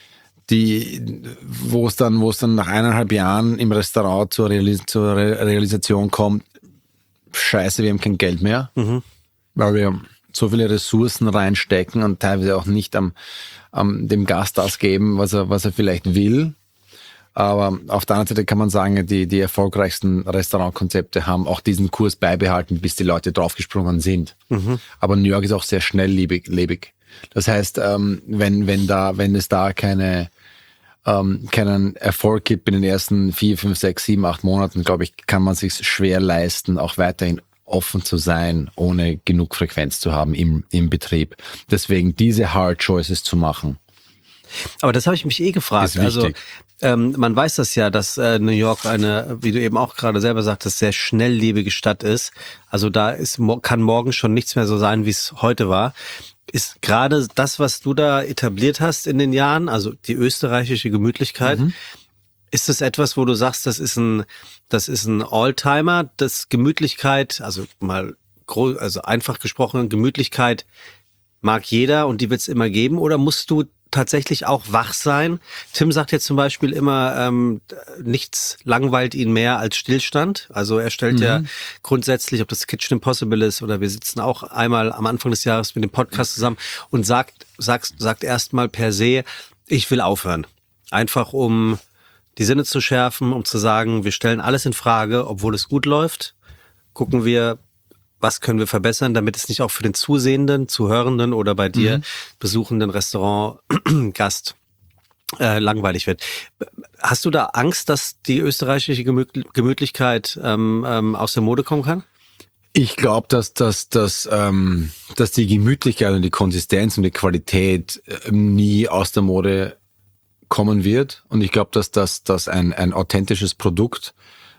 die, wo es dann, wo es dann nach eineinhalb Jahren im Restaurant zur, Realis- zur Re- Realisation kommt, scheiße, wir haben kein Geld mehr, mhm. weil wir so viele Ressourcen reinstecken und teilweise auch nicht am, am dem Gast das geben, was er, was er vielleicht will. Aber auf der anderen Seite kann man sagen, die, die erfolgreichsten Restaurantkonzepte haben auch diesen Kurs beibehalten, bis die Leute draufgesprungen sind. Mhm. Aber New York ist auch sehr schnelllebig. Lebig. Das heißt, ähm, wenn, wenn da, wenn es da keine, ähm, keinen Erfolg gibt in den ersten vier, fünf, sechs, sieben, acht Monaten, glaube ich, kann man sich schwer leisten, auch weiterhin offen zu sein, ohne genug Frequenz zu haben im, im Betrieb. Deswegen diese Hard Choices zu machen. Aber das habe ich mich eh gefragt. Also ähm, man weiß das ja, dass äh, New York eine, wie du eben auch gerade selber sagtest, sehr schnelllebige Stadt ist. Also da ist kann morgen schon nichts mehr so sein, wie es heute war. Ist gerade das, was du da etabliert hast in den Jahren, also die österreichische Gemütlichkeit, mhm. ist das etwas, wo du sagst, das ist ein, das ist ein Alltimer, das Gemütlichkeit, also mal groß, also einfach gesprochen, Gemütlichkeit mag jeder und die wird es immer geben, oder musst du tatsächlich auch wach sein? Tim sagt jetzt zum Beispiel immer, ähm, nichts langweilt ihn mehr als Stillstand. Also er stellt mhm. ja grundsätzlich, ob das Kitchen Impossible ist oder wir sitzen auch einmal am Anfang des Jahres mit dem Podcast zusammen und sagt, sagt, sagt erstmal per se, ich will aufhören. Einfach um die Sinne zu schärfen, um zu sagen, wir stellen alles in Frage, obwohl es gut läuft. Gucken wir, was können wir verbessern, damit es nicht auch für den Zusehenden, Zuhörenden oder bei dir mhm. besuchenden Restaurantgast äh, langweilig wird. Hast du da Angst, dass die österreichische Gemü- Gemütlichkeit ähm, ähm, aus der Mode kommen kann? Ich glaube, dass, dass, dass, ähm, dass die Gemütlichkeit und die Konsistenz und die Qualität äh, nie aus der Mode kommen wird. Und ich glaube, dass das dass ein, ein authentisches Produkt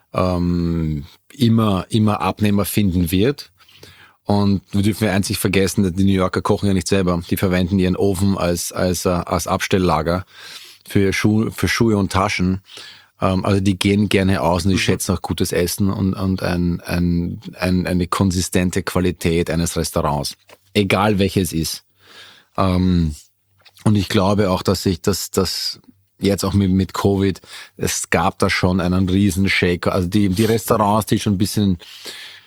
ähm, immer, immer Abnehmer finden wird. Und wir dürfen ja einzig vergessen, dass die New Yorker kochen ja nicht selber. Die verwenden ihren Ofen als, als, als Abstelllager für, Schuh, für Schuhe und Taschen. Ähm, also die gehen gerne aus und die schätzen auch gutes Essen und, und ein, ein, ein, eine konsistente Qualität eines Restaurants. Egal welches ist. Ähm, und ich glaube auch, dass sich das, das jetzt auch mit, mit Covid, es gab da schon einen riesen Shaker. Also die, die Restaurants, die schon ein bisschen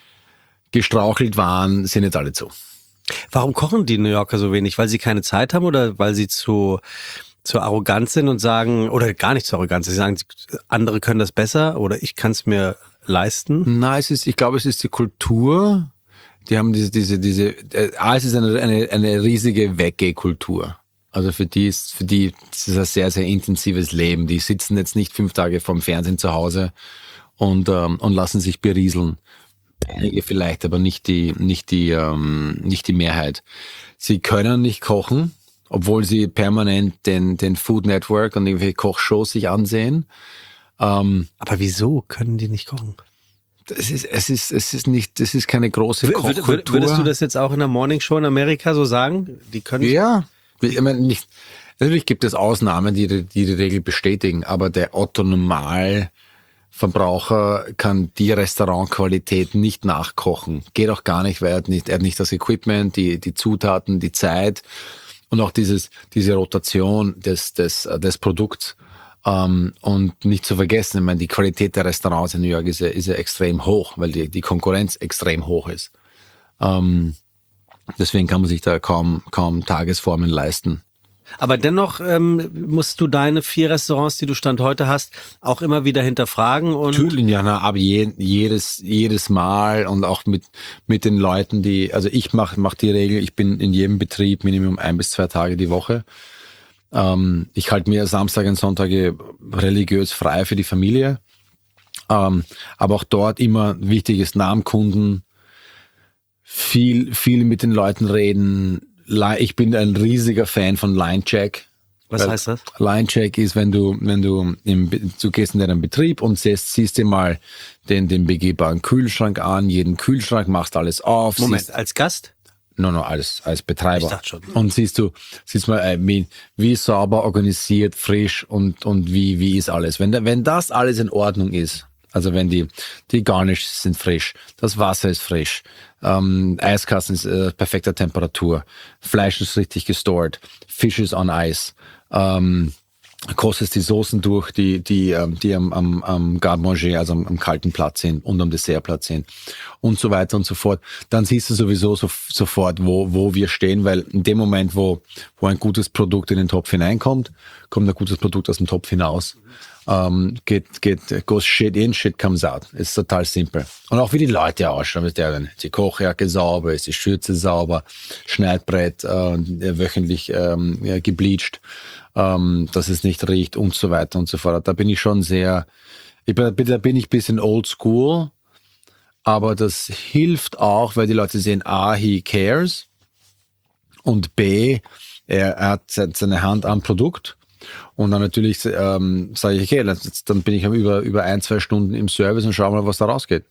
gestrauchelt waren, sind jetzt alle zu. Warum kochen die New Yorker so wenig? Weil sie keine Zeit haben oder weil sie zu, zu arrogant sind und sagen, oder gar nicht zu arrogant, sie sagen, andere können das besser oder ich kann es mir leisten? Nein, es ist, ich glaube, es ist die Kultur. Die haben diese, diese, diese, äh, ah, es ist eine, eine, eine riesige Weggeh-Kultur. Also für die ist, für die ist es ein sehr, sehr intensives Leben. Die sitzen jetzt nicht fünf Tage vorm Fernsehen zu Hause und, ähm, und lassen sich berieseln. Einige vielleicht, aber nicht die, nicht die, ähm, nicht die Mehrheit. Sie können nicht kochen, obwohl sie permanent den, den Food Network und irgendwelche Kochshows sich ansehen. Ähm, Aber wieso können die nicht kochen? es ist, es ist, es ist nicht, das ist keine große Wür- Kochkultur. Würd, würdest du das jetzt auch in der Morning Show in Amerika so sagen? Die können Ja, ich meine, nicht, natürlich gibt es Ausnahmen, die, die die Regel bestätigen, aber der Otto Normal Verbraucher kann die Restaurantqualität nicht nachkochen. Geht auch gar nicht, weil er hat nicht, er hat nicht das Equipment, die, die Zutaten, die Zeit und auch dieses, diese Rotation des, des, des Produkts. Ähm, und nicht zu vergessen, ich meine, die Qualität der Restaurants in New York ist ja, ist ja extrem hoch, weil die, die Konkurrenz extrem hoch ist. Ähm, deswegen kann man sich da kaum, kaum Tagesformen leisten. Aber dennoch ähm, musst du deine vier Restaurants, die du Stand heute hast, auch immer wieder hinterfragen und Natürlich, ja, na, aber je, jedes, jedes Mal und auch mit, mit den Leuten, die, also ich mache mach die Regel, ich bin in jedem Betrieb Minimum ein bis zwei Tage die Woche. Ähm, ich halte mir Samstage und Sonntage religiös frei für die Familie. Ähm, aber auch dort immer wichtig ist Namen-Kunden, viel, viel mit den Leuten reden. Ich bin ein riesiger Fan von Line-Check. was heißt das? Line-Check ist, wenn du, wenn du im, du gehst in deinen Betrieb und siehst, siehst dir mal den, den begehbaren Kühlschrank an, jeden Kühlschrank, machst alles auf. Moment, siehst, als Gast? no, no, als, als Betreiber. Ich dachte schon. Und siehst du, siehst mal, äh, wie, wie sauber, organisiert, frisch und, und wie, wie ist alles. Wenn, da, wenn das alles in Ordnung ist, also wenn die, die Garnishes sind frisch, das Wasser ist frisch, ähm, Eiskasten ist äh, perfekter Temperatur, Fleisch ist richtig gestored, Fisch ist on Ice, ähm, kostest die Soßen durch, die, die, ähm, die am, am, am Garde-Manger, also am, am kalten Platz sind und am Dessertplatz sind und so weiter und so fort. Dann siehst du sowieso so, sofort, wo, wo wir stehen, weil in dem Moment, wo, wo ein gutes Produkt in den Topf hineinkommt, kommt ein gutes Produkt aus dem Topf hinaus. Um, geht, geht, goes shit in, shit comes out. Ist total simpel. Und auch wie die Leute ausschauen, ist der, die Kochjacke sauber, ist die Schürze sauber, Schneidbrett äh, wöchentlich ähm, ja, gebleached, ähm, dass es nicht riecht und so weiter und so fort. Da bin ich schon sehr, ich bin, da bin ich ein bisschen old school, aber das hilft auch, weil die Leute sehen, A, he cares und B, er, er hat seine Hand am Produkt. Und dann natürlich ähm, sage ich, okay, dann bin ich über, über ein, zwei Stunden im Service und schau mal, was da rausgeht.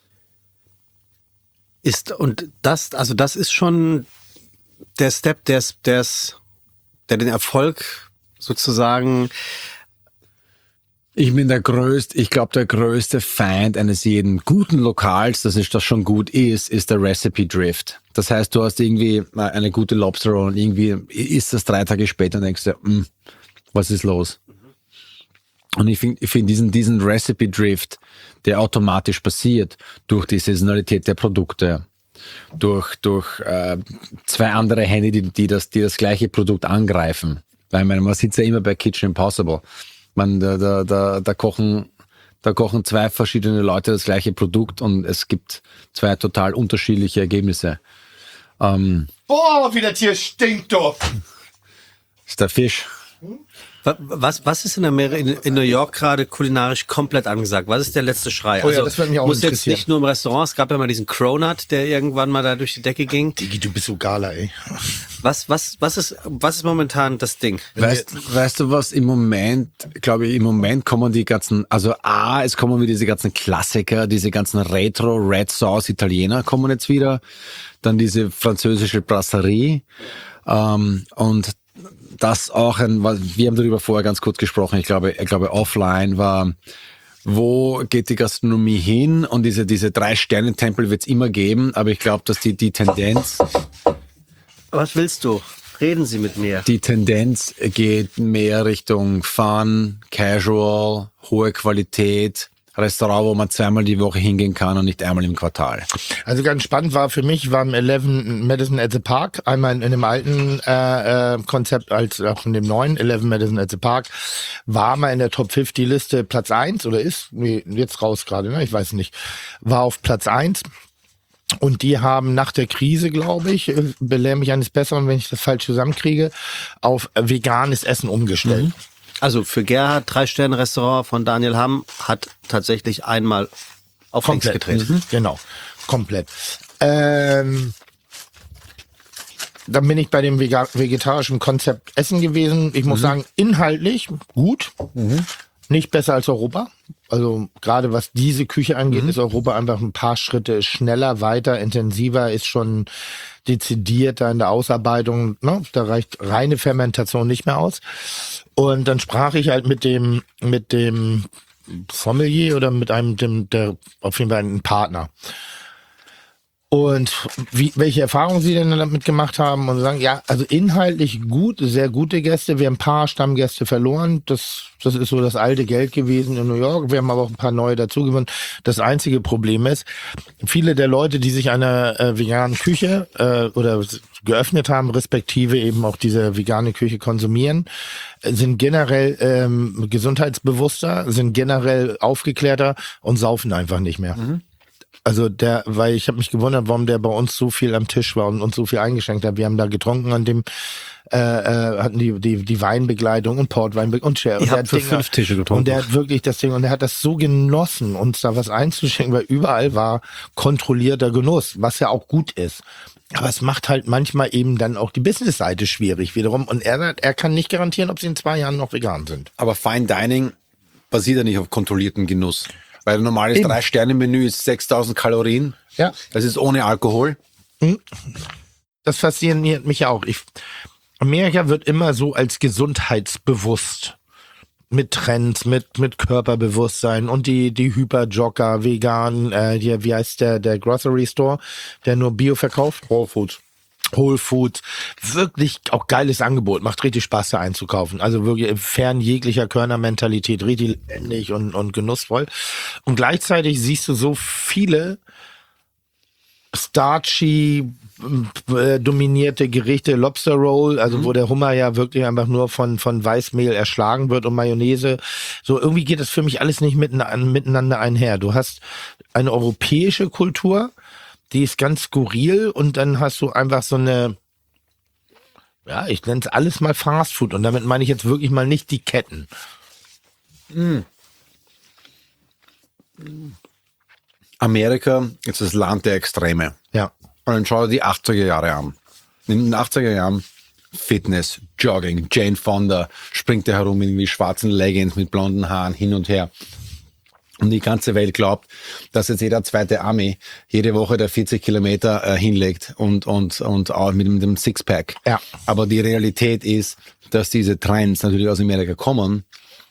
Ist, und das, also das ist schon der Step, der, der, der den Erfolg sozusagen. Ich bin der größte, ich glaube, der größte Feind eines jeden guten Lokals, dass es das schon gut ist, ist der Recipe Drift. Das heißt, du hast irgendwie eine gute Lobster Roll und irgendwie isst das drei Tage später und denkst dir, mh, was ist los? Und ich finde ich find diesen, diesen Recipe Drift, der automatisch passiert durch die Saisonalität der Produkte, durch, durch äh, zwei andere Hände, die, die, das, die das gleiche Produkt angreifen. Weil man, man sitzt ja immer bei Kitchen Impossible. Man, da, da, da, da, kochen, da kochen zwei verschiedene Leute das gleiche Produkt und es gibt zwei total unterschiedliche Ergebnisse. Ähm, Boah, wie das hier stinkt doch. ist der Fisch. Was, was ist in, Amerika, in, in New York gerade kulinarisch komplett angesagt? Was ist der letzte Schrei? Oh ja, das würde mich auch muss jetzt interessieren. nicht nur im Restaurant, es gab ja mal diesen Cronut, der irgendwann mal da durch die Decke ging. Digi, du bist so Gala, ey. Was, was, was ist, was ist momentan das Ding? Weißt, weißt du was, im Moment, glaube ich, im Moment kommen die ganzen, also A, es kommen wieder diese ganzen Klassiker, diese ganzen Retro Red Sauce Italiener kommen jetzt wieder, dann diese französische Brasserie ähm, und das auch ein, wir haben darüber vorher ganz kurz gesprochen, ich glaube, ich glaube offline war, wo geht die Gastronomie hin und diese, diese Drei-Sterne-Tempel wird es immer geben, aber ich glaube, dass die, die Tendenz... Was willst du? Reden Sie mit mir. Die Tendenz geht mehr Richtung Fun, Casual, hohe Qualität, Restaurant, wo man zweimal die Woche hingehen kann und nicht einmal im Quartal. Also ganz spannend war für mich, war im Eleven Madison at the Park, einmal in, in dem alten äh, äh, Konzept als auch in dem neuen Eleven Madison at the Park, war mal in der Top fünfzig Liste Platz eins oder ist, nee, jetzt raus gerade, ne? Ich weiß nicht, war auf Platz eins. Und die haben nach der Krise, glaube ich, belehre mich eines Besseren, wenn ich das falsch zusammenkriege, auf veganes Essen umgestellt. Mhm. Also für Gerhard, Drei-Sterne-Restaurant von Daniel Hamm, hat tatsächlich einmal auf links getreten. Mhm. Genau, komplett. Ähm, dann bin ich bei dem vega- vegetarischen Konzept Essen gewesen. Ich muss mhm. sagen, inhaltlich gut. Mhm. Nicht besser als Europa. Also gerade was diese Küche angeht, mhm. ist Europa einfach ein paar Schritte schneller, weiter, intensiver, ist schon dezidierter in der Ausarbeitung. Ne? Da reicht reine Fermentation nicht mehr aus. Und dann sprach ich halt mit dem mit dem Sommelier oder mit einem dem der auf jeden Fall ein Partner. Und wie, welche Erfahrungen Sie denn damit gemacht haben und sagen, ja, also inhaltlich gut, sehr gute Gäste. Wir haben ein paar Stammgäste verloren. Das, das ist so das alte Geld gewesen in New York. Wir haben aber auch ein paar neue dazugewonnen. Das einzige Problem ist, viele der Leute, die sich einer äh, veganen Küche äh, oder geöffnet haben, respektive eben auch diese vegane Küche konsumieren, sind generell ähm, gesundheitsbewusster, sind generell aufgeklärter und saufen einfach nicht mehr. Mhm. Also der, weil ich habe mich gewundert, warum der bei uns so viel am Tisch war und uns so viel eingeschenkt hat. Wir haben da getrunken an dem, äh, äh, hatten die die die Weinbegleitung und Portwein und Share. Ihr habt für fünf Tische getrunken. Und der hat wirklich das Ding, und der hat das so genossen, uns da was einzuschenken, weil überall war kontrollierter Genuss, was ja auch gut ist. Aber es macht halt manchmal eben dann auch die Business-Seite schwierig wiederum. Und er, er kann nicht garantieren, ob sie in zwei Jahren noch vegan sind. Aber Fine Dining basiert ja nicht auf kontrollierten Genuss. Weil ein normales Eben. Drei-Sterne-Menü ist sechstausend Kalorien. Ja. Das ist ohne Alkohol. Das fasziniert mich auch. Ich, Amerika wird immer so als gesundheitsbewusst. Mit Trends, mit, mit Körperbewusstsein und die, die Hyperjogger, vegan, äh, hier, wie heißt der, der Grocery Store, der nur Bio verkauft? Whole Foods. Whole Foods, wirklich auch geiles Angebot, macht richtig Spaß da einzukaufen, also wirklich fern jeglicher Körnermentalität, richtig lebendig und, und genussvoll. Und gleichzeitig siehst du so viele starchy äh, dominierte Gerichte, Lobster Roll, also mhm. wo der Hummer ja wirklich einfach nur von von Weißmehl erschlagen wird und Mayonnaise. So irgendwie geht das für mich alles nicht miteinander einher. Du hast eine europäische Kultur, die ist ganz skurril, und dann hast du einfach so eine, ja, ich nenne es alles mal Fast Food, und damit meine ich jetzt wirklich mal nicht die Ketten. Mm. Amerika ist das Land der Extreme. Ja. Und dann schau dir die achtziger Jahre an. In den achtziger Jahren Fitness, Jogging, Jane Fonda springt da herum in irgendwie schwarzen Leggings mit blonden Haaren hin und her. Und die ganze Welt glaubt, dass jetzt jeder zweite Ami jede Woche der vierzig Kilometer äh, hinlegt und und und auch mit, mit dem Sixpack. Ja. Aber die Realität ist, dass diese Trends natürlich aus Amerika kommen,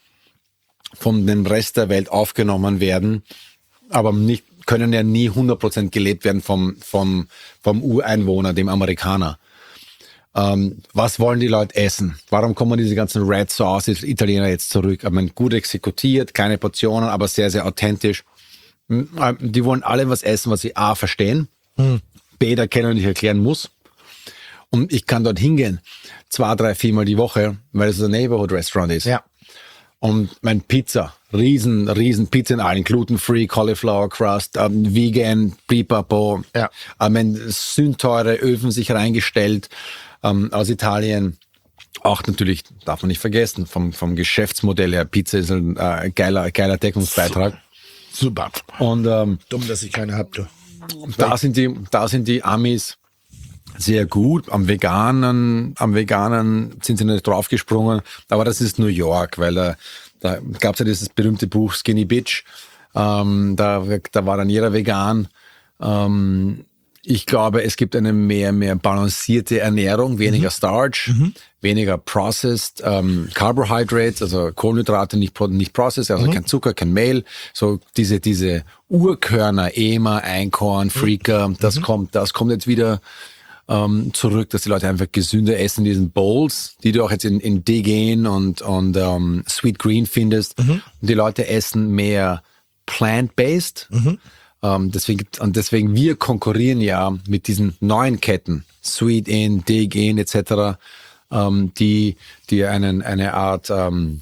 von dem Rest der Welt aufgenommen werden, aber nicht können ja nie hundert Prozent gelebt werden vom vom vom Ureinwohner, dem Amerikaner. Ähm, was wollen die Leute essen? Warum kommen diese ganzen Red Sauce Italiener jetzt zurück? Ich meine, gut exekutiert, kleine Portionen, aber sehr, sehr authentisch. Die wollen alle was essen, was sie A, verstehen, hm. B, da kennen und ich erklären muss. Und ich kann dort hingehen, zwei, drei, viermal die Woche, weil es ein Neighborhood-Restaurant ist. Ja. Und mein Pizza, riesen, riesen Pizza in allen, gluten-free, Cauliflower Crust, ähm, vegan, pipapo. Ja. Ich meine, sündteure Öfen sich reingestellt, ähm, aus Italien. Auch natürlich, darf man nicht vergessen, vom, vom Geschäftsmodell her, Pizza ist ein äh, geiler, geiler Deckungsbeitrag. Super. Und ähm, dumm, dass ich keine habe. Da sind die, da sind die Amis sehr gut. Am Veganen, am Veganen sind sie nicht draufgesprungen. Aber das ist New York, weil äh, da gab es ja dieses berühmte Buch Skinny Bitch. Ähm, da, da war dann jeder vegan. Ähm, ich glaube, es gibt eine mehr, mehr balancierte Ernährung, weniger mhm. Starch, mhm. weniger processed ähm, Carbohydrates, also Kohlenhydrate, nicht, nicht processed, also mhm. kein Zucker, kein Mehl. So diese, diese Urkörner, Ema, Einkorn, Freaker, mhm. das kommt, das kommt jetzt wieder ähm, zurück, dass die Leute einfach gesünder essen, diesen Bowls, die du auch jetzt in, in Degen und, und ähm, Sweet Green findest. Mhm. Und die Leute essen mehr plant-based. Mhm. Ähm, deswegen, gibt- und deswegen, wir konkurrieren ja mit diesen neuen Ketten, Sweet In, Dig In et cetera, ähm, die, die einen, eine Art ähm,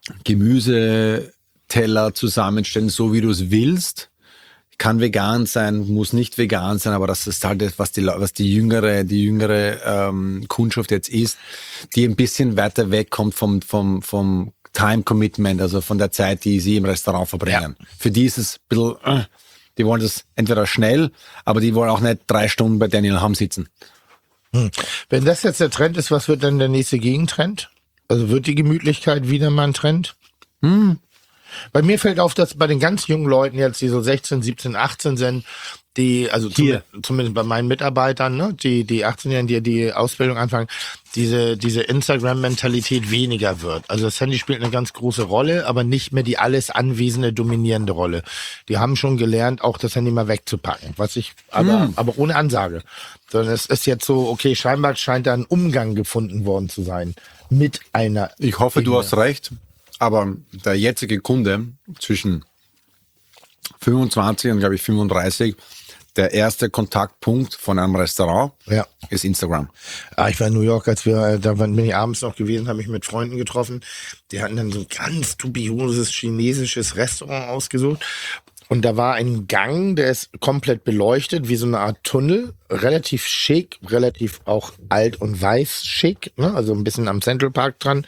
Gemüseteller zusammenstellen, so wie du es willst. Kann vegan sein, muss nicht vegan sein, aber das ist halt das, was die, Leu- was die jüngere, die jüngere ähm, Kundschaft jetzt ist, die ein bisschen weiter wegkommt vom, vom, vom Time Commitment, also von der Zeit, die sie im Restaurant verbringen. Für die ist es ein bisschen, äh, die wollen das entweder schnell, aber die wollen auch nicht drei Stunden bei Daniel Ham sitzen. Hm. Wenn das jetzt der Trend ist, was wird dann der nächste Gegentrend? Also wird die Gemütlichkeit wieder mal ein Trend? Hm. Bei mir fällt auf, dass bei den ganz jungen Leuten jetzt, die so sechzehn, siebzehn, achtzehn sind, die, also Hier. zum, zumindest bei meinen Mitarbeitern, ne, die, die achtzehnjährigen, die die Ausbildung anfangen, diese, diese Instagram-Mentalität weniger wird. Also das Handy spielt eine ganz große Rolle, aber nicht mehr die alles anwesende, dominierende Rolle. Die haben schon gelernt, auch das Handy mal wegzupacken, was ich, aber, Hm. aber ohne Ansage. Sondern es ist jetzt so, okay, scheinbar scheint da ein Umgang gefunden worden zu sein mit einer. Ich hoffe, du Ebene. hast recht, aber der jetzige Kunde zwischen fünfundzwanzig und, glaube ich, fünfunddreißig, der erste Kontaktpunkt von einem Restaurant Ja. ist Instagram. Ah, ich war in New York, als wir, äh, da bin ich abends noch gewesen, habe mich mit Freunden getroffen. Die hatten dann so ein ganz dubioses chinesisches Restaurant ausgesucht. Und da war ein Gang, der ist komplett beleuchtet, wie so eine Art Tunnel. Relativ schick, relativ auch alt und weiß schick, ne? Also ein bisschen am Central Park dran.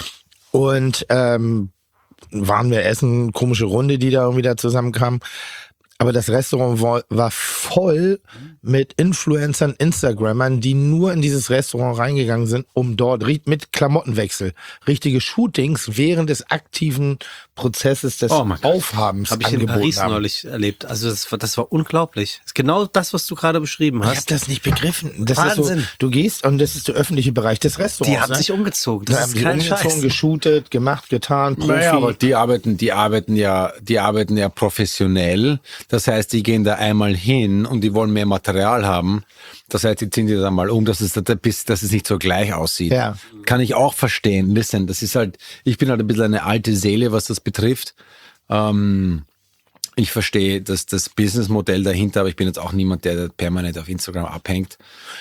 Und ähm, waren wir essen, komische Runde, die da irgendwie da zusammenkam. Aber das Restaurant war, war voll mit Influencern, Instagrammern, die nur in dieses Restaurant reingegangen sind, um dort ri- mit Klamottenwechsel richtige Shootings während des aktiven Prozesses des Oh mein Gott. Aufhabens Habe ich in angeboten Paris haben. neulich erlebt. Also das war, das war unglaublich. Das ist genau das, was du gerade beschrieben Ich habe hast. das nicht begriffen. Das Wahnsinn. Ist so, du gehst und das ist der öffentliche Bereich des Restaurants. Die haben ne? sich umgezogen. Da Das haben ist sie kein umgezogen, Scheiß. geshootet, gemacht, getan, Profi. Naja, aber die arbeiten, die arbeiten ja, die arbeiten ja professionell. Das heißt, die gehen da einmal hin und die wollen mehr Material haben. Das heißt, die ziehen die da mal um, dass es, dass es nicht so gleich aussieht. Ja. Kann ich auch verstehen. Listen, das ist halt, ich bin halt ein bisschen eine alte Seele, was das betrifft. Ähm, ich verstehe das, das Businessmodell dahinter, aber ich bin jetzt auch niemand, der permanent auf Instagram abhängt.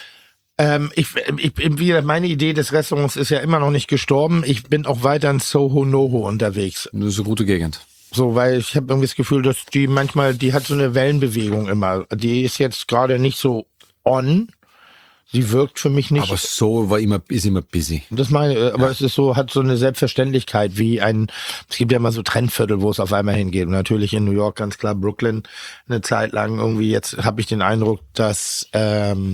Ähm, ich, ich, wie gesagt, meine Idee des Restaurants ist ja immer noch nicht gestorben. Ich bin auch weiter in Soho Noho unterwegs. Das ist eine gute Gegend. So, weil ich habe irgendwie das Gefühl, dass die manchmal, die hat so eine Wellenbewegung immer. Die ist jetzt gerade nicht so on. Sie wirkt für mich nicht. Aber so war immer, ist immer busy. Das meine, äh, aber es ist so, hat so eine Selbstverständlichkeit wie ein, es gibt ja mal so Trendviertel, wo es auf einmal hingeht. Und natürlich in New York ganz klar Brooklyn eine Zeit lang irgendwie. Jetzt habe ich den Eindruck, dass ähm,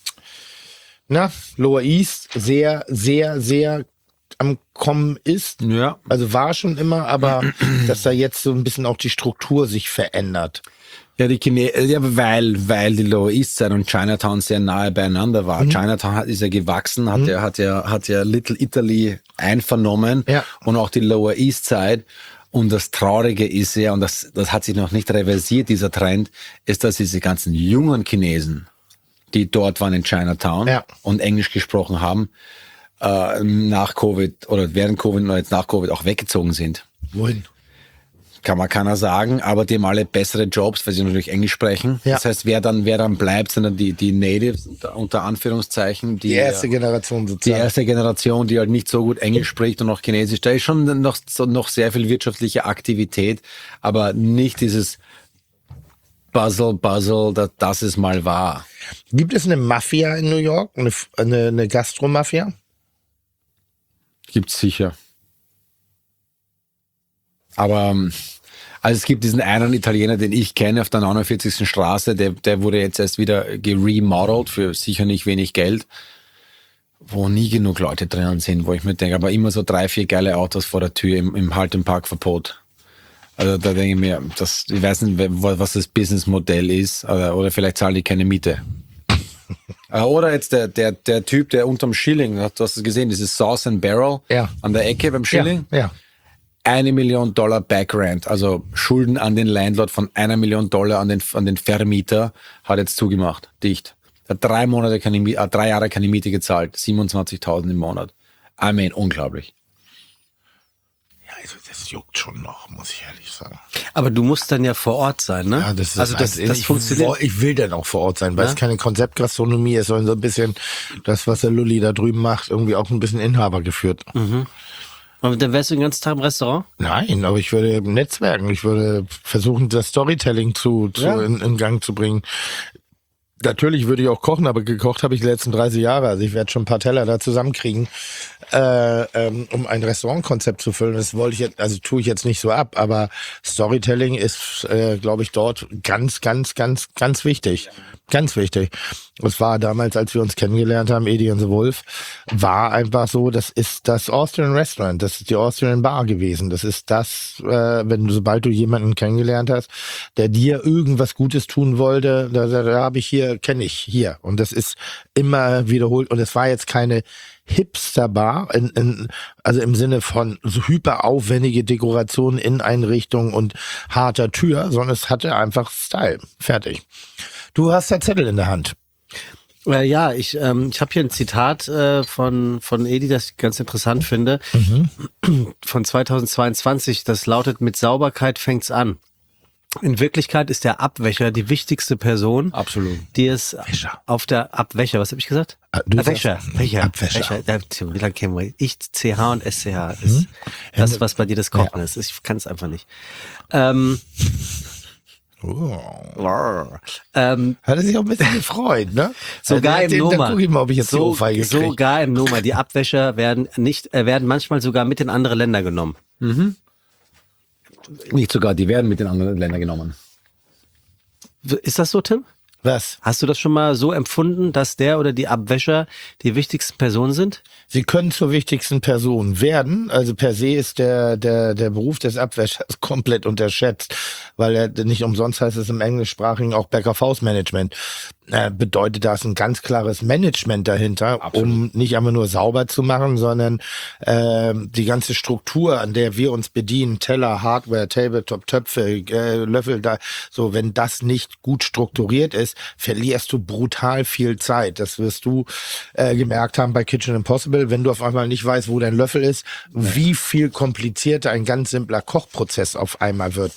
na, Lower East sehr, sehr, sehr am Kommen ist. Ja. Also war schon immer, aber dass da jetzt so ein bisschen auch die Struktur sich verändert. Ja, die Chine ja, weil, weil die Lower East Side und Chinatown sehr nahe beieinander war. Chinatown hat, ist ja gewachsen, hat ja, hat ja, hat ja Little Italy einvernommen Ja. und auch die Lower East Side. Und das Traurige ist ja, und das, das hat sich noch nicht reversiert, dieser Trend, ist, dass diese ganzen jungen Chinesen, die dort waren in Chinatown Ja. und Englisch gesprochen haben, äh, nach Covid oder während Covid oder jetzt nach Covid auch weggezogen sind. Wohin? Kann man keiner sagen, aber die haben alle bessere Jobs, weil sie natürlich Englisch sprechen. Ja. Das heißt, wer dann, wer dann bleibt, sind dann die, die Natives, unter, unter Anführungszeichen. Die, Die erste Generation die sozusagen. erste Generation, die halt nicht so gut Englisch spricht und noch Chinesisch. Da ist schon noch, so, noch sehr viel wirtschaftliche Aktivität, aber nicht dieses Puzzle, Puzzle, dass das es mal war. Gibt es eine Mafia in New York? Eine, eine, eine Gastromafia? Gibt's sicher. Aber ähm, also es gibt diesen einen Italiener, den ich kenne auf der neunundvierzigsten Straße, der, der wurde jetzt erst wieder geremodelt für sicher nicht wenig Geld, wo nie genug Leute drinnen sind, wo ich mir denke, aber immer so drei, vier geile Autos vor der Tür im, im Halt im Park Verbot. Also da denke ich mir, das, ich weiß nicht, was das Businessmodell ist, oder, oder vielleicht zahlen die keine Miete. Oder jetzt der, der, der Typ, der unterm Schilling, du hast es gesehen, dieses Sauce and Barrel Ja. an der Ecke beim Schilling. Ja, ja. Eine Million Dollar Backrent, also Schulden an den Landlord von einer Million Dollar an den, an den Vermieter, hat jetzt zugemacht, dicht. Er hat drei Monate keine, Miete- äh, drei Jahre keine Miete gezahlt, siebenundzwanzigtausend im Monat. I mean, unglaublich. Ja, also, das juckt schon noch, muss ich ehrlich sagen. Aber du musst dann ja vor Ort sein, ne? Ja, das ist also das, halt- das ich, funktioniert. Ich will dann auch vor Ort sein, weil Ja? es keine Konzeptgastronomie ist, sondern so ein bisschen das, was der Lulli da drüben macht, irgendwie auch ein bisschen Inhaber geführt. Und dann wärst du den ganzen Tag im Restaurant? Nein, aber ich würde netzwerken. Ich würde versuchen, das Storytelling zu, zu Ja. in, in Gang zu bringen. Natürlich würde ich auch kochen, aber gekocht habe ich die letzten dreißig Jahre. Also ich werde schon ein paar Teller da zusammenkriegen, äh, ähm, um ein Restaurantkonzept zu füllen. Das wollte ich jetzt, also tue ich jetzt nicht so ab, aber Storytelling ist, äh, glaube ich, dort ganz, ganz, ganz, ganz wichtig. Ganz wichtig. Es war damals, als wir uns kennengelernt haben, Eddie and the Wolf, war einfach so, das ist das Austrian Restaurant, das ist die Austrian Bar gewesen. Das ist das, äh, wenn du, sobald du jemanden kennengelernt hast, der dir irgendwas Gutes tun wollte, da, da, da habe ich hier, kenne ich hier. Und das ist immer wiederholt. Und es war jetzt keine Hipster-Bar, in, in, also im Sinne von so hyperaufwendige Dekoration in Einrichtung und harter Tür, sondern es hatte einfach Style. Fertig. Du hast der Zettel in der Hand. Äh, ja, ich, ähm, ich habe hier ein Zitat äh, von, von Edi, das ich ganz interessant finde, von zweitausendzweiundzwanzig, das lautet: Mit Sauberkeit fängt's an. In Wirklichkeit ist der Abwäscher die wichtigste Person, Absolut. die es auf der Abwäscher, was habe ich gesagt? Ah, du Abwäscher, sagst- Wäscher, Abwäscher. Wäscher. Da- Wie lange kennen wir? Ich, C H und S C H ist das, was bei dir das Kochen ist. Ich kann es einfach nicht. Ähm, Oh. ähm, Hat er sich auch ein bisschen gefreut, ne? Sogar Also, im den- Nummer. Da guck ich mal, ob ich jetzt die so, Ohrfeige krieg. sogar im Nummer. Die Abwäscher werden nicht, äh, werden manchmal sogar mit in andere Länder genommen. Nicht sogar, die werden mit den anderen Ländern genommen. Ist das so, Tim? Was? Hast du das schon mal so empfunden, dass der oder die Abwäscher die wichtigsten Personen sind? Sie können zur wichtigsten Person werden. Also per se ist der, der, der Beruf des Abwäschers komplett unterschätzt, weil er nicht umsonst heißt es im Englischsprachigen auch Back-of-House-Management. Äh, bedeutet, da ist ein ganz klares Management dahinter, um nicht einfach nur sauber zu machen, sondern äh, die ganze Struktur, an der wir uns bedienen, Teller, Hardware, Tabletop, Töpfe, äh, Löffel, da, so, wenn das nicht gut strukturiert ist, verlierst du brutal viel Zeit. Das wirst du äh, gemerkt haben bei Kitchen Impossible, wenn du auf einmal nicht weißt, wo dein Löffel ist, wie viel komplizierter ein ganz simpler Kochprozess auf einmal wird.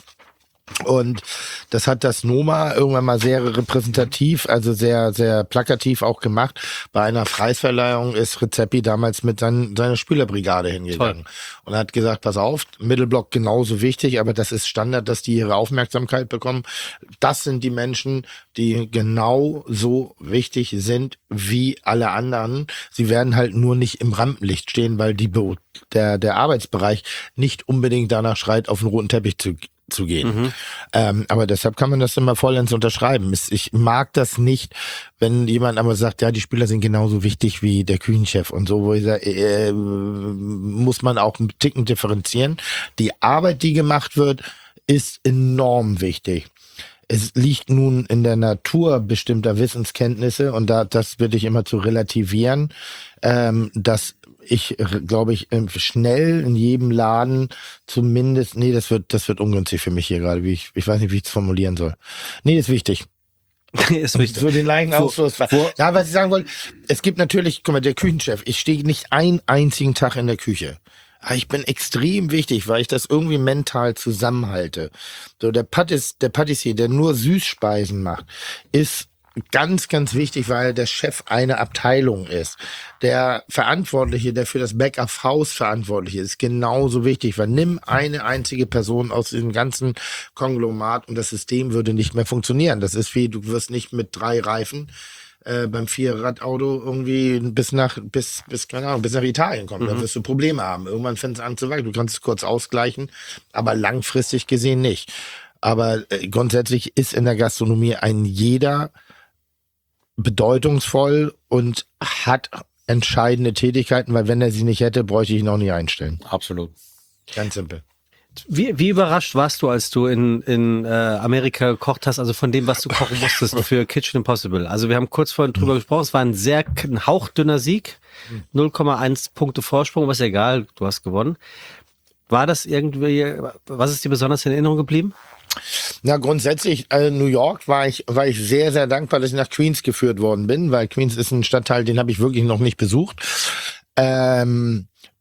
Und das hat das Noma irgendwann mal sehr repräsentativ, also sehr, sehr plakativ auch gemacht. Bei einer Preisverleihung ist Rezepi damals mit sein, seiner Spülerbrigade hingegangen. Toll. Und hat gesagt, pass auf, Mittelblock genauso wichtig, aber das ist Standard, dass die ihre Aufmerksamkeit bekommen. Das sind die Menschen, die genau so wichtig sind wie alle anderen. Sie werden halt nur nicht im Rampenlicht stehen, weil die der, der Arbeitsbereich nicht unbedingt danach schreit, auf den roten Teppich zu zu gehen. Mhm. Ähm, aber deshalb kann man das immer vollends unterschreiben. Ich mag das nicht, wenn jemand aber sagt, ja, die Spieler sind genauso wichtig wie der Küchenchef und so, wo ich sage, äh, muss man auch einen Ticken differenzieren. Die Arbeit, die gemacht wird, ist enorm wichtig. Es liegt nun in der Natur bestimmter Wissenskenntnisse und da das würde ich immer zu relativieren, ähm, dass ich glaube ich schnell in jedem Laden zumindest, nee, das wird das wird ungünstig für mich hier gerade, wie ich ich weiß nicht, wie ich es formulieren soll. Nee, ist wichtig. ist wichtig. Für den leichten Ausfluss. Ja, was ich sagen wollte, es gibt natürlich, guck mal, der Küchenchef, ich stehe nicht einen einzigen Tag in der Küche. Aber ich bin extrem wichtig, weil ich das irgendwie mental zusammenhalte. So, der Patis, der Patissier, der nur Süßspeisen macht, ist ganz, ganz wichtig, weil der Chef eine Abteilung ist. Der Verantwortliche, der für das Back-of-House verantwortlich ist, genauso wichtig, weil nimm eine einzige Person aus diesem ganzen Konglomerat und das System würde nicht mehr funktionieren. Das ist wie, du wirst nicht mit drei Reifen äh, beim Vierradauto irgendwie bis nach, bis, bis, keine Ahnung, bis nach Italien kommen. Mhm. Da wirst du Probleme haben. Irgendwann fängt es an zu wachsen. Du kannst es kurz ausgleichen, aber langfristig gesehen nicht. Aber äh, grundsätzlich ist in der Gastronomie ein jeder bedeutungsvoll und hat entscheidende Tätigkeiten, weil wenn er sie nicht hätte, bräuchte ich ihn auch nicht einstellen. Absolut. Ganz simpel. Wie, wie überrascht warst du, als du in, in äh, Amerika gekocht hast, also von dem, was du kochen musstest für Kitchen Impossible? Also wir haben kurz vorhin drüber gesprochen, es war ein sehr ein hauchdünner Sieg, null Komma eins Punkte Vorsprung, aber ist egal, du hast gewonnen. War das irgendwie, was ist dir besonders in Erinnerung geblieben? Na, grundsätzlich, äh, New York war ich, war ich sehr, sehr dankbar, dass ich nach Queens geführt worden bin, weil Queens ist ein Stadtteil, den habe ich wirklich noch nicht besucht. Ähm,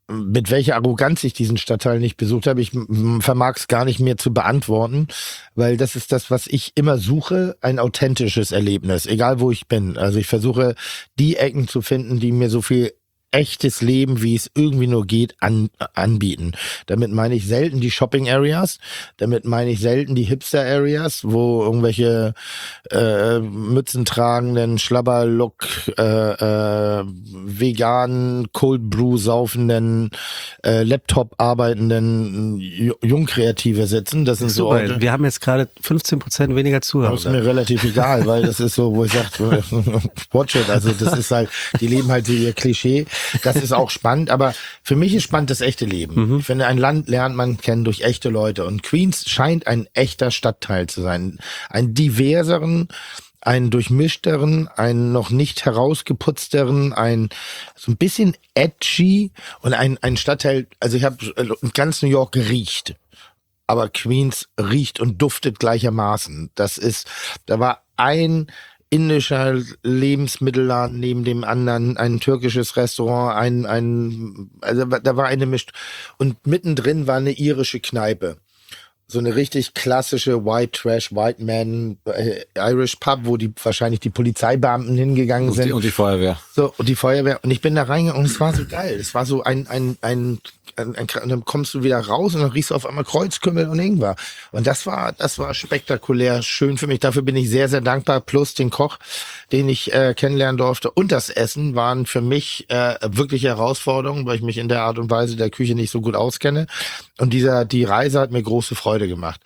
mit welcher Arroganz ich diesen Stadtteil nicht besucht habe, ich vermag es gar nicht mehr zu beantworten, weil das ist das, was ich immer suche, ein authentisches Erlebnis, egal wo ich bin. Also ich versuche, die Ecken zu finden, die mir so viel echtes Leben, wie es irgendwie nur geht, an, anbieten. Damit meine ich selten die Shopping Areas, damit meine ich selten die Hipster Areas, wo irgendwelche äh, Mützen tragenden, Schlabberlook, äh, äh, veganen, Cold Brew saufenden, äh, Laptop arbeitenden J- Jungkreative sitzen. Das sind so Super, Orte. wir haben jetzt gerade fünfzehn Prozent weniger Zuhörer. Das ist mir relativ egal, weil das ist so, wo ich sage, watch it, also das ist halt, die leben halt so ihr Klischee. Das ist auch spannend, aber für mich ist spannend das echte Leben. Mhm. Ich finde, ein Land lernt man kennen durch echte Leute und Queens scheint ein echter Stadtteil zu sein. Ein diverseren, einen durchmischteren, einen noch nicht herausgeputzteren, ein so ein bisschen edgy und ein, ein Stadtteil, also ich habe ganz New York riecht. Aber Queens riecht und duftet gleichermaßen. Das ist, da war ein indischer Lebensmittelladen neben dem anderen, ein türkisches Restaurant, ein, ein, also da war eine Mischt. Und mittendrin war eine irische Kneipe. So eine richtig klassische White Trash, White Man, äh, Irish Pub, wo die wahrscheinlich die Polizeibeamten hingegangen Und sind. die, und die Feuerwehr. So, und die Feuerwehr. Und ich bin da reingegangen und es war so geil. Es war so ein, ein, ein, ein, ein, und dann kommst du wieder raus und dann riechst du auf einmal Kreuzkümmel und Ingwer. Und das war, das war spektakulär schön für mich. Dafür bin ich sehr, sehr dankbar. Plus den Koch, den ich äh, kennenlernen durfte. Und das Essen waren für mich äh, wirkliche Herausforderungen, weil ich mich in der Art und Weise der Küche nicht so gut auskenne. Und dieser, die Reise hat mir große Freude gemacht.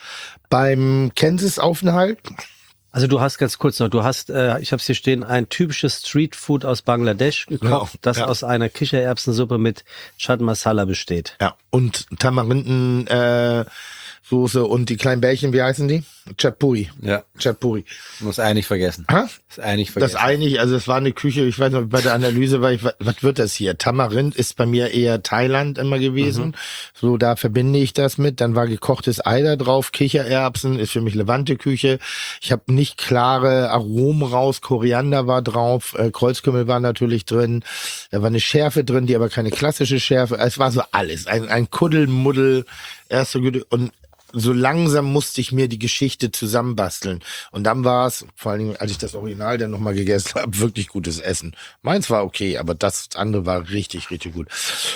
Beim Kansas-Aufenthalt. Also du hast ganz kurz noch, du hast, äh, ich habe es hier stehen, ein typisches Streetfood aus Bangladesch gekocht, Ja, das ja. aus einer Kichererbsensuppe mit Chaat Masala besteht. Ja, und Tamarinden, äh, Soße und die kleinen Bällchen, wie heißen die? Chatpuri. Ja. Chatpuri. Muss eigentlich vergessen. Ha? Das eigentlich Das vergessen. eigentlich, also es war eine Küche, ich weiß noch, bei der Analyse war ich, was, was wird das hier? Tamarind ist bei mir eher Thailand immer gewesen. Mhm. So, da verbinde ich das mit. Dann war gekochtes Ei da drauf, Kichererbsen ist für mich Levante-Küche. Ich habe nicht klare Aromen raus, Koriander war drauf, äh, Kreuzkümmel war natürlich drin. Da war eine Schärfe drin, die aber keine klassische Schärfe. Es war so alles. Ein, ein Kuddelmuddel, erste Güte. Und so langsam musste ich mir die Geschichte zusammenbasteln. Und dann war es, vor allen Dingen, als ich das Original dann nochmal gegessen habe, wirklich gutes Essen. Meins war okay, aber das andere war richtig, richtig gut.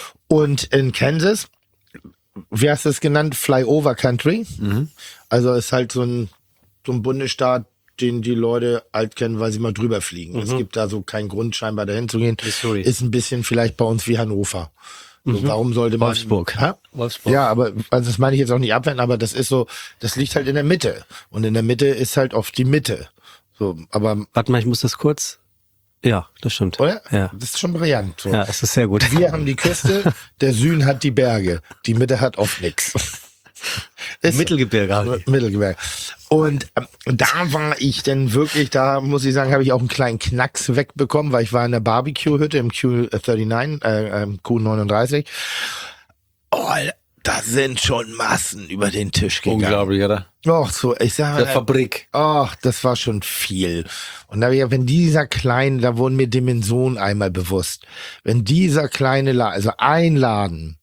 Und in Kansas, wie hast du es genannt? Flyover Country. Mhm. Also ist halt so ein, so ein Bundesstaat, den die Leute halt kennen, weil sie mal drüber fliegen. Mhm. Es gibt da so keinen Grund, scheinbar dahin zu gehen. Missouri. Ist ein bisschen vielleicht bei uns wie Hannover. So, mhm. Warum sollte man... Wolfsburg. Hä? Wolfsburg. Ja, aber also das meine ich jetzt auch nicht abwenden, aber das ist so, das liegt halt in der Mitte. Und in der Mitte ist halt oft die Mitte. So, aber... Warte mal, ich muss das kurz... Ja, das stimmt. Oder? Ja. Das ist schon brillant. So. Ja, es ist sehr gut. Wir haben die Küste, der Süden hat die Berge, die Mitte hat oft nichts. Mittelgebirge habe ich. Mittelgebirge. Und ähm, da war ich denn wirklich, da muss ich sagen, habe ich auch einen kleinen Knacks wegbekommen, weil ich war in der Barbecue-Hütte im Q neununddreißig, äh, äh, Q neununddreißig. Oh, da sind schon Massen über den Tisch gegangen. Unglaublich, oder? Och, so, ich sag Der mal, Fabrik. ach, das war schon viel. Und da ja, wenn dieser kleine, da wurden mir Dimensionen einmal bewusst. Wenn dieser kleine Laden, also ein Laden,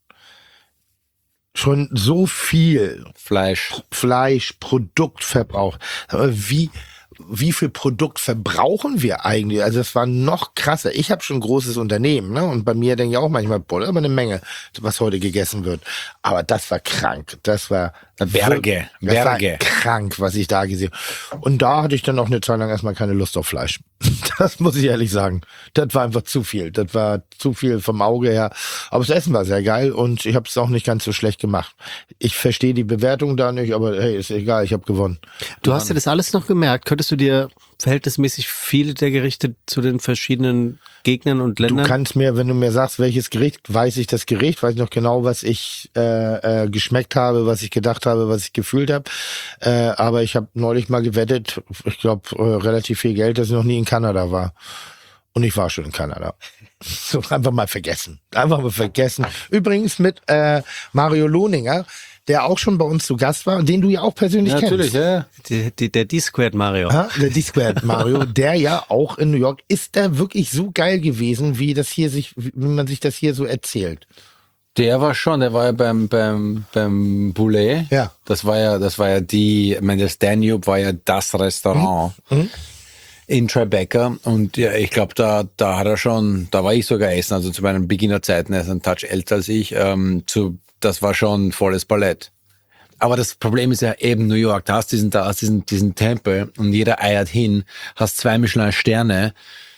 schon so viel Fleisch. Fleisch, Produkt verbraucht. Aber wie, wie viel Produkt verbrauchen wir eigentlich? Also das war noch krasser. Ich habe schon ein großes Unternehmen, ne? Und bei mir denke ich auch manchmal, boah, aber eine Menge, was heute gegessen wird. Aber das war krank. Das war Berge, das Berge. war krank, was ich da gesehen habe. Und da hatte ich dann auch eine Zeit lang erstmal keine Lust auf Fleisch. Das muss ich ehrlich sagen. Das war einfach zu viel. Das war zu viel vom Auge her. Aber das Essen war sehr geil und ich habe es auch nicht ganz so schlecht gemacht. Ich verstehe die Bewertung da nicht, aber hey, ist egal, ich habe gewonnen. Du hast dir das alles noch gemerkt. Könntest du dir verhältnismäßig viele der Gerichte zu den verschiedenen Gegnern und Ländern? Du kannst mir, wenn du mir sagst, welches Gericht, weiß ich das Gericht, weiß noch genau, was ich äh, äh, geschmeckt habe, was ich gedacht habe, was ich gefühlt habe. Äh, aber ich habe neulich mal gewettet, ich glaube äh, relativ viel Geld, dass ich noch nie in Kanada war. Und ich war schon in Kanada. So, einfach mal vergessen. Einfach mal vergessen. Übrigens mit äh, Mario Lohninger, der auch schon bei uns zu Gast war, den du ja auch persönlich Ja, kennst. natürlich, ja. Die, die, der D-Squared Mario. Ha, der D-Squared Mario, der ja auch in New York, ist der wirklich so geil gewesen, wie das hier sich, wie man sich das hier so erzählt? Der war schon, der war ja beim, beim, beim Boulet. Ja. Das war ja, das war ja die, ich meine, das Danube war ja das Restaurant Mhm. in Tribeca. Und ja, ich glaube, da, da hat er schon, da war ich sogar essen, also zu meinen Beginnerzeiten, er ist ein Touch älter als ich, ähm, zu, das war schon volles Ballett. Aber das Problem ist ja eben New York, da hast diesen, da hast diesen, diesen Tempel und jeder eiert hin, hast zwei Michelin-Sterne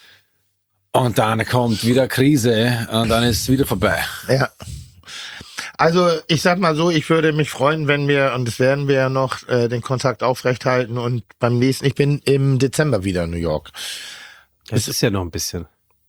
und dann kommt wieder Krise und dann ist es wieder vorbei. Ja. Also ich sag mal so, ich würde mich freuen, wenn wir, und das werden wir ja noch, äh, den Kontakt aufrechthalten und beim nächsten, ich bin im Dezember wieder in New York. Das ist ja noch ein bisschen.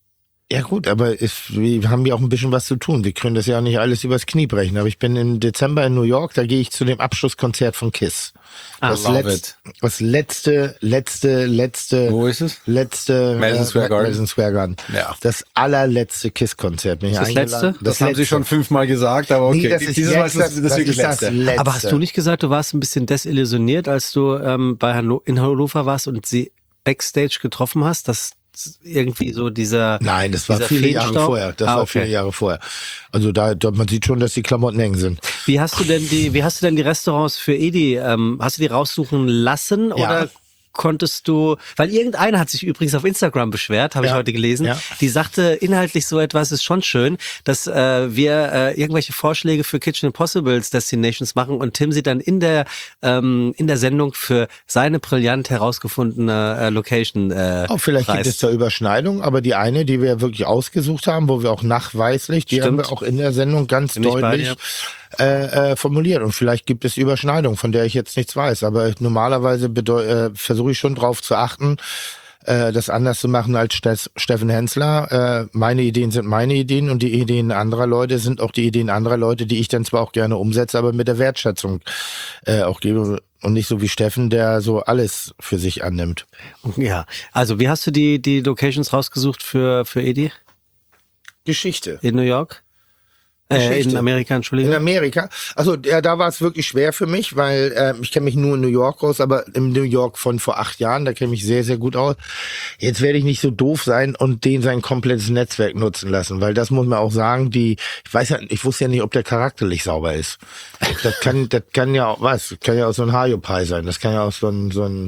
Ja gut, aber ist, wir haben ja auch ein bisschen was zu tun. Wir können das ja auch nicht alles übers Knie brechen. Aber ich bin im Dezember in New York, da gehe ich zu dem Abschlusskonzert von KISS. Ah, das, love letz, it. das letzte, letzte, letzte, Wo ist es? letzte Madison Square Garden. Madison Square Garden. Ja. Das allerletzte KISS-Konzert. Bin ich Das eingeladen. letzte? Das, haben Sie schon fünfmal gesagt, aber okay. Nee, das ist Dieses Mal jetzt, ist das, das, das wirklich ist das letzte. letzte. Aber hast du nicht gesagt, du warst ein bisschen desillusioniert, als du ähm, bei Hanno in Hannover warst und sie Backstage getroffen hast, dass irgendwie so dieser Nein, das war dieser viele Jahre Feenstaub? vorher. Das ah, war okay. viele Jahre vorher. Also da, da man sieht schon, dass die Klamotten eng sind. Wie hast du denn die, wie hast du denn die Restaurants für Edi, ähm, hast du die raussuchen lassen Ja. oder konntest du, weil irgendeiner hat sich übrigens auf Instagram beschwert, habe ich Ja. heute gelesen, Ja. die sagte inhaltlich so etwas, ist schon schön, dass äh, wir äh, irgendwelche Vorschläge für Kitchen Impossibles Destinations machen und Tim sie dann in der ähm, in der Sendung für seine brillant herausgefundene äh, Location äh, Oh, vielleicht gibt es preist. da Überschneidungen, aber die eine, die wir wirklich ausgesucht haben, wo wir auch nachweislich, die Stimmt. haben wir auch in der Sendung ganz Bin ich bei deutlich dir. äh, äh, formuliert. Und vielleicht gibt es Überschneidungen, von der ich jetzt nichts weiß. Aber normalerweise bedeu- äh, versuche ich schon drauf zu achten, äh, das anders zu machen als Ste- Steffen Hensler. Äh, meine Ideen sind meine Ideen und die Ideen anderer Leute sind auch die Ideen anderer Leute, die ich dann zwar auch gerne umsetze, aber mit der Wertschätzung äh, auch gebe. Und nicht so wie Steffen, der so alles für sich annimmt. Ja, also wie hast du die die Locations rausgesucht für für Edi Geschichte. in New York? Äh, Geschichte. in Amerika, In Entschuldigung. Amerika. Also ja, da war es wirklich schwer für mich, weil äh, ich kenne mich nur in New York aus, aber im New York von vor acht Jahren, da kenne ich mich sehr, sehr gut aus. Jetzt werde ich nicht so doof sein und den sein komplettes Netzwerk nutzen lassen, weil das muss man auch sagen, die, ich weiß ja, ich wusste ja nicht, ob der charakterlich sauber ist. Das kann, das kann ja auch, was, das kann ja auch so ein Hayopai sein, das kann ja auch so ein, so ein,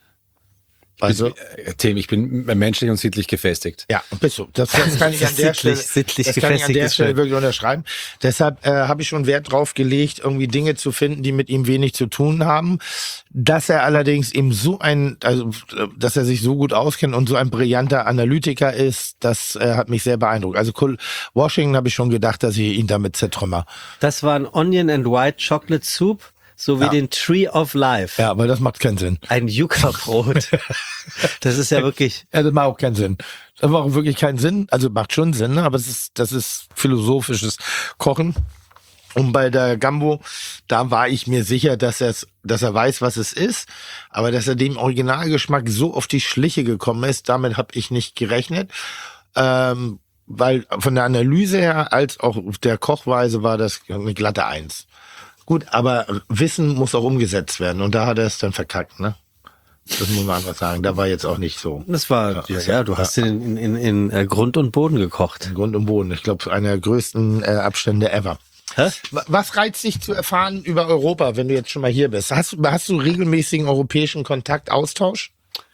also, Äh, Tim, ich bin menschlich und sittlich gefestigt. ja, bist du. Das, das kann ich an der Sittlich- Stelle, sittlich das kann ich an gefestigt der ist Stelle schön. wirklich unterschreiben. Deshalb äh, habe ich schon Wert drauf gelegt, irgendwie Dinge zu finden, die mit ihm wenig zu tun haben. Dass er allerdings eben so ein, also äh, dass er sich so gut auskennt und so ein brillanter Analytiker ist, das äh, hat mich sehr beeindruckt. Also Col- Washington habe ich schon gedacht, dass ich ihn damit zertrümmer. Das war ein Onion and White Chocolate Soup sowie Ja. den Tree of Life. Ja, aber das macht keinen Sinn. Ein Yucca-Brot. Das ist ja wirklich. Ja, das macht auch keinen Sinn. Das macht auch wirklich keinen Sinn. Also macht schon Sinn, ne? Aber es ist, das ist philosophisches Kochen. Und bei der Gambo, da war ich mir sicher, dass er dass er weiß, was es ist, aber dass er dem Originalgeschmack so auf die Schliche gekommen ist, damit habe ich nicht gerechnet. Ähm, weil von der Analyse her als auch der Kochweise war das eine glatte Eins. Gut, aber Wissen muss auch umgesetzt werden und da hat er es dann verkackt, ne? Das muss man einfach sagen. Da war jetzt auch nicht so. Das war, ja, ja du hast den in, in, in, in Grund und Boden gekocht. Grund und Boden. Ich glaube, einer der größten äh, Abstände ever. Hä? Wa- Was reizt dich zu erfahren über Europa, wenn du jetzt schon mal hier bist? Hast, du- hast du regelmäßigen europäischen Kontakt, Austausch?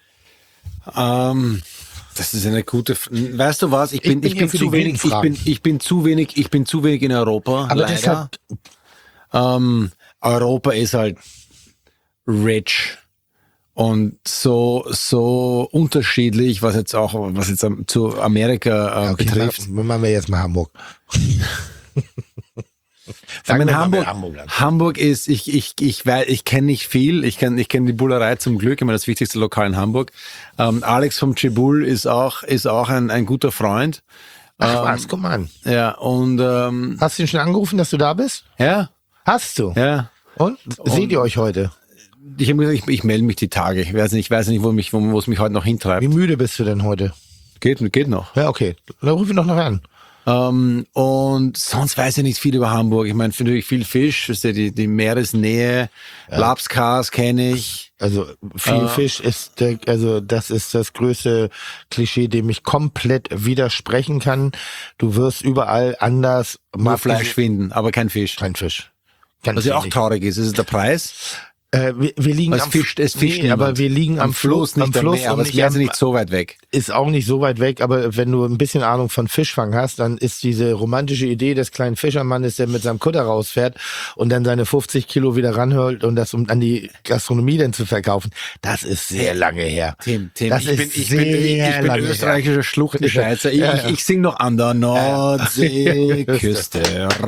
Ähm, das ist eine gute. F weißt du was? Ich bin, bin ich hier bin für zu die wenig. Ich Gegenfragen. bin, ich bin zu wenig. Ich bin zu wenig in Europa. Aber leider. deshalb, Ähm, Europa ist halt rich und so so unterschiedlich, was jetzt auch was jetzt am- zu Amerika äh, okay, betrifft. machen machen wir jetzt mal Hamburg. Ich Fangen meine, wir mal Hamburg, mit Hamburg an. Hamburg ist, ich, ich, ich weiß, ich kenne nicht viel. Ich kenne, ich kenne die Bullerei zum Glück, immer das wichtigste Lokal in Hamburg. Ähm, Alex vom Chibul ist auch, ist auch ein, ein guter Freund. Ach was, guck mal an. Ja, und, ähm, Hast du ihn schon angerufen, dass du da bist? ja, Hast du? ja. Und? Seht ihr euch heute? Ich habe gesagt, ich, ich melde mich die Tage. Ich weiß nicht, ich weiß nicht, wo mich, wo, wo es mich heute noch hintreibt. Wie müde bist du denn heute? Geht, geht noch. Ja, okay. Dann ruf ihn doch noch an. Ähm, und sonst weiß ich nicht viel über Hamburg. Ich meine, natürlich viel Fisch, ist ja die, die Meeresnähe, ja. Labskars kenne ich. Also viel äh, Fisch ist, der, also das ist das größte Klischee, dem ich komplett widersprechen kann. Du wirst überall anders nur Fleisch finden, aber kein Fisch. Kein Fisch. Ganz Was ja auch wenig. traurig ist, ist es der Preis? Äh, wir, wir liegen Was am fischt, es fischt nee, aber niemand. wir liegen am, am Fluss, nicht am Fluss am Meer, aber und das Meer ist am- nicht so weit weg. Ist auch nicht so weit weg, aber wenn du ein bisschen Ahnung von Fischfang hast, dann ist diese romantische Idee des kleinen Fischermannes, der mit seinem Kutter rausfährt und dann seine fünfzig Kilo wieder ranholt und das um an die Gastronomie dann zu verkaufen, das ist sehr lange her. Tim, Tim, das ich ist bin, ich sehr bin, ich bin lange österreichischer Schluchtenscheißer. Ich, Ja, ja. ich, ich sing noch an der Nordseeküste.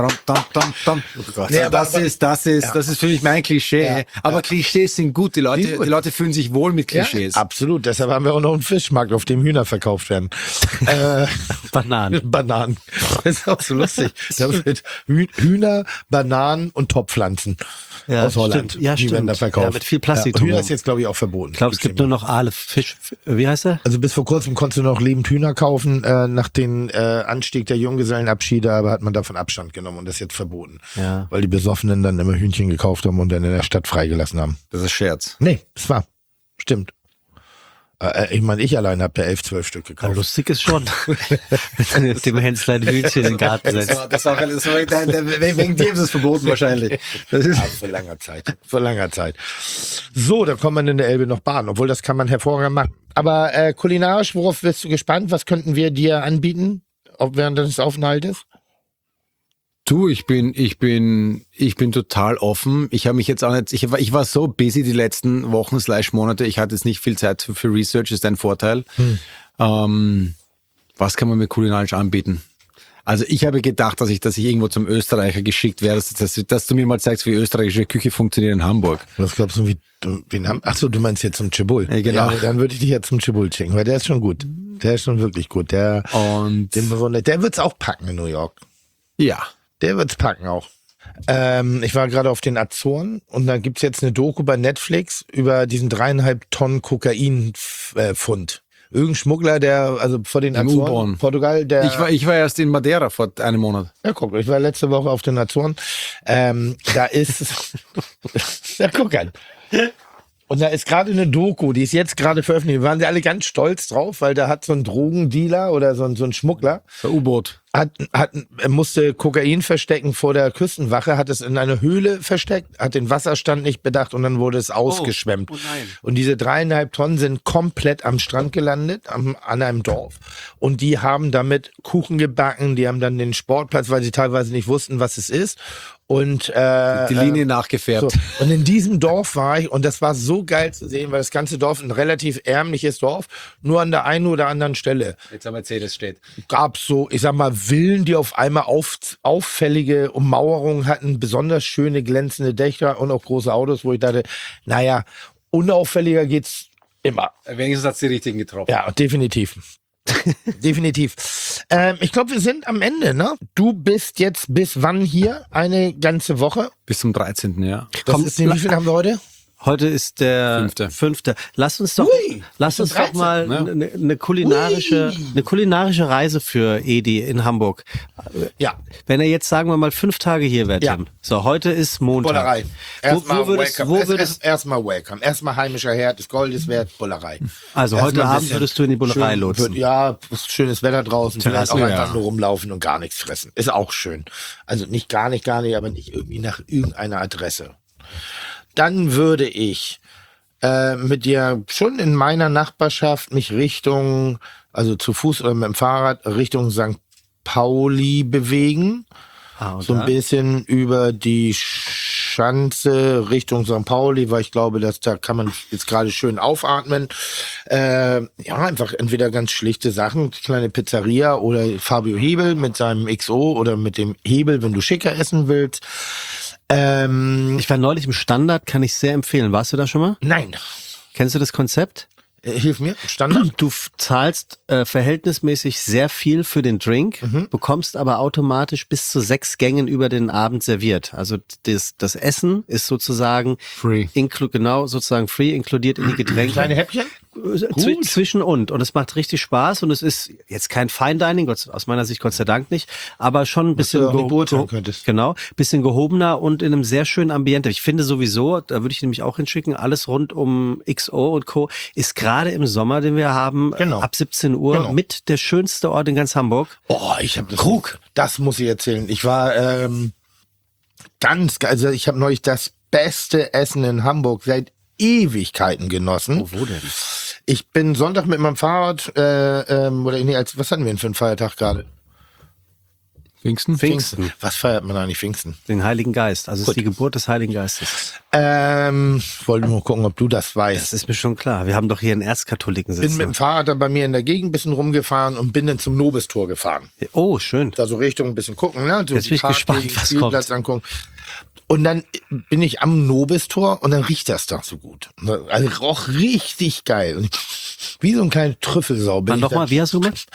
Ja, das ist, das ist, das ist für mich mein Klischee. Aber Klischees sind gut. Die Leute, Die sind gut. die Leute fühlen sich wohl mit Klischees. Ja, absolut, deshalb haben wir auch noch einen Fischmarkt, auf dem Hühner verkauft werden. äh, Bananen. Bananen. Das ist auch so lustig. Da wird Hüh- Hühner, Bananen und Topfpflanzen Ja, aus Holland. stimmt. Ja, die werden da stimmt. verkauft. Ja, mit viel Plastik Ja, Hühner drumherum. ist jetzt, glaube ich, auch verboten. Ich glaube, es gibt nur noch Aale, Fisch, wie heißt er? Also bis vor kurzem konntest du noch lebend Hühner kaufen, äh, nach dem äh, Anstieg der Junggesellenabschiede, aber hat man davon Abstand genommen und das ist jetzt verboten. Ja. Weil die Besoffenen dann immer Hühnchen gekauft haben und dann in der Stadt freigelassen haben. Das ist Scherz. Nee, es war. Stimmt. Äh, ich meine, ich allein habe da elf, zwölf Stück Ja, gekauft. lustig ist schon. Mit dem Hänzlein Hühnchen in den Garten setzt. Das war, das war, das war, wegen dem ist es verboten wahrscheinlich. Das ist, Ja, vor langer Zeit. Vor langer Zeit. So, dann kommt man in der Elbe noch baden, obwohl das kann man hervorragend machen. Aber äh, kulinarisch, worauf bist du gespannt? Was könnten wir dir anbieten, ob während des Aufenthaltes? Du, ich bin, ich bin, ich bin total offen. Ich habe mich jetzt auch nicht, ich war, ich war so busy die letzten Wochen slash Monate. Ich hatte jetzt nicht viel Zeit für, für Research, ist ein Vorteil. Hm. Ähm, was kann man mir kulinarisch anbieten? Also ich habe gedacht, dass ich, dass ich irgendwo zum Österreicher geschickt werde, dass, dass, dass du mir mal zeigst, wie österreichische Küche funktioniert in Hamburg. Was glaubst du, wie, du, wen haben, ach so, du meinst jetzt zum Chibul. Ja, genau. Ja, dann würde ich dich jetzt zum Chibul schicken, weil der ist schon gut. Der ist schon wirklich gut. Der, Und den bewundert, der wird's auch packen in New York. ja. Der wird's packen auch. Ähm, ich war gerade auf den Azoren und da gibt's jetzt eine Doku bei Netflix über diesen dreieinhalb Tonnen Kokain-Fund. Irgendein Schmuggler, der, also vor den Im Azoren, U-Bahn. Portugal, der... Ich war, ich war erst in Madeira vor einem Monat. Ja, guck, ich war letzte Woche auf den Azoren. Ähm, da ist... ja, guck an. Und da ist gerade eine Doku, die ist jetzt gerade veröffentlicht. Wir waren sie alle ganz stolz drauf, weil da hat so ein Drogendealer oder so ein, so ein Schmuggler... Der U-Boot. Hat, hat, er musste Kokain verstecken vor der Küstenwache, hat es in eine Höhle versteckt, hat den Wasserstand nicht bedacht und dann wurde es ausgeschwemmt. oh nein. Und diese dreieinhalb Tonnen sind komplett am Strand gelandet, am, an einem Dorf. Und die haben damit Kuchen gebacken, die haben dann den Sportplatz, weil sie teilweise nicht wussten, was es ist. Und äh, Die Linie äh, nachgefärbt. so. Und in diesem Dorf war ich und das war so geil zu sehen, weil das ganze Dorf ein relativ ärmliches Dorf, nur an der einen oder anderen Stelle Jetzt am Mercedes steht. gab so, ich sag mal, Villen, die auf einmal auf, auffällige Ummauerungen hatten, besonders schöne glänzende Dächer und auch große Autos, wo ich dachte, naja, unauffälliger geht's immer. Wenigstens hat's die richtigen getroffen. Ja, definitiv. Definitiv. Ähm, ich glaube, wir sind am Ende, ne? Du bist jetzt bis wann hier? Eine ganze Woche? Bis zum dreizehnten. Ja. Das Komm, ist, wie viel haben wir heute? Heute ist der Fünfte. fünfte. Lass uns doch, Ui, lass uns doch dreizehn, mal ne? eine ne kulinarische, eine kulinarische Reise für Edi in Hamburg. Ja. Wenn er jetzt, sagen wir mal, fünf Tage hier wäre, Ja. Tim. So, heute ist Montag. Bullerei. Wo, Erstmal wo würdest, welcome. wo Es- würdest, es- Erstmal welcome. Erstmal heimischer Herd des Goldes wert, Bullerei. also Erstmal heute ein Abend bisschen würdest du in die Bullerei schön, lotsen. Wird, ja, ist schönes Wetter draußen. Vielleicht Terrasse, auch ja. einfach nur rumlaufen und gar nichts fressen. Ist auch schön. Also nicht gar nicht, gar nicht, aber nicht irgendwie nach irgendeiner Adresse. Dann würde ich äh, mit dir schon in meiner Nachbarschaft mich Richtung, also zu Fuß oder mit dem Fahrrad, Richtung Sankt Pauli bewegen. Ah, und So ein da? bisschen über die Schanze Richtung Sankt Pauli, weil ich glaube, dass da kann man jetzt gerade schön aufatmen. Äh, ja, einfach entweder ganz schlichte Sachen, kleine Pizzeria oder Fabio Hebel mit seinem X O oder mit dem Hebel, wenn du schicker essen willst. Ähm, Ich war neulich im Standard, kann ich sehr empfehlen. Warst du da schon mal? nein, Kennst du das Konzept? äh, hilf mir, Standard. Du f- zahlst äh, verhältnismäßig sehr viel für den Drink, Mhm. bekommst aber automatisch bis zu sechs Gängen über den Abend serviert. Also das, das Essen ist sozusagen Free. inklu genau sozusagen free inkludiert in die Getränke. Kleine Häppchen? zw zwischen und. Und es macht richtig Spaß und es ist jetzt kein Fine Dining, Gott, aus meiner Sicht Gott sei Dank nicht, aber schon ein bisschen, du auch nicht geho- beurteilen geho- könntest. genau, bisschen gehobener und in einem sehr schönen Ambiente. Ich finde sowieso, da würde ich nämlich auch hinschicken, alles rund um X O und Co. ist gerade im Sommer, den wir haben, Genau. ab siebzehn Uhr Genau. mit der schönste Ort in ganz Hamburg. Oh, ich habe das. Krug. Das muss ich erzählen. Ich war ähm, ganz, ge- also ich habe neulich das beste Essen in Hamburg seit Ewigkeiten genossen. Oh, wo denn? Ich bin Sonntag mit meinem Fahrrad, äh, ähm, oder nee, als was hatten wir denn für einen Feiertag gerade? Pfingsten? Pfingsten. Was feiert man eigentlich Pfingsten? Den Heiligen Geist. Also es Gut. ist die Geburt des Heiligen Geistes. Ähm, wollte nur gucken, ob du das weißt. Das ist mir schon klar. Wir haben doch hier einen Erzkatholiken Bin mit sitzen. dem Fahrrad da bei mir in der Gegend ein bisschen rumgefahren und bin dann zum Nobistor gefahren. Oh, schön. Da so Richtung ein bisschen gucken, ne? So Jetzt bin ich gespannt, Parkgegend, was Spielplatz kommt. angucken. Und dann bin ich am Nobistor und dann riecht das da so gut. Also roch richtig geil. Und wie so ein kleiner Trüffelsau bin Dann ich nochmal, da, wie hast du gemacht?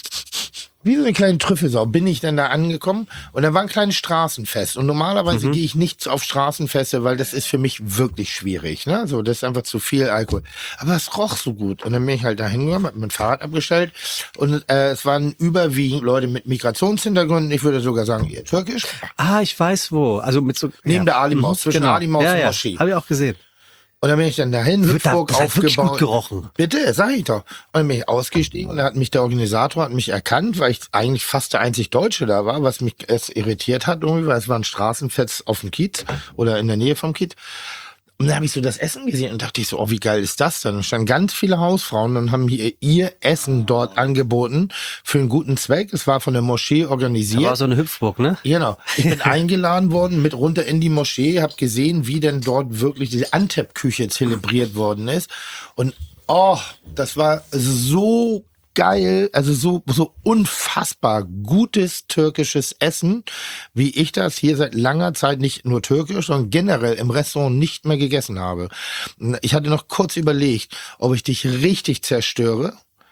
wie so eine kleine Trüffelsau bin ich dann da angekommen und da war ein kleines Straßenfest. Und normalerweise gehe ich nicht auf Straßenfeste, weil das ist für mich wirklich schwierig. Ne? So, das ist einfach zu viel Alkohol. Aber es roch so gut. Und dann bin ich halt da hingegangen, hab mein Fahrrad abgestellt und äh, es waren überwiegend Leute mit Migrationshintergründen. Ich würde sogar sagen, eher türkisch. Ah, ich weiß wo. Also mit so Neben ja. der Ali-Maus, zwischen Genau. Ali-Maus ja, und ja. Moschee. Habe ich auch gesehen. Und dann bin ich dann dahin, Da- Hüpfburg das hat wirklich aufgebaut. gut gerochen. Bitte, sag ich doch. Und dann bin ich ausgestiegen und dann hat mich der Organisator hat mich erkannt, weil ich eigentlich fast der einzig Deutsche da war, was mich es irritiert hat irgendwie, weil es war ein Straßenfest auf dem Kiez oder in der Nähe vom Kiez. Und dann habe ich so das Essen gesehen und dachte ich so, oh, wie geil ist das denn? Und standen ganz viele Hausfrauen und haben hier ihr Essen dort angeboten für einen guten Zweck. Es war von der Moschee organisiert. Da war so eine Hüpfburg, ne? Genau. Ich bin eingeladen worden, mit runter in die Moschee, habe gesehen, wie denn dort wirklich diese Antep-Küche zelebriert worden ist. Und oh, das war so geil, also so, so unfassbar gutes türkisches Essen, wie ich das hier seit langer Zeit nicht nur türkisch, sondern generell im Restaurant nicht mehr gegessen habe. Ich hatte noch kurz überlegt, ob ich dich richtig zerstöre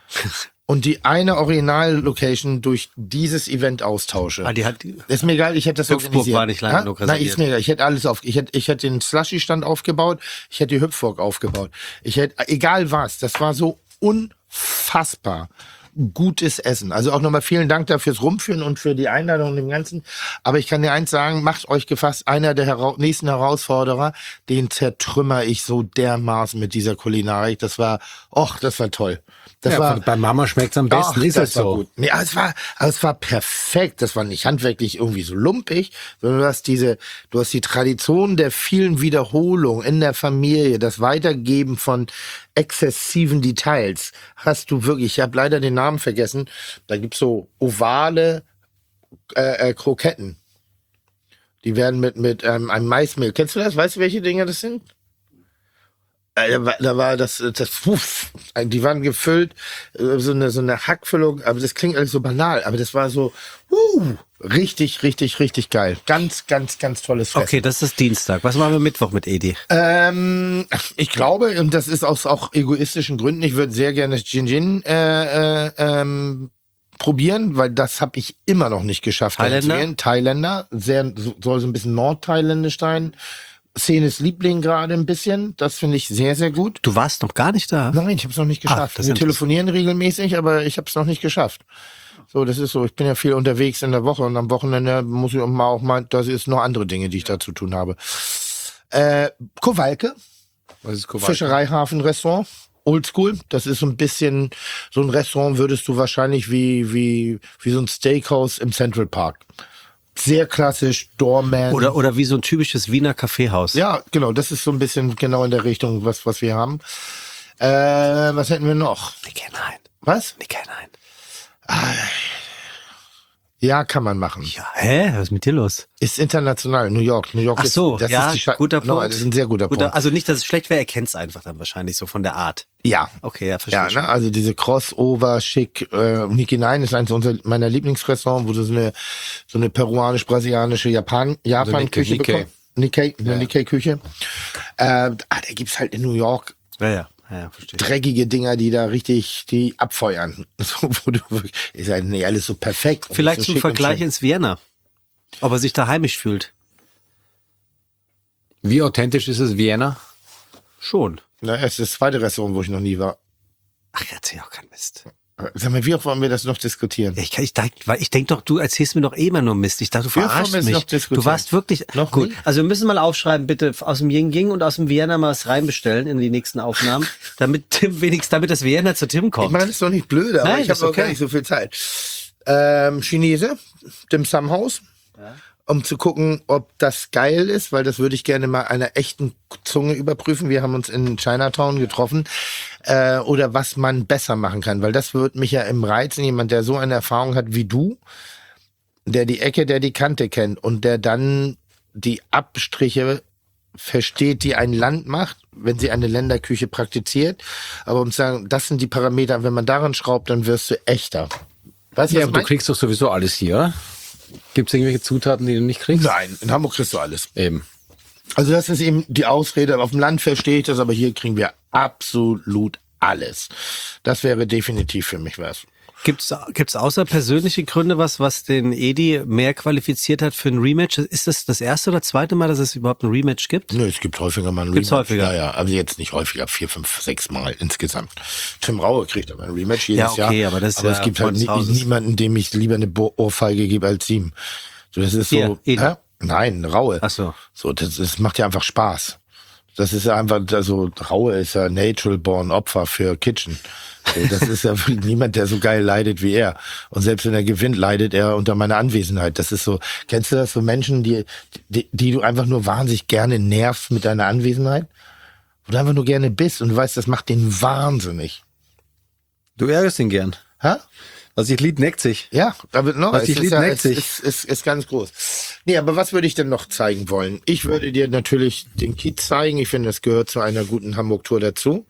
und die eine Original-Location durch dieses Event austausche. Ah, die hat, Ist mir egal, ich hätte das Hüpfburg organisiert. war nicht lange Ja? genug Nein, reserviert. ist mir egal. Ich hätte alles auf, ich hätte, ich hätte den Slushy-Stand aufgebaut, ich hätte die Hüpfburg aufgebaut. Ich hätte, egal was, das war so unfassbar gutes Essen. Also auch nochmal vielen Dank dafür fürs Rumführen und für die Einladung und dem Ganzen. Aber ich kann dir eins sagen, macht euch gefasst, einer der hera nächsten Herausforderer, den zertrümmer ich so dermaßen mit dieser Kulinarik. Das war, och, das war toll. Das Ja, war, bei Mama schmeckt's am besten, Ach, ist das es war so. gut. Nee, aber es war, aber es war perfekt. Das war nicht handwerklich irgendwie so lumpig, sondern du hast diese, du hast die Tradition der vielen Wiederholungen in der Familie, das Weitergeben von exzessiven Details. Hast du wirklich, ich habe leider den Namen vergessen, da gibt's so ovale äh, äh, Kroketten. Die werden mit, mit ähm, einem Maismehl. Kennst du das? Weißt du, welche Dinge das sind? Äh, Da war, da war das, das, puff, die waren gefüllt, äh, so eine, so eine Hackfüllung, aber das klingt alles so banal, aber das war so, uh, richtig, richtig, richtig geil. Ganz, ganz, ganz tolles Fest. okay, das ist Dienstag. Was machen wir Mittwoch mit Edi? Ähm, ich glaube, und das ist aus auch egoistischen Gründen, ich würde sehr gerne das Gin Gin äh, äh, ähm, probieren, weil das habe ich immer noch nicht geschafft. Thailänder? einzugehen. Thailänder, sehr, so- soll so ein bisschen nordthailändisch sein. Szenes Liebling gerade ein bisschen, das finde ich sehr, sehr gut. Du warst noch gar nicht da. Nein, ich habe es noch nicht Ah, geschafft. das ist Wir interessant. telefonieren regelmäßig, aber ich habe es noch nicht geschafft. So, das ist so. Ich bin ja viel unterwegs in der Woche und am Wochenende muss ich auch mal, auch mal, das ist noch andere Dinge, die ich da zu tun habe. Äh, Kowalke, Was ist Kowalke? Fischereihafen-Restaurant, Oldschool. Das ist so ein bisschen, so ein Restaurant würdest du wahrscheinlich wie, wie, wie so ein Steakhouse im Central Park. Sehr klassisch, Doorman. Oder, oder wie so ein typisches Wiener Kaffeehaus. Ja, genau, das ist so ein bisschen genau in der Richtung, was, was wir haben. Äh, was hätten wir noch? Ich kenne einen. Was? Ich kenne einen. Ja, kann man machen. Ja, hä? Was ist mit dir los? Ist international, New York. New York Ach so, ist, das ja, ist die Stadt. guter No, Punkt. das ist ein sehr guter, Guter, Punkt. also nicht, dass es schlecht wäre, er kennt es einfach dann wahrscheinlich so von der Art. Ja. Okay, ja, verstehe Ja, schon. ne, also diese Crossover, schick, äh, Niki Nine ist eins unserer, meiner Lieblingsrestaurants, wo du so eine, so eine peruanisch-brasilianische Japan, Japan-Küche Nikkei. bekommst. Nikkei, eine Nikkei-Küche. Äh, ah, da gibt's halt in New York Ja, ja, ja, ja verstehe. dreckige Dinger, die da richtig, die abfeuern. So, wo du wirklich, ist halt, nee, alles so perfekt. und Vielleicht so zum schick und Vergleich schön. ins Vienna. Ob er sich da heimisch fühlt. Wie authentisch ist es Vienna? Schon. Na, es ist das zweite Restaurant, wo ich noch nie war. Ach, erzähl auch keinen Mist. Sag mal, wie oft wollen wir das noch diskutieren? Ich, kann- ich, denk- weil ich denke doch, du erzählst mir doch eh immer nur Mist. Ich dachte, du Wie oft verarschst wollen wir es mich. noch diskutieren? Du warst wirklich... Noch gut, nie? also wir müssen mal aufschreiben, bitte aus dem Ying Ying und aus dem Vienna mal was reinbestellen in die nächsten Aufnahmen, damit Tim wenigstens, damit das Vienna zu Tim kommt. Ich meine, das ist doch nicht blöd, aber Nein, ich das habe ist auch gar okay. nicht so viel Zeit. Ähm, Chinese, Dim Sum Haus, um zu gucken, ob das geil ist, weil das würde ich gerne mal einer echten Zunge überprüfen. Wir haben uns in Chinatown getroffen. Äh, oder was man besser machen kann, weil das würde mich ja im Reizen. Jemand, der so eine Erfahrung hat wie du, der die Ecke, der die Kante kennt und der dann die Abstriche versteht, die ein Land macht, wenn sie eine Länderküche praktiziert. Aber um zu sagen, das sind die Parameter, wenn man daran schraubt, dann wirst du echter. Weißt du, Ja, was aber ich du mein? kriegst doch sowieso alles hier. Gibt es irgendwelche Zutaten, die du nicht kriegst? Nein, in Hamburg kriegst du alles. Eben. Also das ist eben die Ausrede. Auf dem Land verstehe ich das, aber hier kriegen wir absolut alles. Das wäre definitiv für mich was. Gibt's gibt's außer persönliche Gründe was, was den Edi mehr qualifiziert hat für ein Rematch? Ist das das erste oder zweite Mal, dass es überhaupt ein Rematch gibt? Nö, es gibt häufiger mal ein Gibt's Rematch. häufiger? Ja, ja, aber jetzt nicht häufiger, vier, fünf, sechs Mal insgesamt. Tim Raue kriegt aber ein Rematch jedes Ja, okay, Jahr. aber das ist aber ja es gibt Freund halt des nie, Hauses. niemanden, dem ich lieber eine Bo- Ohrfeige gebe als ihm. So, das ist so. Hier, Edi. Hä? Nein, Raue. Ach so. So, das, das macht ja einfach Spaß. Das ist ja einfach, also Raue ist ja natural born Opfer für Kitchen. So, das ist ja wirklich niemand, der so geil leidet wie er. Und selbst wenn er gewinnt, leidet er unter meiner Anwesenheit. Das ist so, kennst du das, so Menschen, die, die, die du einfach nur wahnsinnig gerne nervst mit deiner Anwesenheit? Wo du einfach nur gerne bist und du weißt, das macht den wahnsinnig. Du ärgerst ihn gern. Hä? Also ich Lied neckt sich. Ja, da wird noch. Was es dich ist, liebt, ja, neckt es sich. ist, ist, ist ganz groß. Nee, aber was würde ich denn noch zeigen wollen? Ich würde dir natürlich den Kiez zeigen. Ich finde, das gehört zu einer guten Hamburg-Tour dazu.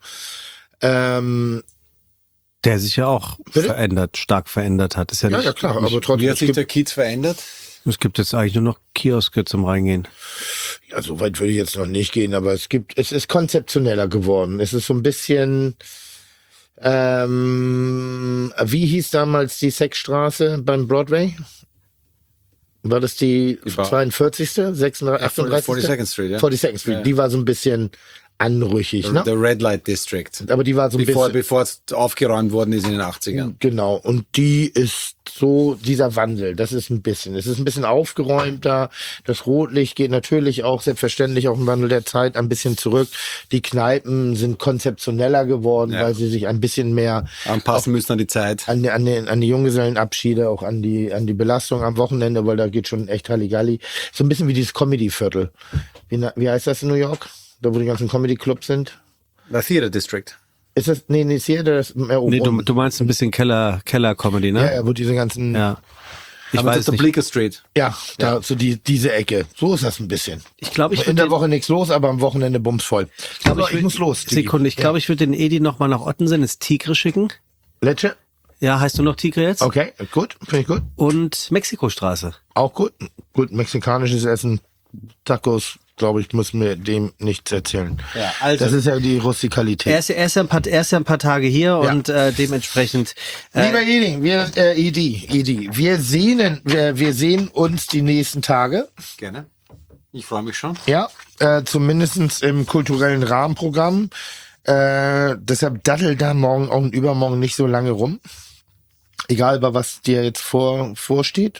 Ähm, Der sich ja auch Bitte? verändert, stark verändert hat. Ist ja, ja, nicht, ja, klar, aber Wie trotzdem. hat Es sich gibt, der Kiez verändert? Es gibt jetzt eigentlich nur noch Kioske zum Reingehen. ja, so weit würde ich jetzt noch nicht gehen, aber es gibt, es ist konzeptioneller geworden. Es ist so ein bisschen, ähm, wie hieß damals die Sexstraße beim Broadway? War das die Die war- zweiundvierzigste sechsunddreißig, achtunddreißigste forty-second Street, ja. forty-second Street. Ja. Die war so ein bisschen anrüchig, ne? The Red Light District. Aber die war so ein Bevor, bisschen, bevor es aufgeräumt worden ist in den achtzigern. genau. Und die ist so, dieser Wandel, das ist ein bisschen, es ist ein bisschen aufgeräumter. Das Rotlicht geht natürlich auch selbstverständlich auf den Wandel der Zeit ein bisschen zurück. Die Kneipen sind konzeptioneller geworden, Ja. weil sie sich ein bisschen mehr Anpassen müssen an die Zeit. an die, an die, an die Junggesellenabschiede, auch an die, an die Belastung am Wochenende, weil da geht schon echt Halligalli. So ein bisschen wie dieses Comedy-Viertel. Wie, na- wie heißt das in New York? Da, wo die ganzen Comedy-Clubs sind? The Theater District. Ist das, nee, nee, Theater ist mehr oben. Nee, du, unten. du meinst ein bisschen Keller, Keller-Comedy, ne? Ja, ja, wo diese ganzen, ja, Ja. Ich Aber weiß das ist der nicht. Bleecker Street. da, so die, diese Ecke. So ist das ein bisschen. Ich glaube, ich In würde der den, Woche nichts los, aber am Wochenende bumsvoll. Ich, glaub, aber ich, würd- muss los. Digi. Sekunde, ich glaube, ich würde den Edi nochmal nach Ottensen ins Tigre schicken. Lecce? Ja, heißt du noch Tigre jetzt? Okay, gut, finde ich gut. Und Mexikostraße. Auch gut. Gut, mexikanisches Essen, Tacos, glaube ich, muss mir dem nichts erzählen. Ja, also- Das ist ja die Rustikalität. Er ist, er ist, ja, ein paar, er ist ja ein paar Tage hier Ja. und äh, dementsprechend. Äh, Lieber Edi, wir, äh, Edi, Edi, wir sehen, wir, wir sehen uns die nächsten Tage. Gerne. Ich freue mich schon. Ja, äh, zumindestens im kulturellen Rahmenprogramm. Äh, deshalb daddel da morgen und übermorgen nicht so lange rum. Egal, bei was dir jetzt vor, vorsteht.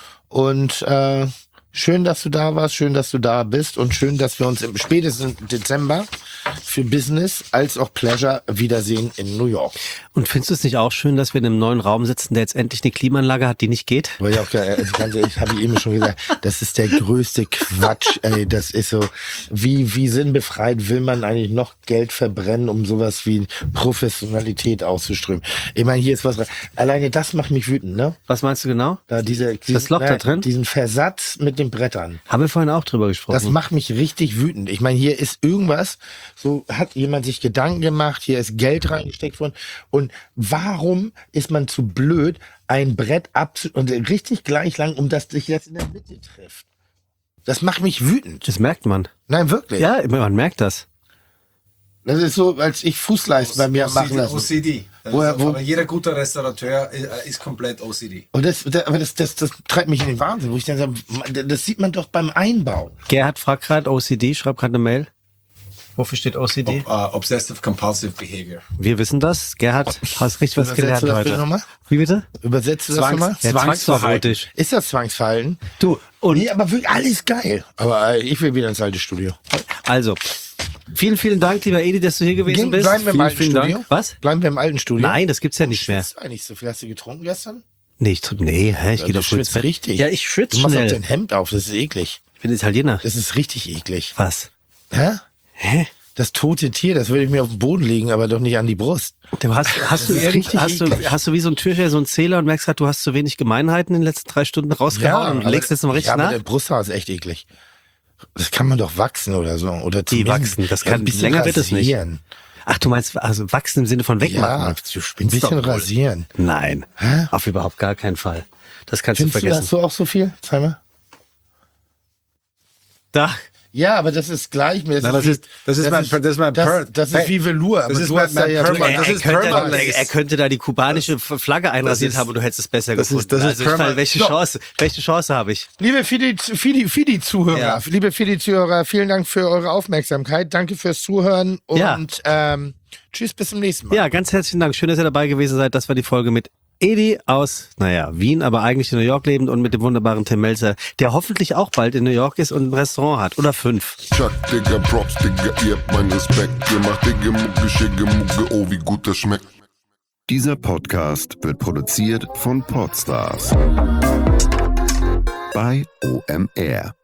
Und äh, schön, dass du da warst, schön, dass du da bist und schön, dass wir uns im spätestens Dezember für Business als auch Pleasure wiedersehen in New York. und findest du es nicht auch schön, dass wir in einem neuen Raum sitzen, der jetzt endlich eine Klimaanlage hat, die nicht geht? Weil ja auch, also ganz ehrlich, habe ich eben schon gesagt, das ist der größte Quatsch, ey, das ist so, wie, wie sinnbefreit will man eigentlich noch Geld verbrennen, um sowas wie Professionalität auszuströmen? Ich meine, hier ist was, alleine das macht mich wütend, ne? Was meinst du genau? Da diese, diesen, Loch da drin? Diesen Versatz mit den Brettern. Haben wir vorhin auch drüber gesprochen. Das macht mich richtig wütend. Ich meine, hier ist irgendwas, so hat jemand sich Gedanken gemacht, hier ist Geld reingesteckt worden. Und warum ist man zu blöd, ein Brett abzu und richtig gleich lang, um das sich jetzt in der Mitte trifft? Das macht mich wütend. das merkt man. Nein, wirklich. Ja, man merkt das. Das ist so, als ich Fußleisten bei mir machen lassen. O C D. Woher- wo- Aber jeder gute Restaurateur äh, ist komplett O C D. Und das, das, aber das, das, das treibt mich in den Wahnsinn, wo ich dann sage, das sieht man doch beim Einbau. Gerhard fragt gerade, O C D, schreibt gerade eine Mail. Wofür steht O C D? Ob, uh, Obsessive Compulsive Behavior. Wir wissen das. Gerhard, hast richtig was Übersetzt gelernt du das heute. bitte nochmal? Wie bitte? Übersetzt du das Zwangs- nochmal? Ja, zwangsverhalten. Ist das Zwangsverhalten? Du, und Nee, aber wirklich alles geil. Aber äh, ich will wieder ins alte Studio. also, vielen, vielen Dank, lieber Edi, dass du hier gewesen Gehen- bist. bleiben wir im vielen, alten vielen Studio? Dank. Was? Bleiben wir im alten Studio? Nein, das gibt's ja nicht mehr. Das war nicht so viel. Hast du getrunken gestern? Nee, ich, nee, hä, ich Ja, gehe du doch früh ins schwitzt Bett. richtig. Ja, ich schwitze Du machst auch schnell. dein Hemd auf, das ist eklig. Ich bin Italiener. Das ist richtig eklig. Was? Hä? Hä? Das tote Tier, das würde ich mir auf den Boden legen, aber doch nicht an die Brust. Du hast, hast, du ist irgend, richtig hast, du, eklig. hast du wie so ein Türsteher, so ein Zähler und merkst gerade, du hast zu wenig Gemeinheiten in den letzten drei Stunden rausgehauen und aber- legst jetzt noch richtig ja, aber nach? der Brusthaar ist echt eklig. Das kann man doch wachsen oder so. Oder Die zumindest- wachsen, das ja, kann- ein bisschen länger wird es nicht. rasieren. Ach, du meinst also wachsen im Sinne von Ja, wegmachen? ein bisschen rasieren. Nein, Hä? auf überhaupt gar keinen Fall. Das kannst Findest du du, vergessen. hast du auch so viel? Zeig mal. Da. Ja, aber das ist gleich. Das, Nein, das ist- das ist mein- das ist mein Per- das, das ist wie Velour. Aber ist du mein- hast da mein ja Perma- drüber- das er, ist könnte, permanent. er, er könnte da die kubanische Flagge einrasiert ist- haben und du hättest es besser das ist- gefunden. das ist also ich meine, permanent. welche So. Chance, welche Chance habe ich? Liebe Fidi, Fidi, Fidi Zuhörer, Ja. liebe Fidi Zuhörer, vielen Dank für eure Aufmerksamkeit. Danke fürs Zuhören und Ja. ähm, tschüss, bis zum nächsten Mal. Ja, ganz herzlichen Dank. Schön, dass ihr dabei gewesen seid. Das war die Folge mit Edi aus, naja, Wien, aber eigentlich in New York lebend und mit dem wunderbaren Tim Melzer, der hoffentlich auch bald in New York ist und ein Restaurant hat. Oder fünf. Chuck, Digga, Props, Digga, ihr habt meinen Respekt. Ihr macht Digga, Mucke, Schicke, Mucke, oh, wie gut das schmeckt. Dieser Podcast wird produziert von Podstars bei O M R.